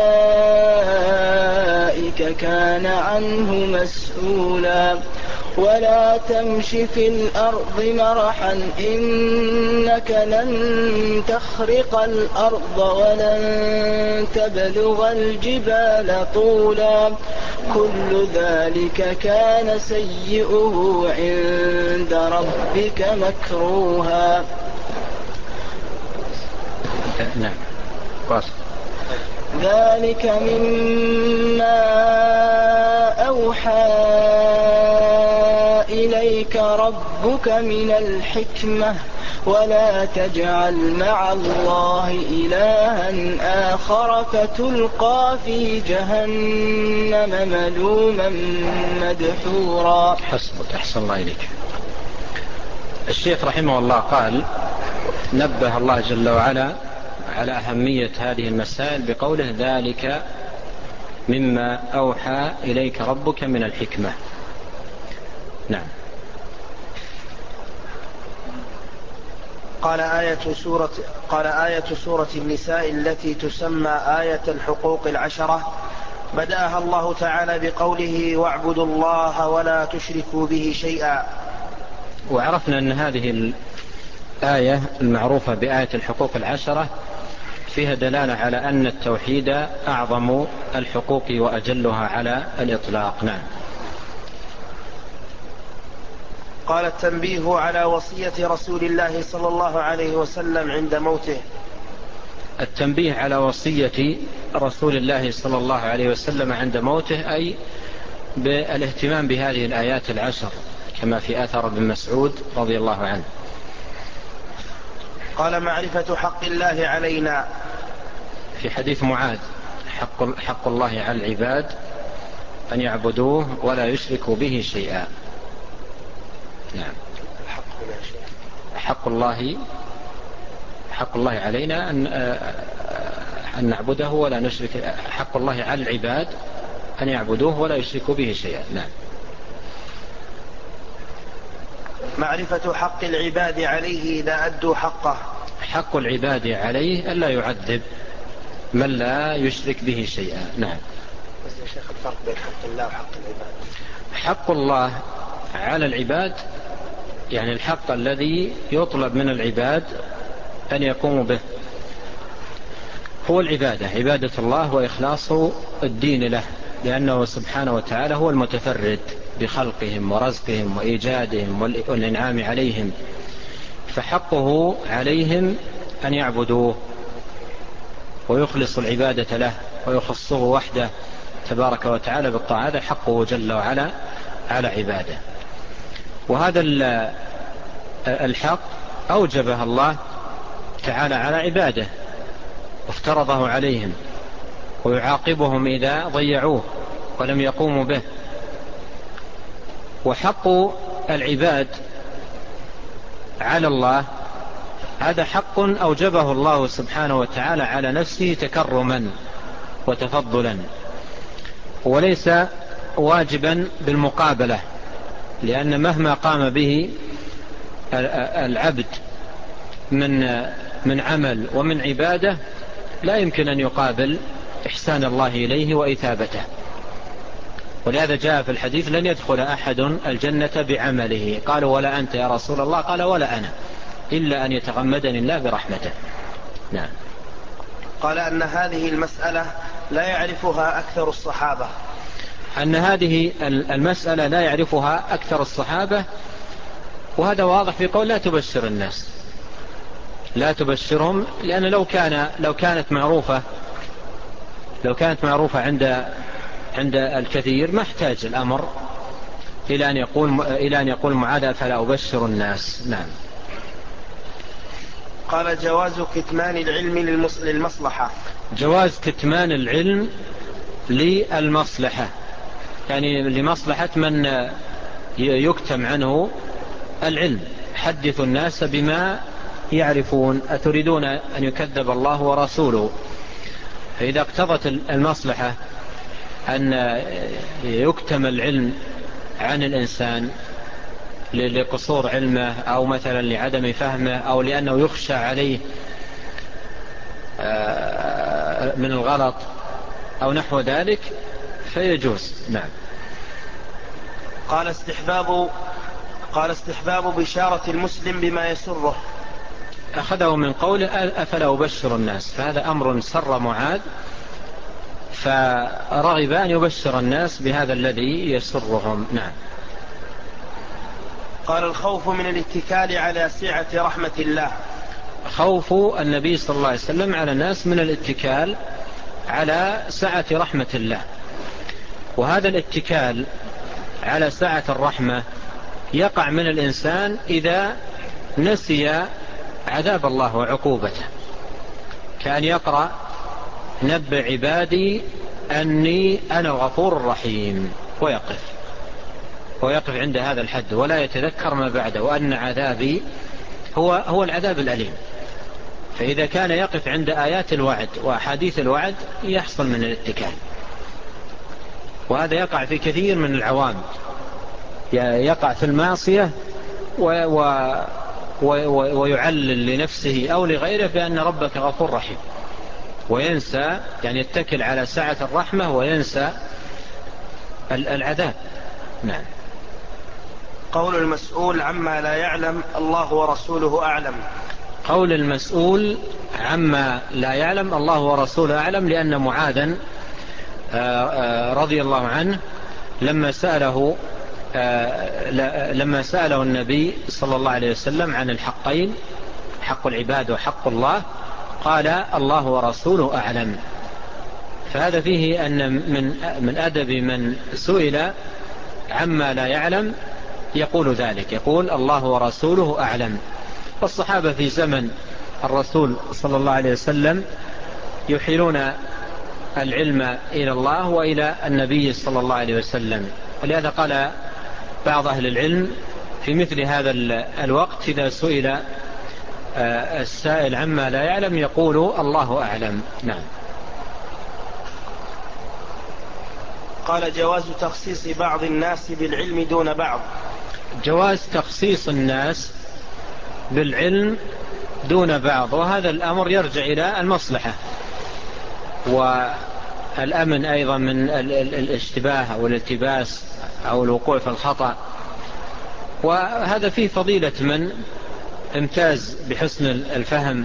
أولئك كان عنه مسؤولا ولا تمش في الأرض مرحا إنك لن تخرق الأرض ولن تبلغ الجبال طولا كل ذلك كان سيئه عند ربك مكروها. نعم. ذلك مما أوحى إليك ربك من الحكمة ولا تجعل مع الله إلها آخر فتلقى في جهنم ملوما مدحورا. حسبك أحسن الله إليك. الشيخ رحمه الله قال نبه الله جل وعلا على أهمية هذه المسائل بقوله ذلك مما أوحى إليك ربك من الحكمة. نعم. قال آية سورة, قال آية سورة النساء التي تسمى آية الحقوق العشرة بدأها الله تعالى بقوله واعبدوا الله ولا تشركوا به شيئا. وعرفنا أن هذه الآية المعروفة بآية الحقوق العشرة فيها دلالة على أن التوحيد أعظم الحقوق وأجلها على الإطلاق. نعم. قال التنبيه على وصية رسول الله صلى الله عليه وسلم عند موته. التنبيه على وصية رسول الله صلى الله عليه وسلم عند موته أي بالاهتمام بهذه الآيات العشر كما في آثار ابن مسعود رضي الله عنه. قال معرفة حق الله علينا. في حديث معاذ حق, حق الله على العباد أن يعبدوه ولا يشركوا به شيئا. نعم. حق الله حق الله علينا أن, أن نعبده ولا نشرك. حق الله على العباد أن يعبدوه ولا يشركوا به شيئا. نعم. معرفة حق العباد عليه إذا أدوا حقه. حق العباد عليه ألا يعذب من لا يشرك به شيئا. نعم. بس يا شيخ الفرق بين حق الله وحق العباد. حق الله على العباد يعني الحق الذي يطلب من العباد أن يقوموا به هو العبادة، عبادة الله وإخلاص الدين له، لأنه سبحانه وتعالى هو المتفرد بخلقهم ورزقهم وإيجادهم والإنعام عليهم، فحقه عليهم أن يعبدوه ويخلصوا العبادة له ويخصه وحده تبارك وتعالى بالطاعة. هذا حقه جل وعلا على عباده. وهذا الحق أوجبها الله تعالى على عباده وافترضه عليهم، ويعاقبهم إذا ضيعوه ولم يقوموا به. وحق العباد على الله هذا حق أوجبه الله سبحانه وتعالى على نفسه تكرما وتفضلا، وليس واجبا بالمقابلة، لأن مهما قام به العبد من من عمل ومن عبادة لا يمكن أن يقابل إحسان الله إليه وإثابته. ولهذا جاء في الحديث: لن يدخل أحد الجنة بعمله. قالوا: ولا أنت يا رسول الله؟ قال: ولا أنا، إلا أن يتغمدني الله برحمته. نعم. قال أن هذه المسألة لا يعرفها أكثر الصحابة. أن هذه المسألة لا يعرفها أكثر الصحابة، وهذا واضح في قول: لا تبشر الناس، لا تبشرهم، لأن لو كان لو كانت معروفة لو كانت معروفة عند عند الكثير ما احتاج الأمر إلى أن يقول إلى أن يقول معاذ: فلا أبشر الناس. نعم. قال: جواز كتمان العلم للمصلحة. جواز كتمان العلم للمصلحة، يعني لمصلحة من يكتم عنه العلم. حدثوا الناس بما يعرفون، أتريدون أن يكذب الله ورسوله؟ فإذا اقتضت المصلحة أن يكتم العلم عن الإنسان لقصور علمه، أو مثلا لعدم فهمه، أو لأنه يخشى عليه من الغلط أو نحو ذلك، فيجوز. نعم. قال استحباب قال استحباب بشارة المسلم بما يسره. أخذه من قوله: أفلا أبشر الناس، فهذا أمر سر معاذ، فرغب أن يبشر الناس بهذا الذي يسرهم. نعم. قال: الخوف من الاتكال على سعة رحمة الله. خوف النبي صلى الله عليه وسلم على الناس من الاتكال على سعة رحمة الله، وهذا الاتكال على سعة الرحمة يقع من الإنسان إذا نسي عذاب الله وعقوبته، كأن يقرأ: نبئ عبادي أني أنا الغفور الرحيم، ويقف ويقف عند هذا الحد ولا يتذكر ما بعده، وأن عذابي هو هو العذاب الأليم. فإذا كان يقف عند آيات الوعد وأحاديث الوعد يحصل من الاتكال، وهذا يقع في كثير من العوام، يقع في المعصية ويعلل لنفسه أو لغيره بأن ربك غفور رحيم، وينسى، يعني يتكل على سعة الرحمة وينسى العذاب. نعم. قول المسؤول عما لا يعلم الله ورسوله أعلم. قول المسؤول عما لا يعلم الله ورسوله أعلم، لأن معاذا رضي الله عنه لما سأله لما سأله النبي صلى الله عليه وسلم عن الحقين، حق العباد وحق الله، قال: الله ورسوله أعلم. فهذا فيه أن من من أدب من سئل عما لا يعلم يقول ذلك، يقول: الله ورسوله أعلم. والصحابة في زمن الرسول صلى الله عليه وسلم يحيلون العلم إلى الله وإلى النبي صلى الله عليه وسلم، ولهذا قال بعض أهل العلم في مثل هذا الوقت إذا سئل السائل عما لا يعلم يقول: الله أعلم. نعم. قال: جواز تخصيص بعض الناس بالعلم دون بعض. جواز تخصيص الناس بالعلم دون بعض، وهذا الأمر يرجع إلى المصلحة والأمن أيضا من الاشتباه أو الالتباس أو الوقوع في الخطأ. وهذا فيه فضيلة من امتاز بحسن الفهم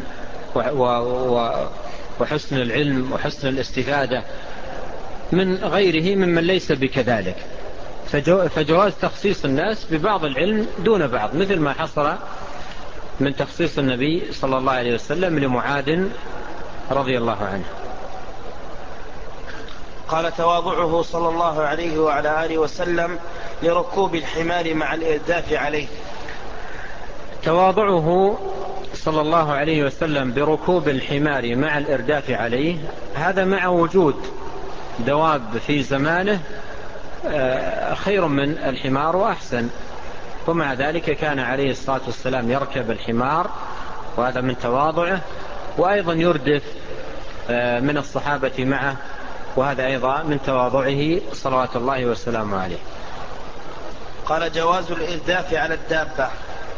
وحسن العلم وحسن الاستفادة من غيره ممن ليس بكذلك. فجواز تخصيص الناس ببعض العلم دون بعض، مثل ما حصل من تخصيص النبي صلى الله عليه وسلم لمعاذ رضي الله عنه. قال: تواضعه صلى الله عليه وعلى آله وسلم لركوب الحمار مع الإرداف عليه. تواضعه صلى الله عليه وسلم بركوب الحمار مع الإرداف عليه، هذا مع وجود دواب في زمانه خير من الحمار وأحسن، ومع ذلك كان عليه الصلاة والسلام يركب الحمار، وهذا من تواضعه، وأيضا يردف من الصحابة معه، وهذا أيضا من تواضعه صلوات الله وسلامه عليه. قال: جواز الإرداف على الدابة.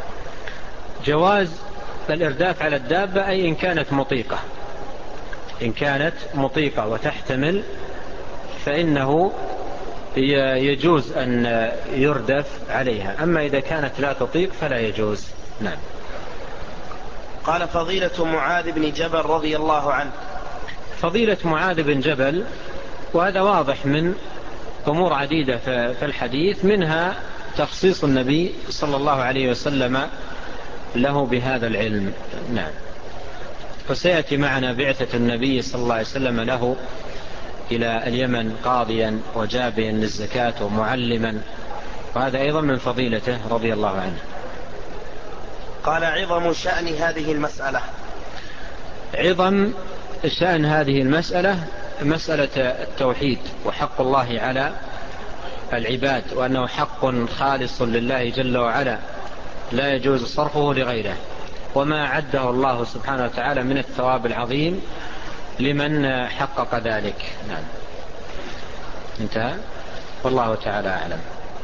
جواز الإرداف على الدابة أي إن كانت مطيقة، إن كانت مطيقة وتحتمل فإنه يجوز أن يردف عليها، أما إذا كانت لا تطيق فلا يجوز. نعم. قال: فضيلة معاذ بن جبل رضي الله عنه. فضيلة معاذ بن جبل، وهذا واضح من أمور عديدة في الحديث، منها تخصيص النبي صلى الله عليه وسلم له بهذا العلم. نعم. وسيأتي معنا بعثة النبي صلى الله عليه وسلم له إلى اليمن قاضيا وجابيا للزكاة ومعلما، وهذا أيضا من فضيلته رضي الله عنه. قال: عظم شأن هذه المسألة. عظم شأن هذه المسألة مسألة التوحيد وحق الله على العباد، وأنه حق خالص لله جل وعلا لا يجوز صرفه لغيره، وما عده الله سبحانه وتعالى من الثواب العظيم لمن حقق ذلك. نعم. انتهى، والله تعالى أعلم.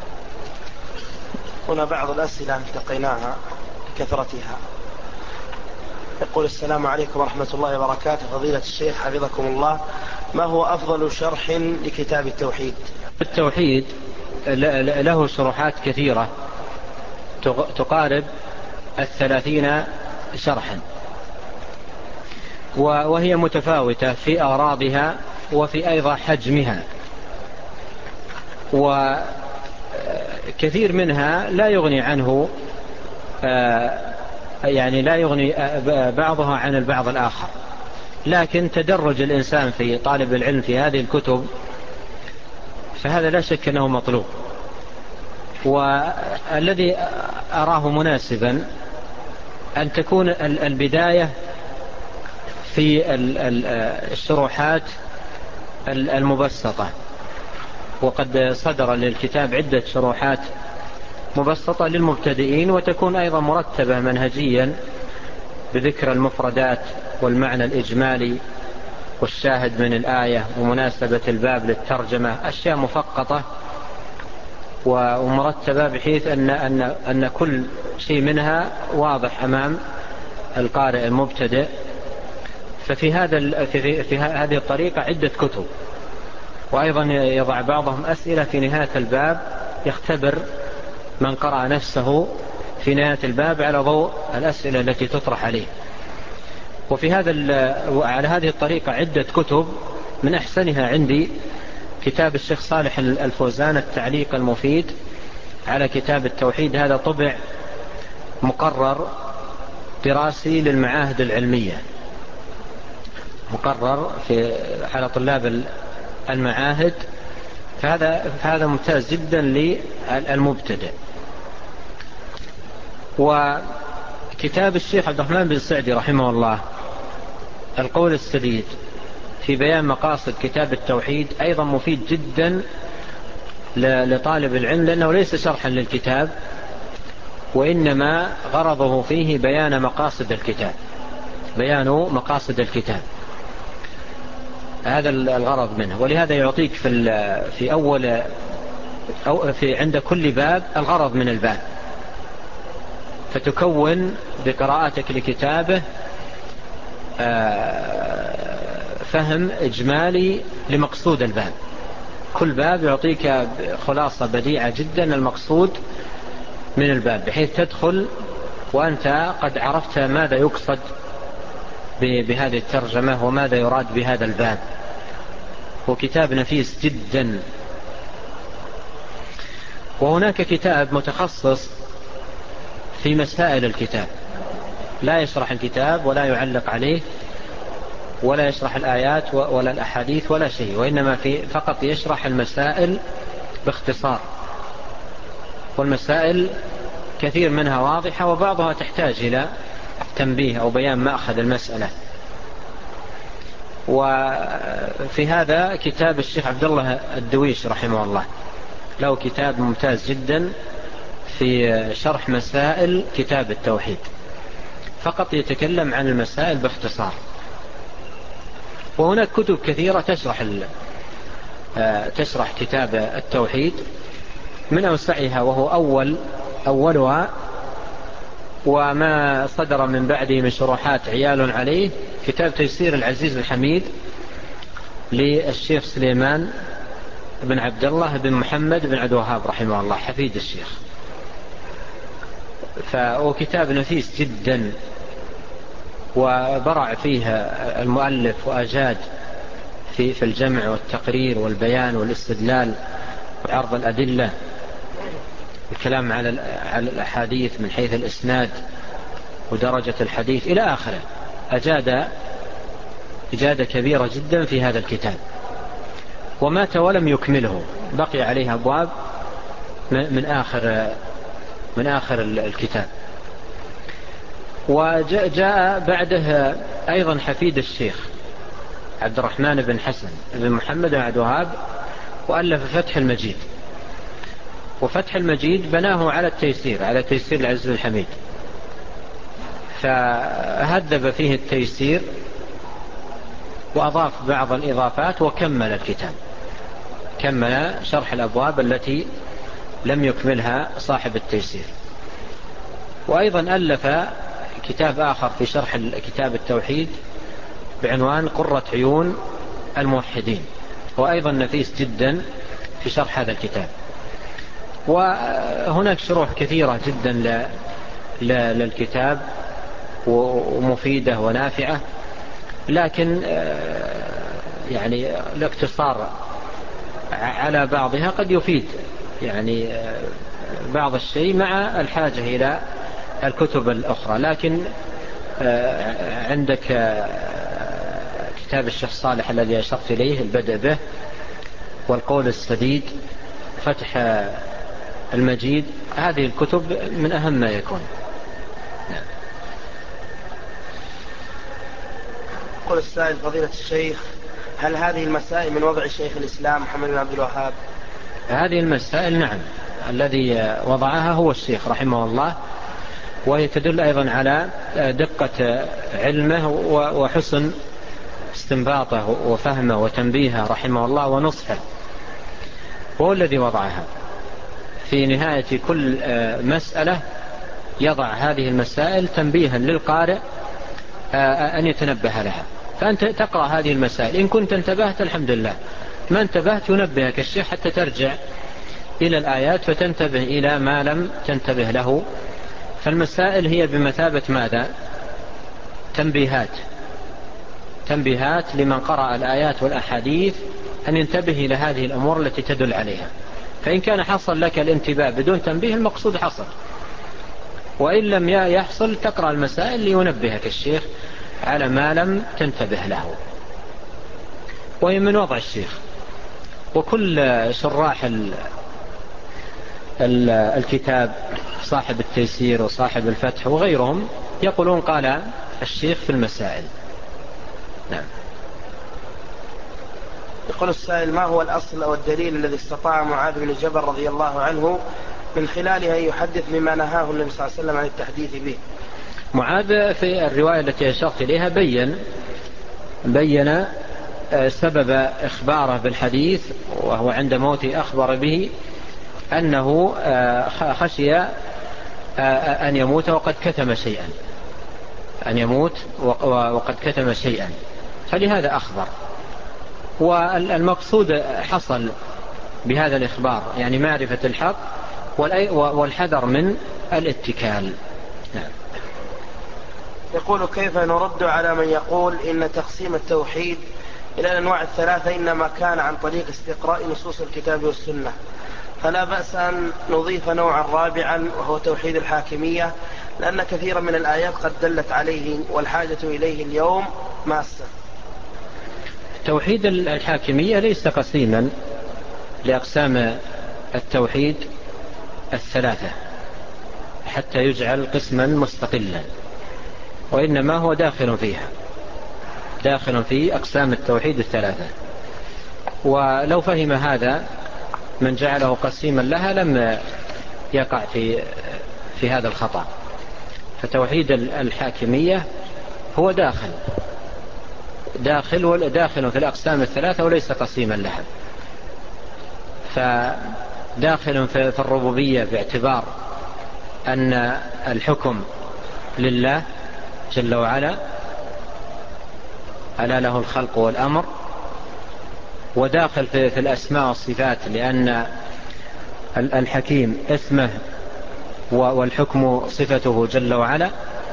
هنا بعض الأسئلة التقيناها كثرتها. يقول: السلام عليكم ورحمة الله وبركاته، فضيلة الشيخ حفظكم الله، ما هو أفضل شرح لكتاب التوحيد؟ التوحيد له شروحات كثيرة تقارب الثلاثين شرحا، وهي متفاوتة في أغراضها وفي أيضا حجمها، وكثير منها لا يغني عنه، يعني لا يغني بعضها عن البعض الآخر، لكن تدرج الإنسان في طالب العلم في هذه الكتب فهذا لا شك أنه مطلوب، والذي أراه مناسبا أن تكون البداية في الشروحات المبسطة، وقد صدر للكتاب عدة شروحات مبسطة للمبتدئين، وتكون أيضا مرتبة منهجيا بذكر المفردات والمعنى الإجمالي والشاهد من الآية ومناسبة الباب للترجمة، أشياء مفقطة ومرتبة بحيث أن, أن, أن كل شيء منها واضح أمام القارئ المبتدئ. ففي هذا في, في هذه الطريقة عدة كتب، وأيضا يضع بعضهم أسئلة في نهاية الباب يختبر من قرأ نفسه في نهاية الباب على ضوء الأسئلة التي تطرح عليه. وفي هذا على هذه الطريقة عدة كتب، من أحسنها عندي كتاب الشيخ صالح الفوزان التعليق المفيد على كتاب التوحيد، هذا طبع مقرر دراسي للمعاهد العلمية، مقرر في على طلاب المعاهد، فهذا فهذا ممتاز جدا للمبتدئ. وكتاب الشيخ عبد الرحمن بن سعدي رحمه الله القول السديد في بيان مقاصد كتاب التوحيد أيضا مفيد جدا لطالب العلم، لأنه ليس شرحا للكتاب، وإنما غرضه فيه بيان مقاصد الكتاب، بيان مقاصد الكتاب، هذا الغرض منه. ولهذا يعطيك في في أول أو في عند كل باب الغرض من الباب، فتكون بقراءتك لكتابه فهم إجمالي لمقصود الباب. كل باب يعطيك خلاصة بديعة جدا المقصود من الباب، بحيث تدخل وأنت قد عرفت ماذا يقصد بهذه الترجمة وماذا يراد بهذا الباب. وكتاب نفيس جدا. وهناك كتاب متخصص في مسائل الكتاب، لا يشرح الكتاب ولا يعلق عليه ولا يشرح الآيات ولا الأحاديث ولا شيء، وإنما في فقط يشرح المسائل باختصار، والمسائل كثير منها واضحة وبعضها تحتاج إلى تنبيه أو بيان مأخذ المسألة. وفي هذا كتاب الشيخ عبد الله الدويش رحمه الله، له كتاب ممتاز جدا في شرح مسائل كتاب التوحيد، فقط يتكلم عن المسائل باختصار. وهناك كتب كثيرة تشرح تشرح كتاب التوحيد، من أوسعها وهو أول أولها وما صدر من بعده من شروحات عيال عليه كتاب تيسير العزيز الحميد للشيخ سليمان بن عبد الله بن محمد بن عبد الوهاب رحمه الله حفيد الشيخ. فهو كتاب نفيس جدا، وبرع فيه المؤلف وأجاد في في الجمع والتقرير والبيان والاستدلال وعرض الأدلة، الكلام على على الأحاديث من حيث الإسناد ودرجة الحديث إلى آخره. أجاد إجادة كبيرة جدا في هذا الكتاب، ومات ولم يكمله، بقي عليه أبواب من آخر من آخر الكتاب. وجاء بعده أيضا حفيد الشيخ عبد الرحمن بن حسن بن محمد بن عبد الوهاب، وألف فتح المجيد. وفتح المجيد بناه على التيسير، على تيسير العزيز الحميد، فهذب فيه التيسير وأضاف بعض الإضافات وكمل الكتاب، كمل شرح الأبواب التي لم يكملها صاحب التيسير. وأيضا ألف كتاب آخر في شرح كتاب التوحيد بعنوان قرة عيون الموحدين، وأيضا نفيس جدا في شرح هذا الكتاب. وهناك شروح كثيرة جدا للكتاب ومفيدة ونافعة، لكن يعني الاقتصار على بعضها قد يفيد يعني بعض الشيء مع الحاجة إلى الكتب الأخرى. لكن عندك كتاب الشيخ صالح الذي أشرت إليه البدء به، والقول السديد، فتح المجيد، هذه الكتب من أهم ما يكون. قل السائل فضيلة الشيخ، هل هذه المسائل من وضع شيخ الإسلام محمد بن عبد الوهاب؟ هذه المسائل نعم، الذي وضعها هو الشيخ رحمه الله، وهي تدل أيضا على دقة علمه وحسن استنباطه وفهمه وتنبيهه رحمه الله ونصحه، وهو الذي وضعها. في نهاية كل مسألة يضع هذه المسائل تنبيها للقارئ أن يتنبه لها. فأنت تقرأ هذه المسائل، إن كنت انتبهت الحمد لله، ما انتبهت ينبهك الشيخ حتى ترجع إلى الآيات فتنتبه إلى ما لم تنتبه له. فالمسائل هي بمثابة ماذا؟ تنبيهات، تنبيهات لمن قرأ الآيات والأحاديث أن ينتبه إلى هذه الأمور التي تدل عليها. فإن كان حصل لك الانتباه بدون تنبيه المقصود حصل، وإن لم يحصل تقرأ المسائل لينبهك الشيخ على ما لم تنتبه له. وهي من وضع الشيخ. وكل شراح الكتاب صاحب التيسير وصاحب الفتح وغيرهم يقولون قال الشيخ في المسائل. نعم. يقول السائل: ما هو الأصل أو الدليل الذي استطاع معاذ بن جبل رضي الله عنه من خلاله أن يحدث بما نهاه النبي صلى الله عليه وسلم عن التحديث به؟ معاذ في الرواية التي أشرت إليها بين بين سبب إخباره بالحديث، وهو عند موته أخبر به أنه خشي أن يموت وقد كتم شيئا، أن يموت وقد كتم شيئا، فلهذا أخبر. والمقصود حصل بهذا الإخبار يعني معرفة الحق والحذر من الاتكال. نعم. يقول: كيف نرد على من يقول إن تقسيم التوحيد إلى الأنواع الثلاثة إنما كان عن طريق استقراء نصوص الكتاب والسنة، فلا بأس أن نضيف نوعا رابعا وهو توحيد الحاكمية، لأن كثيرا من الآيات قد دلت عليه والحاجة إليه اليوم ماسة. توحيد الحاكمية ليس قسيما لأقسام التوحيد الثلاثة، حتى يجعل قسما مستقلا، وإنما هو داخل فيها، داخل في أقسام التوحيد الثلاثة. ولو فهم هذا من جعله قسيما لها لم يقع في في هذا الخطأ. فتوحيد الحاكمية هو داخل داخل داخل في الأقسام الثلاثة وليس قسيما لها. فداخل في الربوبية باعتبار أن الحكم لله جل وعلا، ألا له الخلق والأمر. وداخل في الأسماء والصفات لأن الحكيم اسمه والحكم صفته جل وعلا.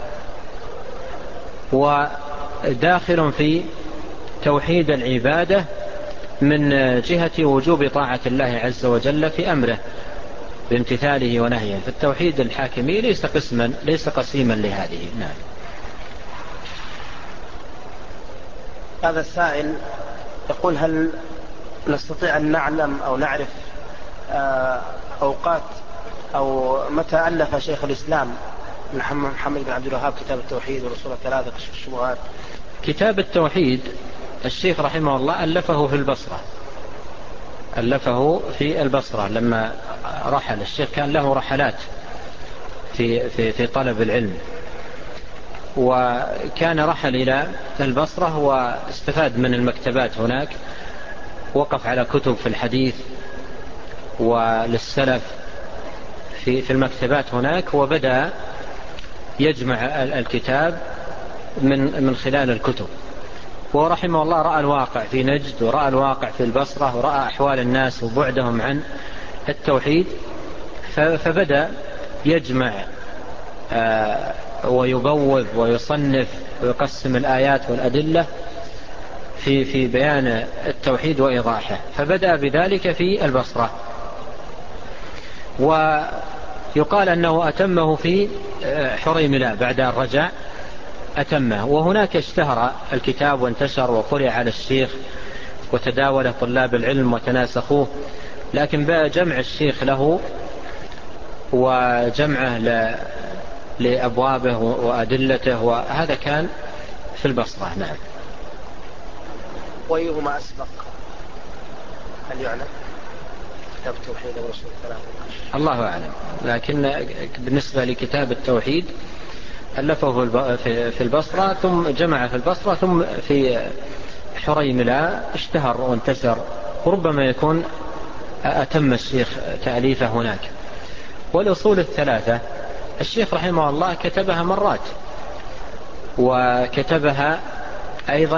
وداخل في توحيد العبادة من جهة وجوب طاعة الله عز وجل في أمره بامتثاله ونهيه. فالتوحيد الحاكمي ليس قسما ليس قسيما لهذه. نعم. هذا السائل يقول: هل نستطيع أن نعلم أو نعرف أوقات أو متى ألف شيخ الإسلام محمد بن عبد الوهاب كتاب التوحيد والأصول الثلاثة كشف الشبهات؟ كتاب التوحيد الشيخ رحمه الله ألفه في البصرة، ألفه في البصرة لما رحل. الشيخ كان له رحلات في, في, في طلب العلم، وكان رحل إلى البصرة واستفاد من المكتبات هناك، وقف على كتب في الحديث وللسلف في, في المكتبات هناك، وبدأ يجمع الكتاب من, من خلال الكتب. ورحمه الله رأى الواقع في نجد ورأى الواقع في البصرة ورأى أحوال الناس وبعدهم عن التوحيد، فبدأ يجمع ويبوب ويصنف ويقسم الآيات والأدلة في في بيان التوحيد وإيضاحه. فبدأ بذلك في البصرة، ويقال أنه أتمه في حريملة بعد أن رجع أتمه. وهناك اشتهر الكتاب وانتشر وقرئ على الشيخ وتداول طلاب العلم وتناسخوه، لكن بقى جمع الشيخ له وجمعه لأبوابه وأدلته وهذا كان في البصرة. نعم. وأيهما أسبق؟ هل يعلم؟ كتاب التوحيد والأصول الثلاثة؟ الله أعلم، لكن بالنسبة لكتاب التوحيد ألفه في البصرة ثم جمع في البصرة ثم في حريملة اشتهر وانتشر، وربما يكون أتم الشيخ تأليفه هناك. والأصول الثلاثة الشيخ رحمه الله كتبها مرات، وكتبها أيضا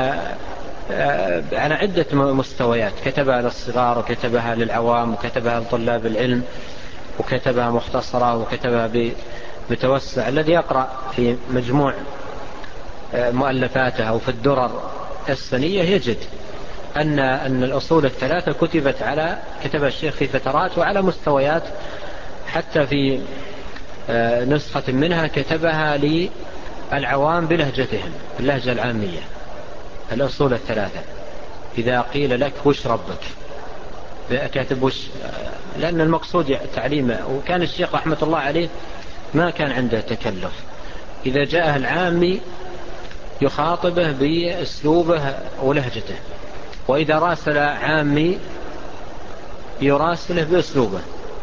على عدة مستويات، كتبها للصغار وكتبها للعوام وكتبها لطلاب العلم وكتبها مختصرة وكتبها بتوسع. الذي يقرأ في مجموع مؤلفاتها وفي الدرر السنية يجد أن أن الأصول الثلاثة كتبت على كتب الشيخ في فترات وعلى مستويات، حتى في نسخة منها كتبها للعوام بلهجتهم اللهجة العامية. الأصول الثلاثة إذا قيل لك وش ربك كاتب وش، لأن المقصود تعليمه. وكان الشيخ رحمة الله عليه ما كان عنده تكلف، إذا جاءه العامي يخاطبه بأسلوبه ولهجته، وإذا راسل عامي يراسله بأسلوبه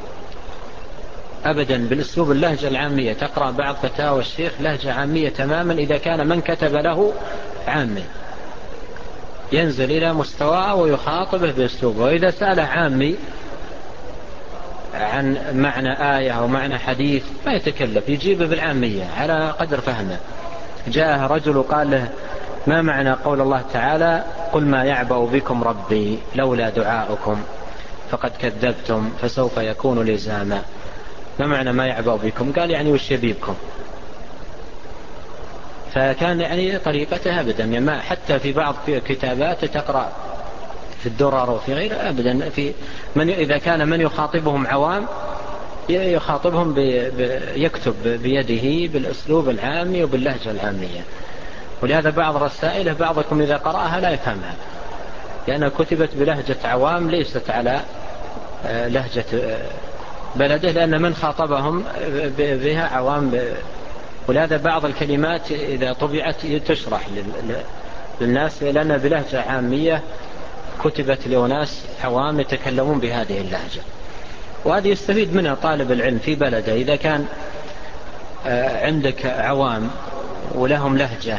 أبدا بالأسلوب اللهجة العامية. تقرأ بعض فتاوى الشيخ لهجة عامية تماما إذا كان من كتب له عامي، ينزل إلى مستواه ويخاطبه بأسلوبه. وإذا سأله عامي عن معنى آية أو معنى حديث ما يتكلف، يجيبه بالعامية على قدر فهمه. جاءه رجل قال له: ما معنى قول الله تعالى: قل ما يعبأ بكم ربي لولا دعاؤكم فقد كذبتم فسوف يكون لزاما. ما معنى ما يعبأ بكم؟ قال يعني وش يبيبكم. فكان يعني طريقته أبدا يعني ما حتى في بعض كتابات تقرأ في الدرر وفي غيره أبدا في من إذا كان من يخاطبهم عوام يخاطبهم يكتب بيده بالأسلوب العامي وباللهجة العامية. ولهذا بعض رسائله بعضكم إذا قرأها لا يفهمها، لأنها كتبت بلهجة عوام ليست على لهجة بلده، لأن من خاطبهم بها عوام، ولهذا بعض الكلمات إذا طبعت تشرح للناس، لأن بلهجة عامية كتبت لأناس عوام يتكلمون بهذه اللهجة، وهذه يستفيد منها طالب العلم في بلده. إذا كان عندك عوام ولهم لهجة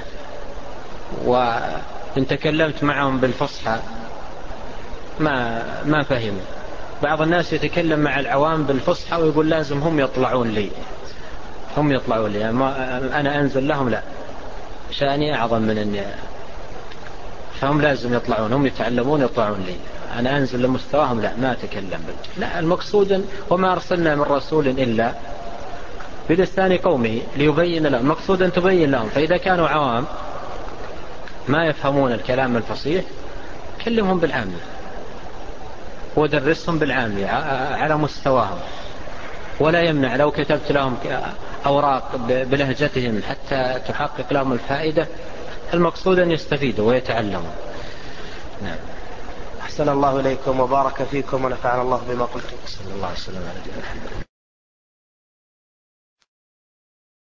وإن تكلمت معهم بالفصحى ما ما فهموا. بعض الناس يتكلم مع العوام بالفصحى ويقول لازم هم يطلعون لي هم يطلعون لي أنا أنزل لهم، لا، شأني أعظم من أني، فهم لازم يطلعون، هم يتعلمون يطلعون لي، أنا أنزل لمستواهم، لا، ما أتكلم بل. لا، المقصود وما أرسلنا من رسول إلا بلسان قومه ليبين لهم، المقصود أن تبين لهم. فإذا كانوا عوام ما يفهمون الكلام الفصيح كلمهم بالعامية ودرسهم بالعامية على مستواهم، ولا يمنع لو كتبت لهم أوراق بلهجتهم حتى تحقق لهم الفائدة، المقصود أن يستفيدوا ويتعلموا. نعم. أحسن الله إليكم وبارك فيكم ونفعنا الله بما قلتم. صلى الله عليه وسلم على نبينا محمد.